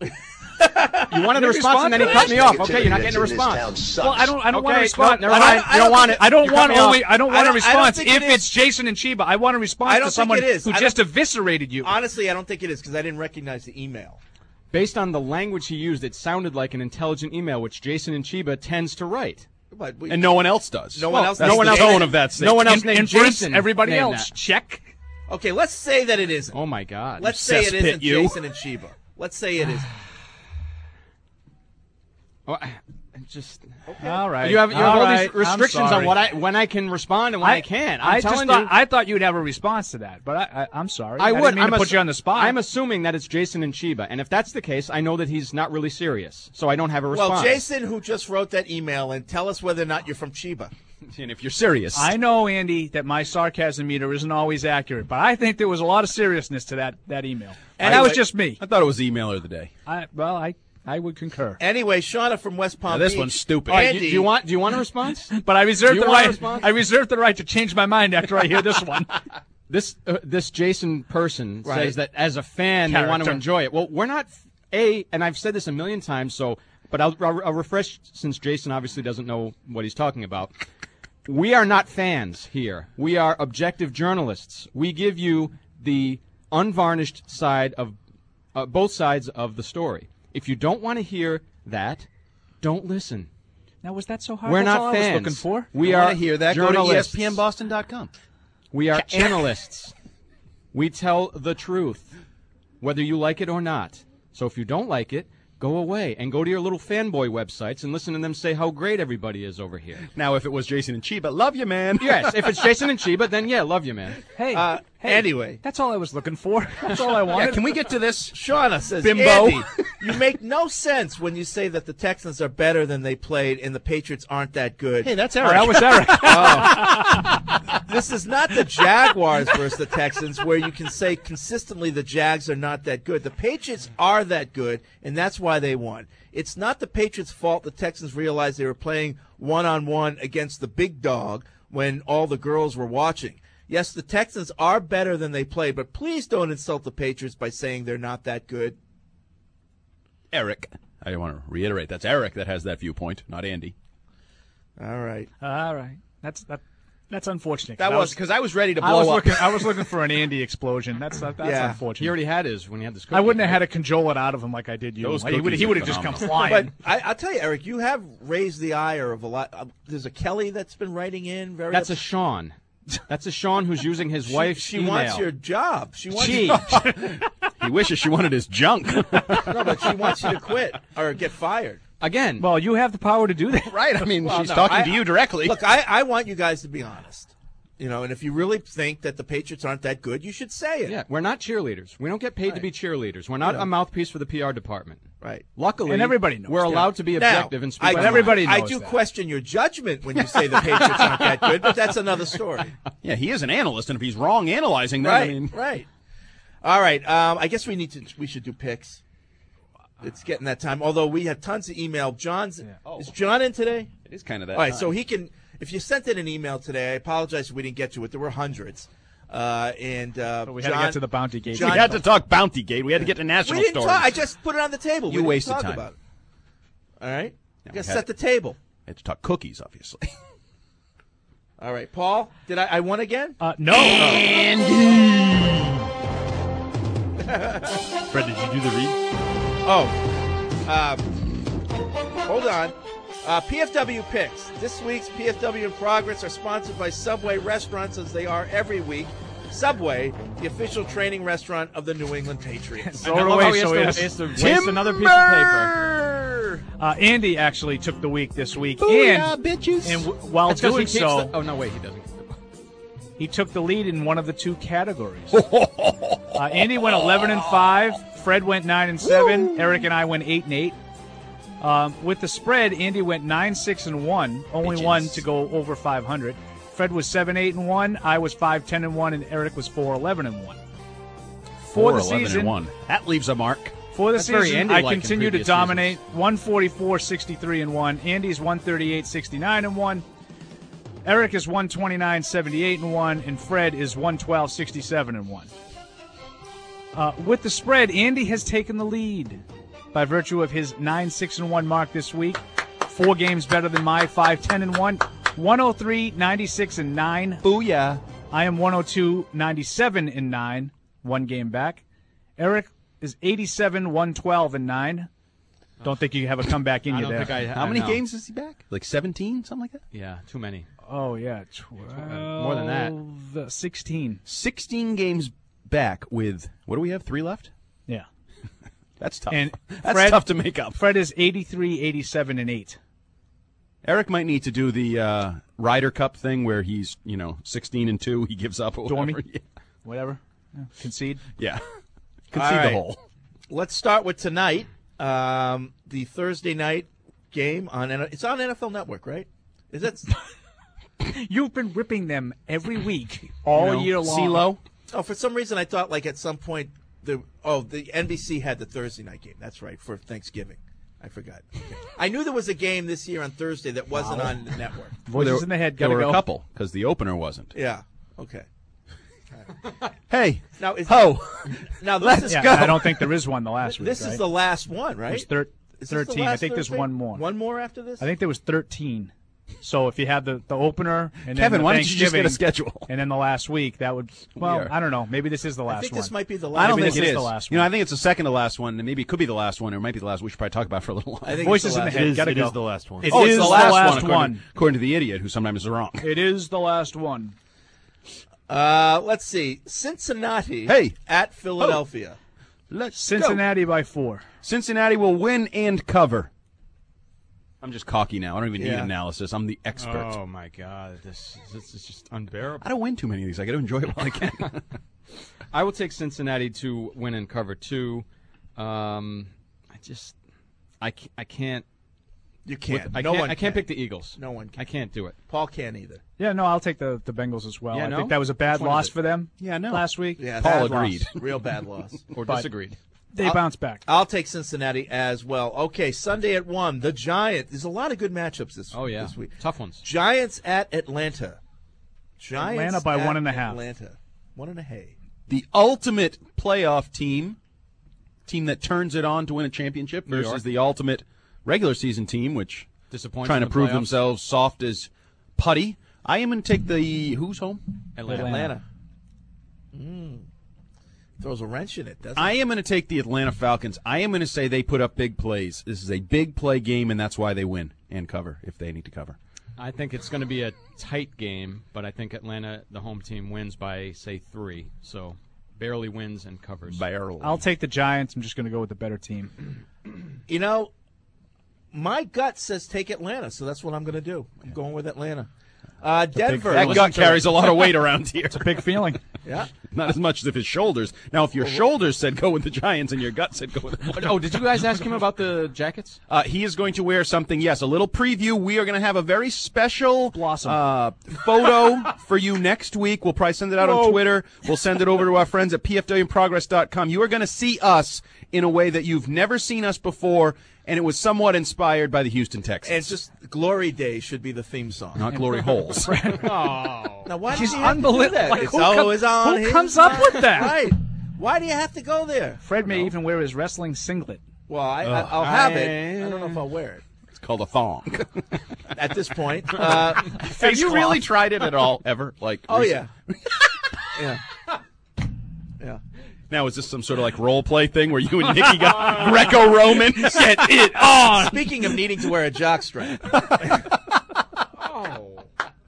You wanted a Your response and then he response cut me to off. Negativity Okay, you're not that's getting a in this town response. sucks. Well, I don't. I don't want a Okay, response. no, never I mind. don't- You don't want it. I don't You want cut me only. off. I don't I want a don't- I don't response think if it is. it's Jason and Chiba. I want a response I don't to someone think it is. who I just don't- eviscerated you. Honestly, I don't think it is because I didn't recognize the email. Based on the language he used, it sounded like an intelligent email, which Jason and Sheba tends to write. But we, And no one else does. No one Well, else That's does. the No one else- tone of that statement. No one else In- named inference, Jason. everybody named else. that. Check. Okay, let's say that it isn't. Oh my God. Let's say it cesspit, isn't you. Jason and Sheba. Let's say it is. Oh, I- I just. All right. You have, you have all, right. these restrictions I'm on sorry. what I when I can respond and when I, can't. I'm I telling just thought you. I thought you'd have a response to that, but I, I, I'm sorry. I would. didn't mean I'm to put assu- you on the spot. I'm assuming that it's Jason and Sheba, and if that's the case, I know that he's not really serious, so I don't have a response. Well, Jason, who just wrote that email, and tell us whether or not you're from Chiba. And if you're serious, I know, Andy, that my sarcasm meter isn't always accurate, but I think there was a lot of seriousness to that, that email. And that was just me. I thought it was the emailer of the day. I, well, I, I would concur. Anyway, Shauna from West Palm Now, this Beach. one's stupid. All right, Andy, do, do you want do you want a response? But I Do reserve you the want a right. response? I reserve the right to change my mind after I hear this one. This uh, this Jason person Right. says that as a fan they want to Character. enjoy it. Well, we're not a, and I've said this a million times. So, but I'll, I'll, I'll refresh since Jason obviously doesn't know what he's talking about. We are not fans here. We are objective journalists. We give you the unvarnished side of uh, both sides of the story. If you don't want to hear that, don't listen. Now, was that so hard? We're That's not all fans. I was looking for. We I are want to hear that. Go to E S journalists. P N Boston dot com. We are analysts. We tell the truth, whether you like it or not. So if you don't like it, go away and go to your little fanboy websites and listen to them say how great everybody is over here. Now, if it was Jason and Chiba, love you, man. Yes, if it's Jason and Chiba, then yeah, love you, man. Hey, Uh, hey, anyway. that's all I was looking for. That's all I Yeah, wanted. can we get to this? Shauna says, Bimbo. Andy, you make no sense when you say that the Texans are better than they played and the Patriots aren't that good. Hey, that's Oh, Eric. that was Eric. Oh. This is not the Jaguars versus the Texans where you can say consistently the Jags are not that good. The Patriots are that good, and that's why they won. It's not the Patriots' fault the Texans realized they were playing one-on-one against the big dog when all the girls were watching. Yes, the Texans are better than they played, but please don't insult the Patriots by saying they're not that good. Eric. I want to reiterate, that's Eric that has that viewpoint, not Andy. All right. All right. That's that. That's unfortunate. That I was because I was ready to I blow was up. looking. I was looking for an Andy explosion. That's that's Yeah. unfortunate. He already had his when he had this. I wouldn't cookie, have had right? to cajole it out of him like I did you. Those Like, he would cookies he are would have just come phenomenal. flying. But I, I'll tell you, Eric, you have raised the ire of a lot. Uh, there's a Kelly that's been writing in. Very. That's a Sean. That's a Sean who's using his She- wife's She email. wants your job. She wants. She. He wishes she wanted his junk. No, but she wants you to quit or get fired. Again. Well, you have the power to do that, right? I mean, Well, she's no, talking I- to you directly. Look, I, I want you guys to be honest. You know, and if you really think that the Patriots aren't that good, you should say it. Yeah, we're not cheerleaders. We don't get paid to Right. be cheerleaders. We're not Yeah. a mouthpiece for the P R department. Right. Luckily, And everybody knows we're that. allowed to be Now, objective and speak. I, our But everybody I knows do that. question your judgment when you say the Patriots aren't that good, but that's another story. Yeah, he is an analyst, and if he's wrong analyzing them, Right, I mean, right. All right. Um, I guess we need to. We should do picks. It's getting that time. Although we have tons of email. John's is John in today? it is kind of that. All right. time. So he can. If you sent in an email today, I apologize if we didn't get to it. There were hundreds. Uh, and uh, But we had John, to get to the Bounty Gate. John- we had to talk Bounty Gate. We had to get to We national didn't stories. talk. I just put it on the table. You we wasted didn't talk time. about it. All right. Yeah, You got to we had set it. the table. had to talk cookies, obviously. All right, Paul. Did I? I won again? Uh, no. Fred, did you do the read? Oh, um, hold on. Uh, P F W picks. This week's P F W in Progress are sponsored by Subway restaurants, as they are every week. Subway, the official training restaurant of the New England Patriots. Throw I it love away how he so has he to, has- he has to waste another piece of paper. Uh, Andy actually took the week this week, Booyah, and bitches. and w- while That's 'cause he doing keeps so, the- oh no, wait, he doesn't. he took the lead in one of the two categories. uh, Andy went eleven and five. Fred went nine and seven. Eric and I went eight and eight. Um, with the spread, Andy went nine six and one. Only Bitches. one to go over five hundred. Fred was seven eight and one. I was five ten and one, and Eric was four eleven and one. For Four, the eleven, season, and one. That leaves a mark. For the That's very season, Andy-like I in continue to previous dominate. one forty-four sixty-three and one. Andy's one thirty-eight sixty-nine and one. Eric is one twenty-nine seventy-eight and one, and Fred is one twelve sixty-seven and one. Uh, with the spread, Andy has taken the lead by virtue of his nine six and one mark this week. Four games better than my five ten and one. one oh three ninety-six and nine. Booyah. I am one oh two ninety-seven and nine. One game back. Eric is eighty-seven one twelve and nine. Don't think you have a comeback in I you don't there. think I. How I many know. games is he back? Like seventeen, something like that? Yeah, too many. Oh, yeah. twelve, More than that. uh, sixteen. sixteen games back with, what do we have, three left? Yeah. That's tough. And That's Fred- tough to make up. Fred is eighty-three eighty-seven and eight. Eric might need to do the uh, Ryder Cup thing where he's, you know, sixteen and two, he gives up or Dormy? whatever. Yeah. Whatever. Yeah. Concede. Yeah. All Concede right. the hole. Let's start with tonight. Um, the Thursday night game on N- it's on N F L Network, right? Is that You've been ripping them every week, all You know, year long. CeeLo? Oh, for some reason I thought like at some point the oh the N B C had the Thursday night game. That's right, for Thanksgiving. I forgot. Okay. I knew there was a game this year on Thursday that wasn't on the network. Voices there, in the head. There Gotta were go. a couple because the opener wasn't. Yeah. Okay. Hey, Now is ho, now this let's is Yeah, go. I don't think there is one the last week. this right? is the last one, right? There's thir- Is this the thirteen. I last think there's Thursday? one more. One more after this? I think there was thirteen. So if you had the, the opener and then Kevin, the why don't you just get a Thanksgiving, schedule? and then the last week, that would well, are- I don't know. Maybe this is the last I think one. this might be the I last. don't Maybe think this it is is. the last You know, one. I think it's the second to last one, and maybe it could be the last one, or it might be the last. We should probably talk about it for a little while. I think Voices it's the in the last. head. It is, Gotta it go. is the last one. It oh, is it's the the last, last one, according, one. according to the idiot who sometimes is wrong. It is the last one. Uh, let's see. Cincinnati Hey. at Philadelphia. Let's Cincinnati by four. go. Cincinnati will win and cover. I'm just cocky now. I don't even need Yeah. analysis. I'm the expert. Oh my God, this this is just unbearable. I don't win too many of these. I got to enjoy it while I can. I will take Cincinnati to win and cover two. Um, I just, I can't. I can't You can't. with- I no can't, one I can't can. pick the Eagles. No one can. I can't do it. Paul can't either. Yeah, no, I'll take the, the Bengals as well. Yeah, I no? think that was a bad Which one is loss it? for them Yeah, no. last week. Yeah, Paul bad loss. agreed. Real bad loss. Or But- disagreed. They I'll- bounce back. I'll take Cincinnati as well. Okay, Sunday at one. The Giants. There's a lot of good matchups this. Oh yeah, this week. tough ones. Giants at Atlanta. Giants Atlanta by at one and a half. Atlanta, one and a half. The ultimate playoff team, team that turns it on to win a championship, New versus York. the ultimate regular season team, which Disappoints trying in to the prove playoffs. themselves soft as putty. I am going to take the who's home? Atlanta. Atlanta. Mm. Throws a wrench in it, doesn't I it? am going to take the Atlanta Falcons. I am going to say they put up big plays. This is a big play game, and that's why they win and cover if they need to cover. I think it's going to be a tight game, but I think Atlanta, the home team, wins by, say, three. So barely wins and covers. Barely. I'll take the Giants. I'm just going to go with the better team. You know, my gut says take Atlanta, so that's what I'm going to do. I'm going with Atlanta. Uh, Denver. That gut carries a lot of weight around here. It's a big feeling. Yeah. Not as much as if his shoulders. Now, if your shoulders said go with the Giants and your gut said go with the Oh, did you guys ask him about the jackets? Uh, he is going to wear something, yes, a little preview. We are going to have a very special Blossom. Uh, photo for you next week. We'll probably send it out Whoa. on Twitter. We'll send it over to our friends at P F W progress dot com. You are going to see us in a way that you've never seen us before, and it was somewhat inspired by the Houston Texans. And it's just Glory Days should be the theme song. Not Glory Holes. Oh. Now, why He's do you have to do unbelievable. that? Like, It's who com- always on who his comes up mind. with that? Right. Why do you have to go there? Fred may even wear his wrestling singlet. Well, I, I, Ugh. I'll have it. I don't know if I'll wear it. It's called a thong. At this point. Uh, Have you really tried it at all, ever? Like, oh, recent- yeah. yeah. Yeah. Now, is this some sort of like role play thing where you and Nikki got Greco-Roman? Get it on! Speaking of needing to wear a jockstrap. Oh.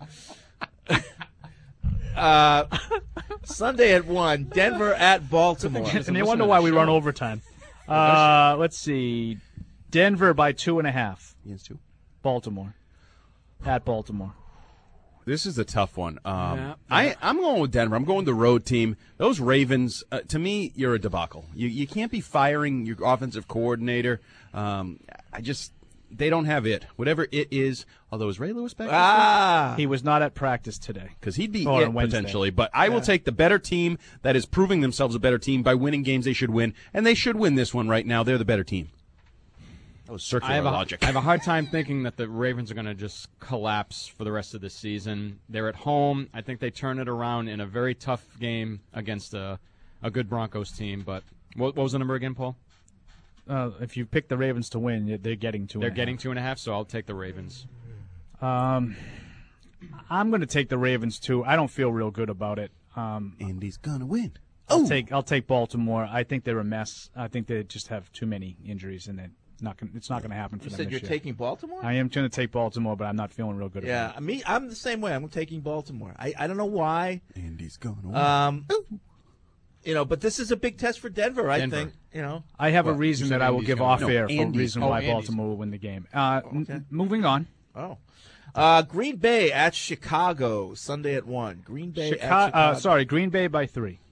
Uh, Sunday at one, Denver at Baltimore. And you wonder why we run overtime. Uh, let's see. Denver by two and a half. Against two. Baltimore. At Baltimore. This is a tough one. Um, Yeah. I, I'm going with Denver. I'm going the road team. Those Ravens, uh, to me, you're a debacle. You you can't be firing your offensive coordinator. Um, I just, they don't have it. Whatever it is, although is Ray Lewis back? Ah. He was not at practice today. Because he'd be Or it on Wednesday. potentially. But I will take the better team that is proving themselves a better team by winning games they should win. And they should win this one right now. They're the better team. That was circular I have, a, logic. I have a hard time thinking that the Ravens are going to just collapse for the rest of the season. They're at home. I think they turn it around in a very tough game against a, a good Broncos team. But what, what was the number again, Paul? Uh, if you pick the Ravens to win, they're getting two. They're and a getting half. two and a half, so I'll take the Ravens. Um, I'm going to take the Ravens too. I don't feel real good about it. Um, Andy's gonna win. I'll take I'll take Baltimore. I think they're a mess. I think they just have too many injuries, and they're not gonna, it's not going to happen for You them said this you're year. taking Baltimore? I am going to take Baltimore, but I'm not feeling real good Yeah, about it. me. I'm the same way. I'm taking Baltimore. I, I don't know why. Andy's gonna win. Um, you know, but this is a big test for Denver. I Denver. think. You know, I have What? a reason You said that I will Andy's give gonna off win. air No, for a Andy's. reason Oh, why Andy's. Baltimore will win the game. Uh, Oh, okay. m- moving on. Oh. Uh, Green Bay at Chicago Sunday at one. Green Bay Chica- at Chicago. uh, sorry, Green Bay by three.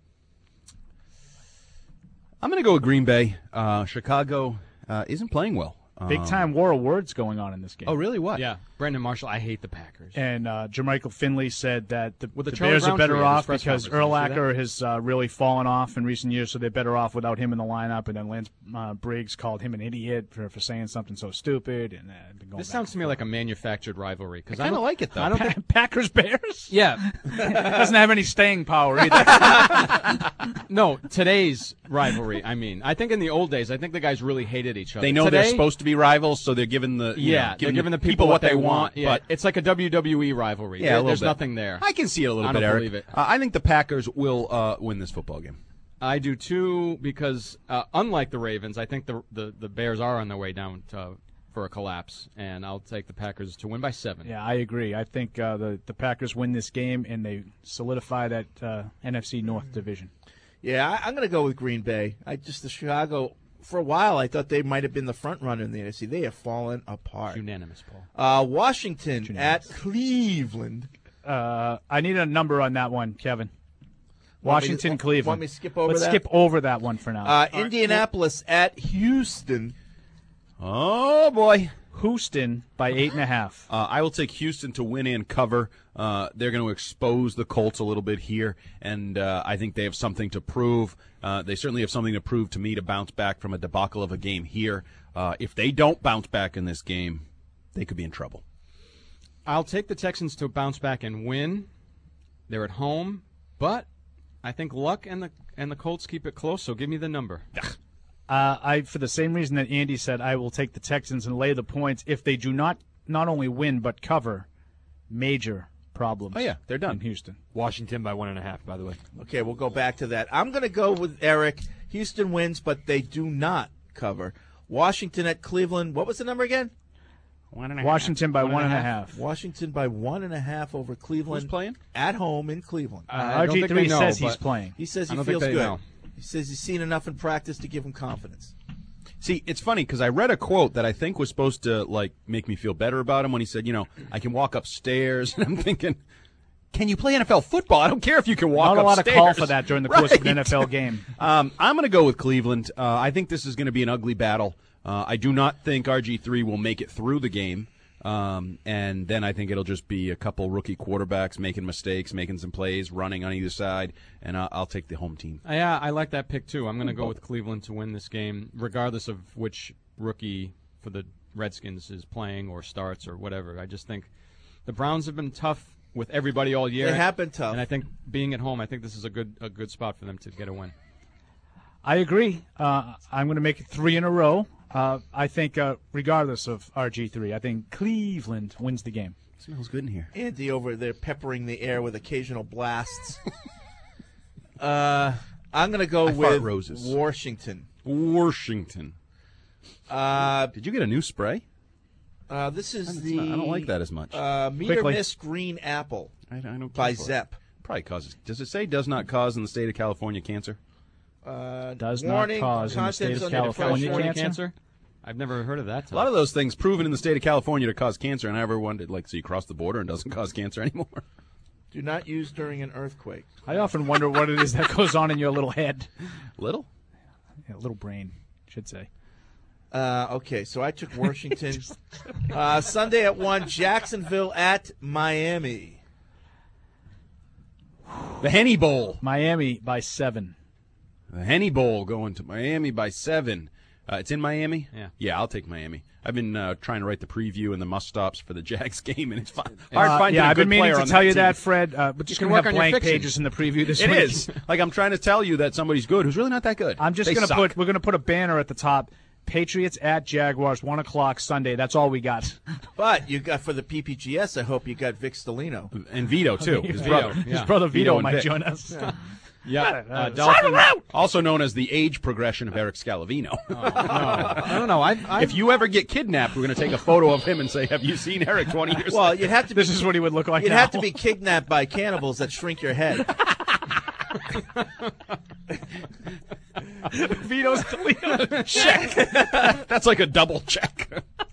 I'm going to go with Green Bay. Uh, Chicago uh, isn't playing well. Big Um, time war of words going on in this game. Oh, really? What? Yeah, Brandon Marshall, I hate the Packers. And uh, Jermichael Finley said that the, With the the Charlie Bears are Brown better trade at his off press because conference. Did you see Urlacher has uh, really fallen off in recent years, so they're better off without him in the lineup. And then Lance uh, Briggs called him an idiot for, for saying something so stupid. And uh, been going This back sounds and to me like a manufactured rivalry. Because I kinda like it, though. I don't forth. think. Packers Bears. Yeah. Doesn't have any staying power either. No, today's rivalry. I mean, I think in the old days, I think the guys really hated each other. They know Today, they're supposed to be rivals, so they're giving the you Yeah, know, they're giving the people, what they want. Yeah, But it's like a W W E rivalry. yeah, a There- little there's bit. nothing there. I can see it a little I bit, don't Eric. believe it. Uh, I think the Packers will uh, win this football game. I do too, because uh, unlike the Ravens, I think the, the the Bears are on their way down to, for a collapse, and I'll take the Packers to win by seven. Yeah, I agree. I think uh, the the Packers win this game and they solidify that uh, N F C North division. Yeah, I, I'm going to go with Green Bay. I just the Chicago. For a while, I thought they might have been the front runner in the N F C. They have fallen apart. Unanimous, Paul. Uh, Washington Unanimous. at Cleveland. Uh, I need a number on that one, Kevin. Want me to- Washington, Cleveland. want me to skip over Let's that? skip over that one for now. Uh, Indianapolis at Houston. Oh boy, Houston by eight and a half. Uh, I will take Houston to win and cover. Uh, they're going to expose the Colts a little bit here, and uh, I think they have something to prove. Uh, they certainly have something to prove to me to bounce back from a debacle of a game here. Uh, if they don't bounce back in this game, they could be in trouble. I'll take the Texans to bounce back and win. They're at home, but I think Luck and the and the Colts keep it close. So give me the number. Uh, I, for the same reason that Andy said, I will take the Texans and lay the points. If they do not not only win but cover, major problems. Oh, yeah, they're done. In Houston. Washington by one and a half, by the way. Okay, we'll go back to that. I'm going to go with Eric. Houston wins, but they do not cover. Washington at Cleveland. What was the number again? One and a Washington half. by One one and and a a half. half. Washington by one and a half over Cleveland. Who's playing? At home in Cleveland. Uh, R G three says he's playing. He says I he don't think feels they good. know. He says he's seen enough in practice to give him confidence. See, it's funny because I read a quote that I think was supposed to like make me feel better about him when he said, you know, I can walk upstairs. And I'm thinking, can you play N F L football? I don't care if you can walk Not a lot upstairs. of call for that during the course of an Right. N F L game. Um, I'm going to go with Cleveland. Uh, I think this is going to be an ugly battle. Uh, I do not think R G three will make it through the game. Um, and then I think it'll just be a couple rookie quarterbacks making mistakes, making some plays, running on either side, and I'll, I'll take the home team. Yeah, I like that pick too. I'm going to go with Cleveland to win this game, regardless of which rookie for the Redskins is playing or starts or whatever. I just think the Browns have been tough with everybody all year. They have been tough, and I think being at home, I think this is a good a good spot for them to get a win. I agree. Uh, I'm going to make it three in a row. Uh, I think, uh, regardless of R G three, I think Cleveland wins the game. Smells good in here. Andy over there peppering the air with occasional blasts. uh, I'm going to go I with fart roses. Washington. Washington. Uh, Did you get a new spray? Uh, this is It's the. not- I don't like that as much. Uh, Meter Quickly. Miss Green Apple. I, I don't by care for it. Zepp. Probably causes. Does it say does not cause in the state of California cancer? Uh, Does not warning, cause in the state of contents under California pressure. cancer? I've never heard of that. A lot of those things proven in the state of California to cause cancer, and I ever wondered, like, so you cross the border and it doesn't cause cancer anymore. Do not use during an earthquake. I often wonder what it is that goes on in your little head. Little? Yeah, little brain, should say. Uh, okay, so I took Washington. uh, Sunday at one, Jacksonville at Miami. The Henny Bowl. Miami by seven. The Henny Bowl going to Miami by seven. Uh, it's in Miami? Yeah. Yeah, I'll take Miami. I've been uh, trying to write the preview and the must-stops for the Jags game, and it's fun. hard Uh, finding yeah, a I've good been meaning player to on tell that you team. that, Fred. Uh, but just can going work to have on your blank fiction. pages in the preview this It week. is. Like, I'm trying to tell you that somebody's good who's really not that good. I'm just They going to suck. put. We're going to put a banner at the top. Patriots at Jaguars, one o'clock Sunday. That's all we got. But you got for the P P G S, I hope you got Vic Stellino. And Vito, too. His Vito. brother. His brother Vito, and might Vic. join us. Yeah. Yeah, uh, Sign Dolphins. him out! Also known as the age progression of Eric Scalavino. No, I don't know. I, I, If you ever get kidnapped, we're going to take a photo of him and say, have you seen Eric twenty years Well, ago? you'd have to. Be, This is what he would look like You'd now. have to be kidnapped by cannibals that shrink your head. Vito's Toledo. Check. That's like a double check.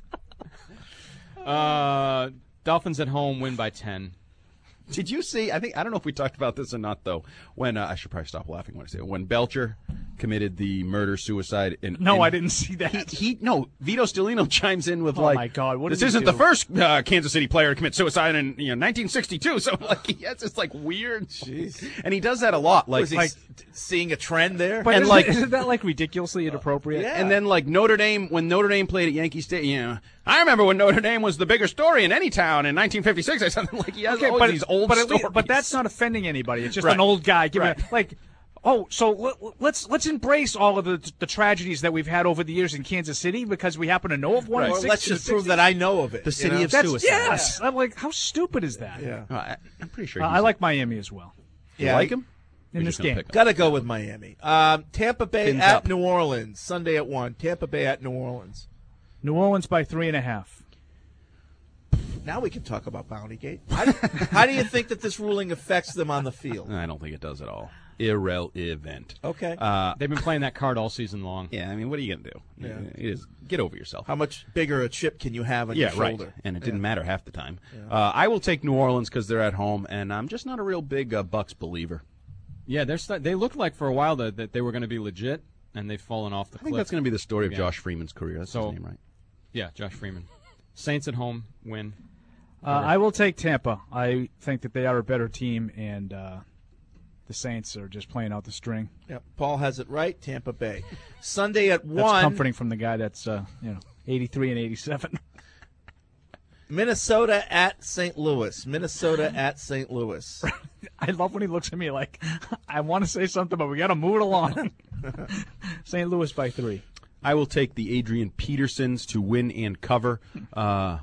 uh, Dolphins at home win by ten. Did you see? I think I don't know if we talked about this or not though. When uh, I should probably stop laughing when I say it. When Belcher committed the murder suicide. In, No, in, I didn't see that. He, he no. Vito Stellino chimes in with Oh, like, my God, what this did he isn't do? the first uh, Kansas City player to commit suicide in you know nineteen sixty-two. So like he has this like weird, Jeez. and he does that a lot. Like, Was he like s- seeing a trend there? But and isn't, like- isn't that like ridiculously inappropriate? yeah. And then, like, Notre Dame, when Notre Dame played at Yankee Stadium, you know, I remember when Notre Dame was the bigger story in any town in nineteen fifty-six or something. Like, he has Okay, always but, these old but, at stories. least- but that's not offending anybody. It's just Right. an old guy giving Right. it, like, oh, so let, let's let's embrace all of the the tragedies that we've had over the years in Kansas City because we happen to know of one. Or in let's six- in just the prove sixties. that I know of it. The you city know? of That's, suicide. yes. I'm like, how stupid is that? Yeah. Uh, I, I'm pretty sure Uh, he's I like Miami as well You Yeah. like him? in You're this just gonna game. pick him. Gotta go with Miami. Um, Tampa Bay Fins at up. New Orleans, Sunday at one. Tampa Bay at New Orleans. New Orleans by three and a half. Now we can talk about Bounty Gate. How do, how do you think that this ruling affects them on the field? I don't think it does at all. Irrelevant. Okay. Uh, They've been playing that card all season long. yeah, I mean, what are you going to do? Yeah. It is, get over yourself. How much bigger a chip can you have on yeah, your right. shoulder? And it didn't matter half the time. Uh, I will take New Orleans because they're at home, and I'm just not a real big uh, Bucks believer. Yeah, they're st- they looked like for a while that, that they were going to be legit, and they've fallen off the I cliff. think that's going to be the story of Yeah. Josh Freeman's career. That's So- his name, right? Yeah, Josh Freeman. Saints at home win. Uh, I will take Tampa. I think that they are a better team, and uh, the Saints are just playing out the string. Yep. Paul has it right. Tampa Bay. Sunday at That's one. comforting from the guy that's uh, you know eighty-three and eighty-seven. Minnesota at Saint Louis. Minnesota at Saint Louis. I love when he looks at me like, I want to say something, but we got to move it along. Saint Louis by three. I will take the Adrian Petersons to win and cover. Uh,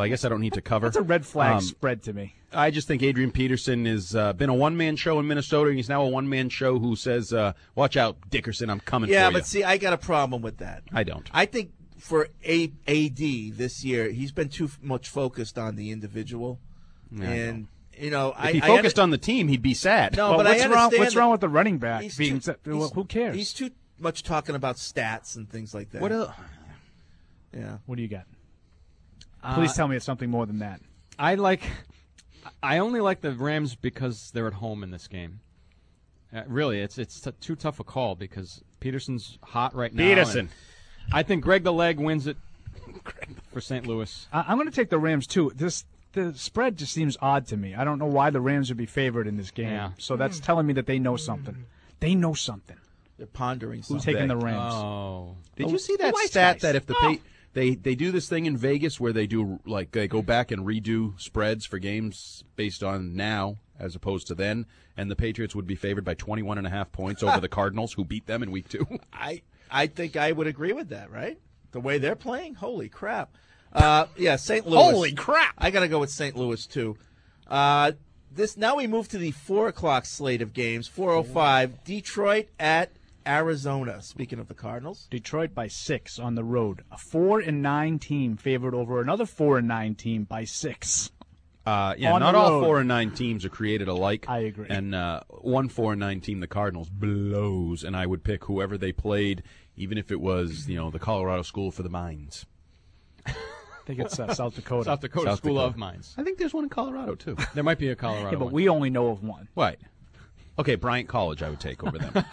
Well, I guess I don't need to cover. That's a red flag Um, spread to me. I just think Adrian Peterson has uh, been a one-man show in Minnesota, and he's now a one-man show who says, uh, watch out, Dickerson, I'm coming Yeah, for you. but see, I got a problem with that. I don't. I think for a- AD this year, he's been too f- much focused on the individual. Yeah, I and, you know, If I he I focused under- on the team, he'd be sad. No, Well, but what's I wrong? understand What's that wrong with the running back he's being? too- well, he's- who cares? He's too much talking about stats and things like that. What el- Yeah. What do you got? Uh, Please tell me it's something more than that. I like. I only like the Rams because they're at home in this game. Uh, really, it's it's t- too tough a call because Peterson's hot right now. Peterson. and I think Greg the Leg wins it for Saint Louis. I- I'm going to take the Rams too. This the spread just seems odd to me. I don't know why the Rams would be favored in this game. Yeah. So that's telling me that they know something. They know something. They're pondering Who's something. taking the Rams? Oh, Did you see that White stat guys. that if the Oh. pa- they they do this thing in Vegas where they do like they go back and redo spreads for games based on now as opposed to then, and the Patriots would be favored by twenty-one and a half points over the Cardinals who beat them in week two. I I think I would agree with that, right? The way they're playing, holy crap. Uh, yeah, Saint Louis. Holy crap! I got to go with Saint Louis too. Uh, this now we move to the four o'clock slate of games. Four o five. Detroit at Arizona. Speaking of the Cardinals, Detroit by six on the road. A four and nine team favored over another four and nine team by six. Uh, yeah, On not the all road. four and nine teams are created alike. I agree. And uh, one four and nine team, the Cardinals, blows, and I would pick whoever they played, even if it was you know the Colorado School for the Mines. I think it's uh, South Dakota. South Dakota South School Dakota. of Mines. I think there's one in Colorado too. There might be a Colorado Yeah, but one. we only know of one. Right. Okay, Bryant College, I would take over them.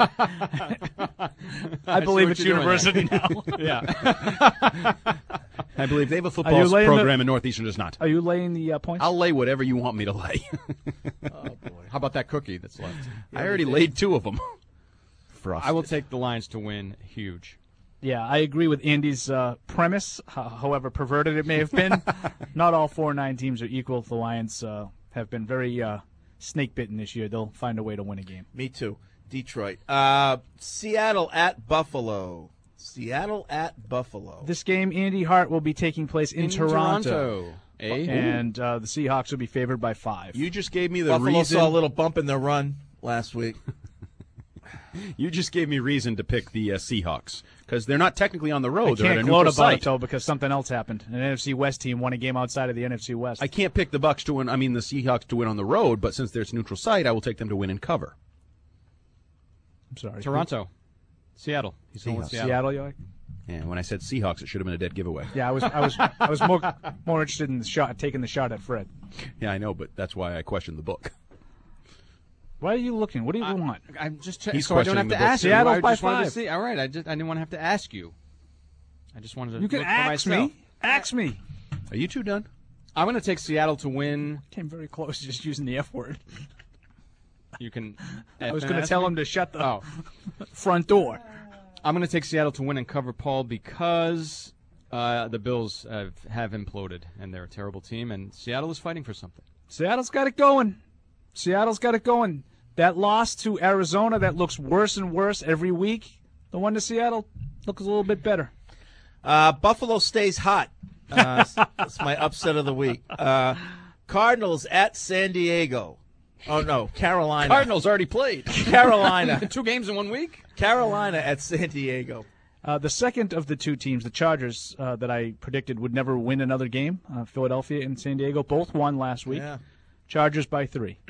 I believe what it's you're doing university there. now. Yeah. I believe they have a Are football you laying program the- and Northeastern does not. Are you laying the uh, points? I'll lay whatever you want me to lay. How about that cookie that's left? I already laid two of them. I will take the Lions to win huge. Yeah, I agree with Andy's uh, premise, ho- however perverted it may have been. Not all four and nine teams are equal. The Lions uh, have been very uh, snake-bitten this year. They'll find a way to win a game. me too. Detroit. Uh, Seattle at Buffalo. Seattle at Buffalo. This game, Andy Hart, will be taking place in, In Toronto. Toronto. Eh? And uh, the Seahawks will be favored by five. You just gave me the Buffalo reason. saw a little bump in their run last week. You just gave me reason to pick the uh, Seahawks because they're not technically on the I road. They're at a can't neutral gloat about site. it, though, because something else happened. An N F C West team won a game outside of the N F C West. I can't pick the Bucks to win. I mean, the Seahawks to win on the road, but since there's a neutral site, I will take them to win and cover. I'm sorry. Toronto. Seattle. He's going with Seahawks. Seattle. Seattle, you like? Yeah, when I said Seahawks, it should have been a dead giveaway. Yeah, I was, I was, I was more, more interested in the shot, taking the shot at Fred. Yeah, I know, but that's why I questioned the book. Why are you looking? What do you want? I'm just checking He's so I don't have questioning to the book. ask you. Seattle I by just wanted to five. see. All right, I just I didn't want to have to ask you. I just wanted to. You can look for ask myself. me. Ask me. Are you two done? I'm going to take Seattle to win. Came very close, just using the F word. You can. I was going to tell him to shut the Oh. front door. I'm going to take Seattle to win and cover, Paul, because uh, the Bills have, have imploded and they're a terrible team, and Seattle is fighting for something. Seattle's got it going. Seattle's got it going. That loss to Arizona that looks worse and worse every week. The one to Seattle looks a little bit better. Uh, Buffalo stays hot. Uh, that's my upset of the week. Uh, Cardinals at San Diego. Oh, no, Carolina. Cardinals already played. Carolina. Two games in one week? Carolina at San Diego. Uh, the second of the two teams, the Chargers, uh, that I predicted would never win another game, uh, Philadelphia and San Diego, both won last week. Yeah. Chargers by three.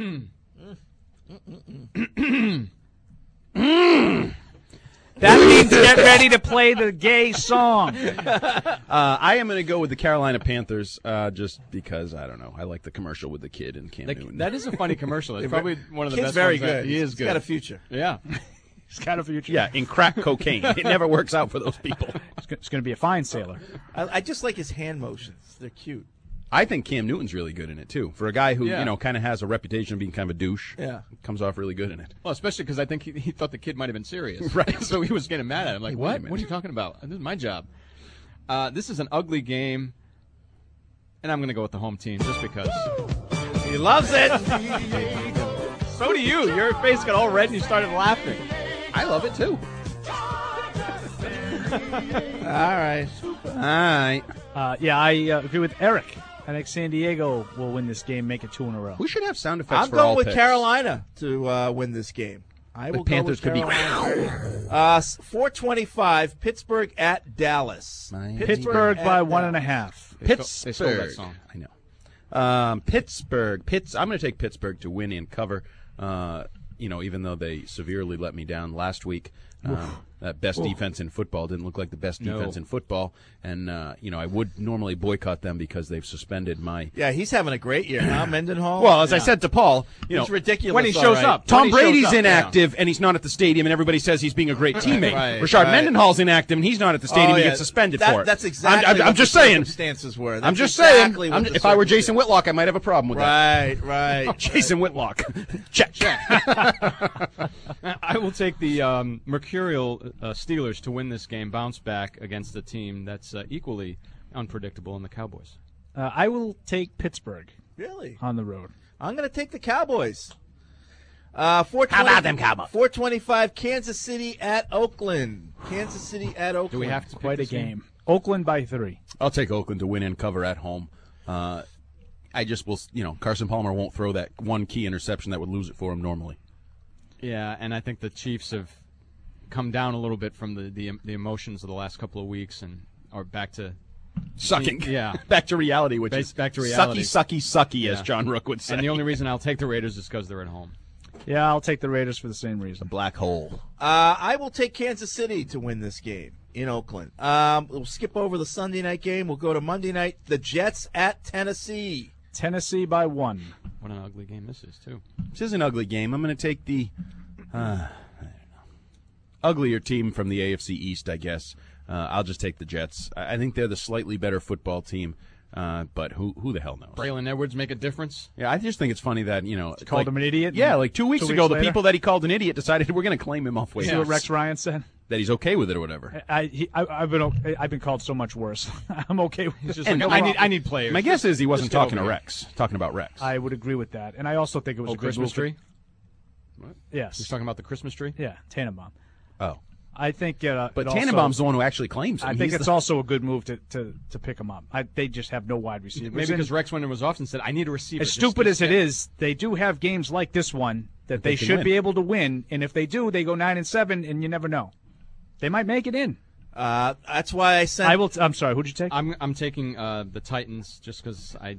That means get ready to play the gay song. Uh, I am going to go with the Carolina Panthers uh, just because, I don't know, I like the commercial with the kid and Cam That, Newton. that is a funny commercial. It's probably one of the Kid's best very ones that- good. He is He's good. got a future. Yeah. He's got a future. Yeah, in crack cocaine. It never works out for those people. It's going to be a fine sailor. I, I just like his hand motions. They're cute. I think Cam Newton's really good in it, too. For a guy who, Yeah. you know, kind of has a reputation of being kind of a douche. Yeah. Comes off really good in it. Well, especially because I think he, he thought the kid might have been serious. Right. So he was getting mad at him. Like, Hey, wait a what? minute. What are you talking about? This is my job. Uh, this is an ugly game, and I'm going to go with the home team just because. He loves it. So do you. Your face got all red and you started laughing. I love it, too. All right. All right. Uh, yeah, I uh, agree with Eric. I think San Diego will win this game, make it two in a row. We should have sound effects I'm for all going with picks. Carolina to uh, win this game. I The will Panthers go could with be- Carolina. uh, four twenty-five, Pittsburgh at Dallas. Pittsburgh by at one and a Dallas. half. They stole- they stole that Pittsburgh. song. I know. Um, Pittsburgh. Pitts. I'm going to take Pittsburgh to win and cover. Uh, you know, even though they severely let me down last week. Um, that best Oof. defense in football didn't look like the best No. defense in football, and uh, you know I would normally boycott them because they've suspended my. Yeah, he's having a great year, huh, Mendenhall? Well, as I Yeah. said to Paul, you It's know, ridiculous. when he all shows right. up. Tom When he shows Brady's up, inactive and he's not at the stadium, and everybody says he's being a great teammate. right, Rashard right. Mendenhall's inactive and he's not at the stadium. Oh, He yeah. gets suspended That- for it. that's exactly I'm, I'm, I'm what just the saying. circumstances were. I'm That's just exactly saying. what I'm, the if I were circumstances- Jason Whitlock, I might have a problem with Right, that. right. Jason Whitlock. Check. I will take the um, Mercurial uh, Steelers to win this game, bounce back against a team that's uh, equally unpredictable in the Cowboys. Uh, I will take Pittsburgh. Really? On the road. I'm going to take the Cowboys. Uh, four How about them Cowboys? four twenty-five, Kansas City at Oakland. Kansas City at Oakland. Do we have to Quite a game. Oakland by three. I'll take Oakland to win and cover at home. Uh, I just will, you know, Carson Palmer won't throw that one key interception that would lose it for him normally. Yeah, and I think the Chiefs have come down a little bit from the, the, the emotions of the last couple of weeks and are back to Sucking. Yeah. Back to reality, which Back- is back to reality. sucky, sucky, sucky, as Yeah. John Rook would say. And the only reason I'll take the Raiders is because they're at home. Yeah, I'll take the Raiders for the same reason. Black hole. Uh, I will take Kansas City to win this game in Oakland. Um, we'll skip over the Sunday night game. We'll go to Monday night. The Jets at Tennessee. Tennessee by one. What an ugly game this is, too. This is an ugly game. I'm going to take the uh, I don't know, uglier team from the A F C East, I guess. Uh, I'll just take the Jets. I I think they're the slightly better football team, uh, but who who the hell knows? Braylon Edwards make a difference? Yeah, I just think it's funny that, you know. Called like- him an idiot? Yeah, like two weeks Two ago, weeks the later? people that he called an idiot decided we're going to claim him off waivers. See what Rex Ryan said? That he's okay with it or whatever. I, he, I I've been o- I've been called so much worse. I'm okay with it. Just like, I need I need players. My guess is he wasn't Just get talking to over it. Rex. Talking about Rex. I would agree with that, and I also think it was Oh, a good Christmas move to- tree? Yes, He's talking about the Christmas tree? yeah, Tannenbaum. Oh. I think, uh, But it also- Tannenbaum's the one who actually claims him. I think He's it's the- also a good move to, to, to pick him up. I, they just have no wide receivers. Maybe And because Rex Winter was off and said, I need a receiver. as Just- stupid just as it get- is, they do have games like this one that They they, can should win. be able to win, and if they do, they go nine and seven, and you never know. They might make it in. Uh, that's why I sent. I will. T- I'm sorry. Who'd you take? I'm I'm taking uh, the Titans just because I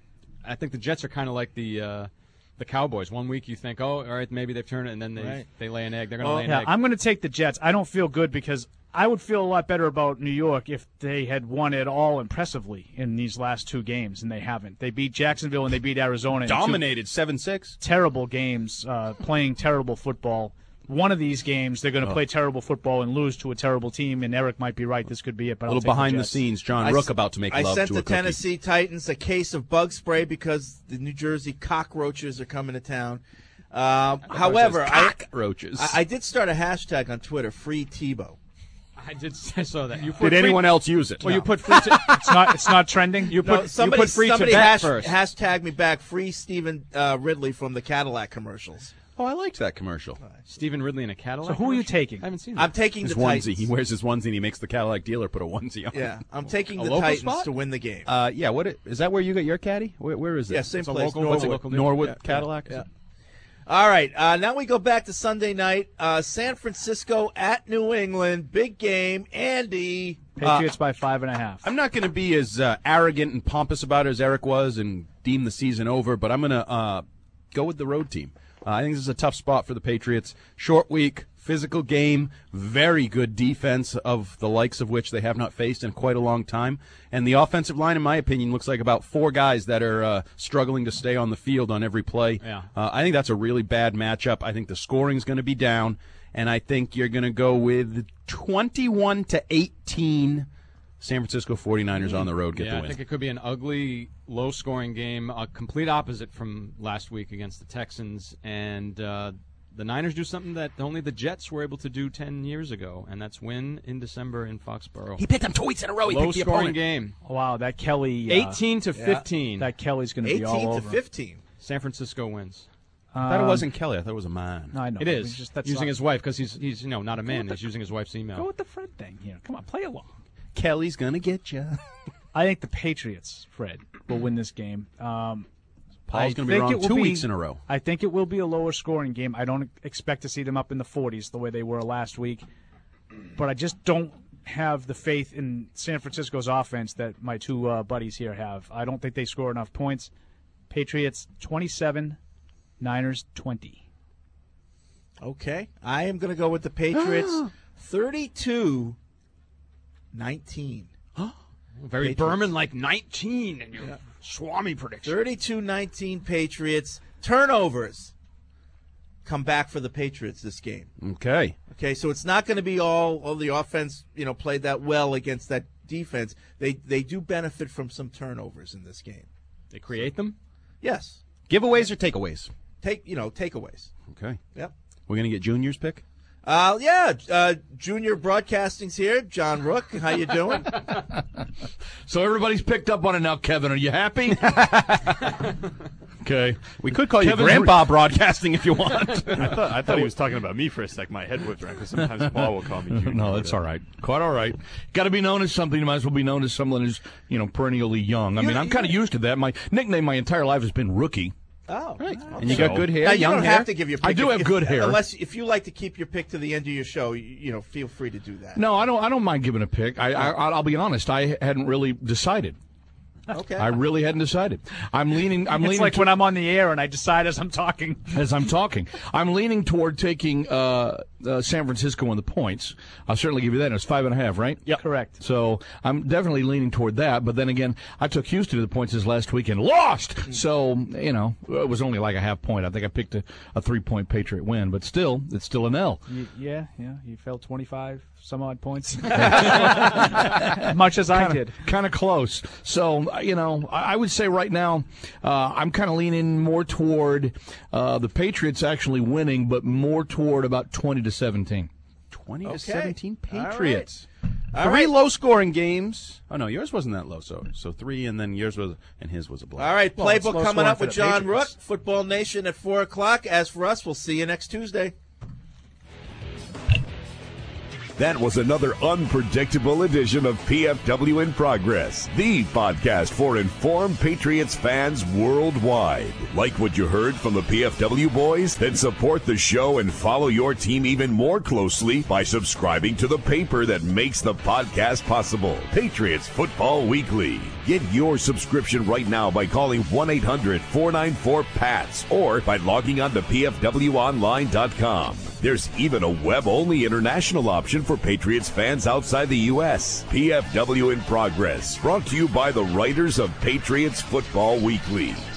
I think the Jets are kind of like the uh, the Cowboys. One week you think, oh, all right, maybe they've turned it, and then they Right. they lay an egg. They're going to Well, lay an yeah, egg. I'm going to take the Jets. I don't feel good because I would feel a lot better about New York if they had won it all impressively in these last two games, and they haven't. They beat Jacksonville and they beat Arizona. in two Dominated seven six. terrible games, uh, playing terrible football. One of these games, they're going to Oh. play terrible football and lose to a terrible team, and Eric might be right. This could be it. But A I'll little take behind the, Jets. scenes, John I Rook s- about to make I love sent to the a cookie. Tennessee Titans a case of bug spray because the New Jersey cockroaches are coming to town. Um, however, it says I, cockroaches. I, I did start a hashtag on Twitter, Free Tebow. I did I saw that. You Did put free- anyone else use it? Well, No. you put free. To, It's not. It's not trending. you put No, somebody you put free somebody to bet hash, first. hashtag me back, Free Stephen uh, Ridley from the Cadillac commercials. Oh, I liked that commercial. Stephen Ridley in a Cadillac. So who are you commercial? taking? I haven't seen. I'm that. taking His the onesie. Titans. He wears his onesie and he makes the Cadillac dealer put a onesie on. Yeah, I'm taking A the local Titans spot? to win the game. Uh, yeah. What it, is that? Where you got your caddy? Where, where is it? yeah, same it's a place, local- Norwood. what's a local deal? Norwood Yeah, Cadillac. yeah. All right, uh, now we go back to Sunday night. Uh, San Francisco at New England, big game. Andy, Patriots by five and a half. I'm not going to be as uh, arrogant and pompous about it as Eric was and deem the season over, but I'm going to uh, go with the road team. Uh, I think this is a tough spot for the Patriots. Short week, physical game, very good defense of the likes of which they have not faced in quite a long time. And the offensive line, in my opinion, looks like about four guys that are uh, struggling to stay on the field on every play. Yeah. Uh, I think that's a really bad matchup. I think the scoring's going to be down, and I think you're going to go with twenty-one to eighteen San Francisco forty-niners on the road get yeah, the I win. think it could be an ugly, low-scoring game, a complete opposite from last week against the Texans, and uh, the Niners do something that only the Jets were able to do ten years ago, and that's win in December in Foxborough. He picked them two weeks in a row. He picked the Low-scoring opponent. game, Wow, that Kelly. Uh, eighteen to fifteen. That Kelly's going to be all eighteen to over. fifteen. San Francisco wins. I thought it Um, wasn't Kelly. I thought it was a man. No, I know. It I is mean, just, that's using not- his wife because he's he's you know not a man. with the- He's using his wife's email. Go with the Fred thing here. Come on, play along. Kelly's going to get you. I think the Patriots, Fred, will win this game. Um, Paul's going to be wrong two be, weeks in a row. I think it will be a lower scoring game. I don't expect to see them up in the forties the way they were last week. But I just don't have the faith in San Francisco's offense that my two uh, buddies here have. I don't think they score enough points. Patriots twenty-seven, Niners twenty. Okay. I am going to go with the Patriots thirty-two nineteen. Very Patriots. Berman like nineteen in your yeah. Swami prediction. thirty-two nineteen Patriots. Turnovers come back for the Patriots this game. Okay. Okay, so it's not going to be all, all the offense, you know, played that well against that defense. They they do benefit from some turnovers in this game. They create them? Yes. Giveaways or takeaways? Take, you know, takeaways. Okay. Yep. We're going to get Junior's pick? Uh, yeah, uh, Junior Broadcasting's here. John Rook, how you doing? So everybody's picked up on it now, Kevin. Are you happy? Okay. We could call Kevin's you Grandpa re- Broadcasting if you want. I thought, I thought he was talking about me for a sec. My head whipped around because sometimes Paul will call me Junior. No, that's all right. Quite all right. Got to be known as something. You might as well be known as someone who's, you know, perennially young. I mean, I'm kind of used to that. My nickname my entire life has been Rookie. Oh, right. And you so, got good hair. Now, you young don't hair. have to give your pick. I do if, have good if, hair. Unless if you like to keep your pick to the end of your show, you, you know, feel free to do that. No, I don't. I don't mind giving a pick. I, I I'll be honest. I hadn't really decided. Okay. I really hadn't decided. I'm leaning. I'm it's leaning. like to, when I'm on the air and I decide as I'm talking. As I'm talking, I'm leaning toward taking uh, uh, San Francisco on the points. I'll certainly give you that. It's five and a half, right? Yeah, correct. So I'm definitely leaning toward that. But then again, I took Houston to the points this last week and lost. So you know, it was only like a half point. I think I picked a, a three point Patriot win, but still, it's still an L. You, yeah, yeah. You fell twenty-five some odd points, much as I kinda, did. Kind of close. So, you know, I, I would say right now uh, I'm kind of leaning more toward uh, the Patriots actually winning, but more toward about twenty to seventeen. twenty Okay. to seventeen Patriots. All Three right. low-scoring games. Oh no, yours wasn't that low. So so three, and then yours was, and his was a blow. All right, Well, it's playbook low coming scoring up for with the John Rook, Patriots. Football Nation at four o'clock. As for us, we'll see you next Tuesday. That was another unpredictable edition of P F W in Progress, the podcast for informed Patriots fans worldwide. Like what you heard from the P F W boys? Then support the show and follow your team even more closely by subscribing to the paper that makes the podcast possible, Patriots Football Weekly. Get your subscription right now by calling one eight hundred four nine four P A T S or by logging on to P F W online dot com. There's even a web-only international option for Patriots fans outside the U S. P F W in Progress, brought to you by the writers of Patriots Football Weekly.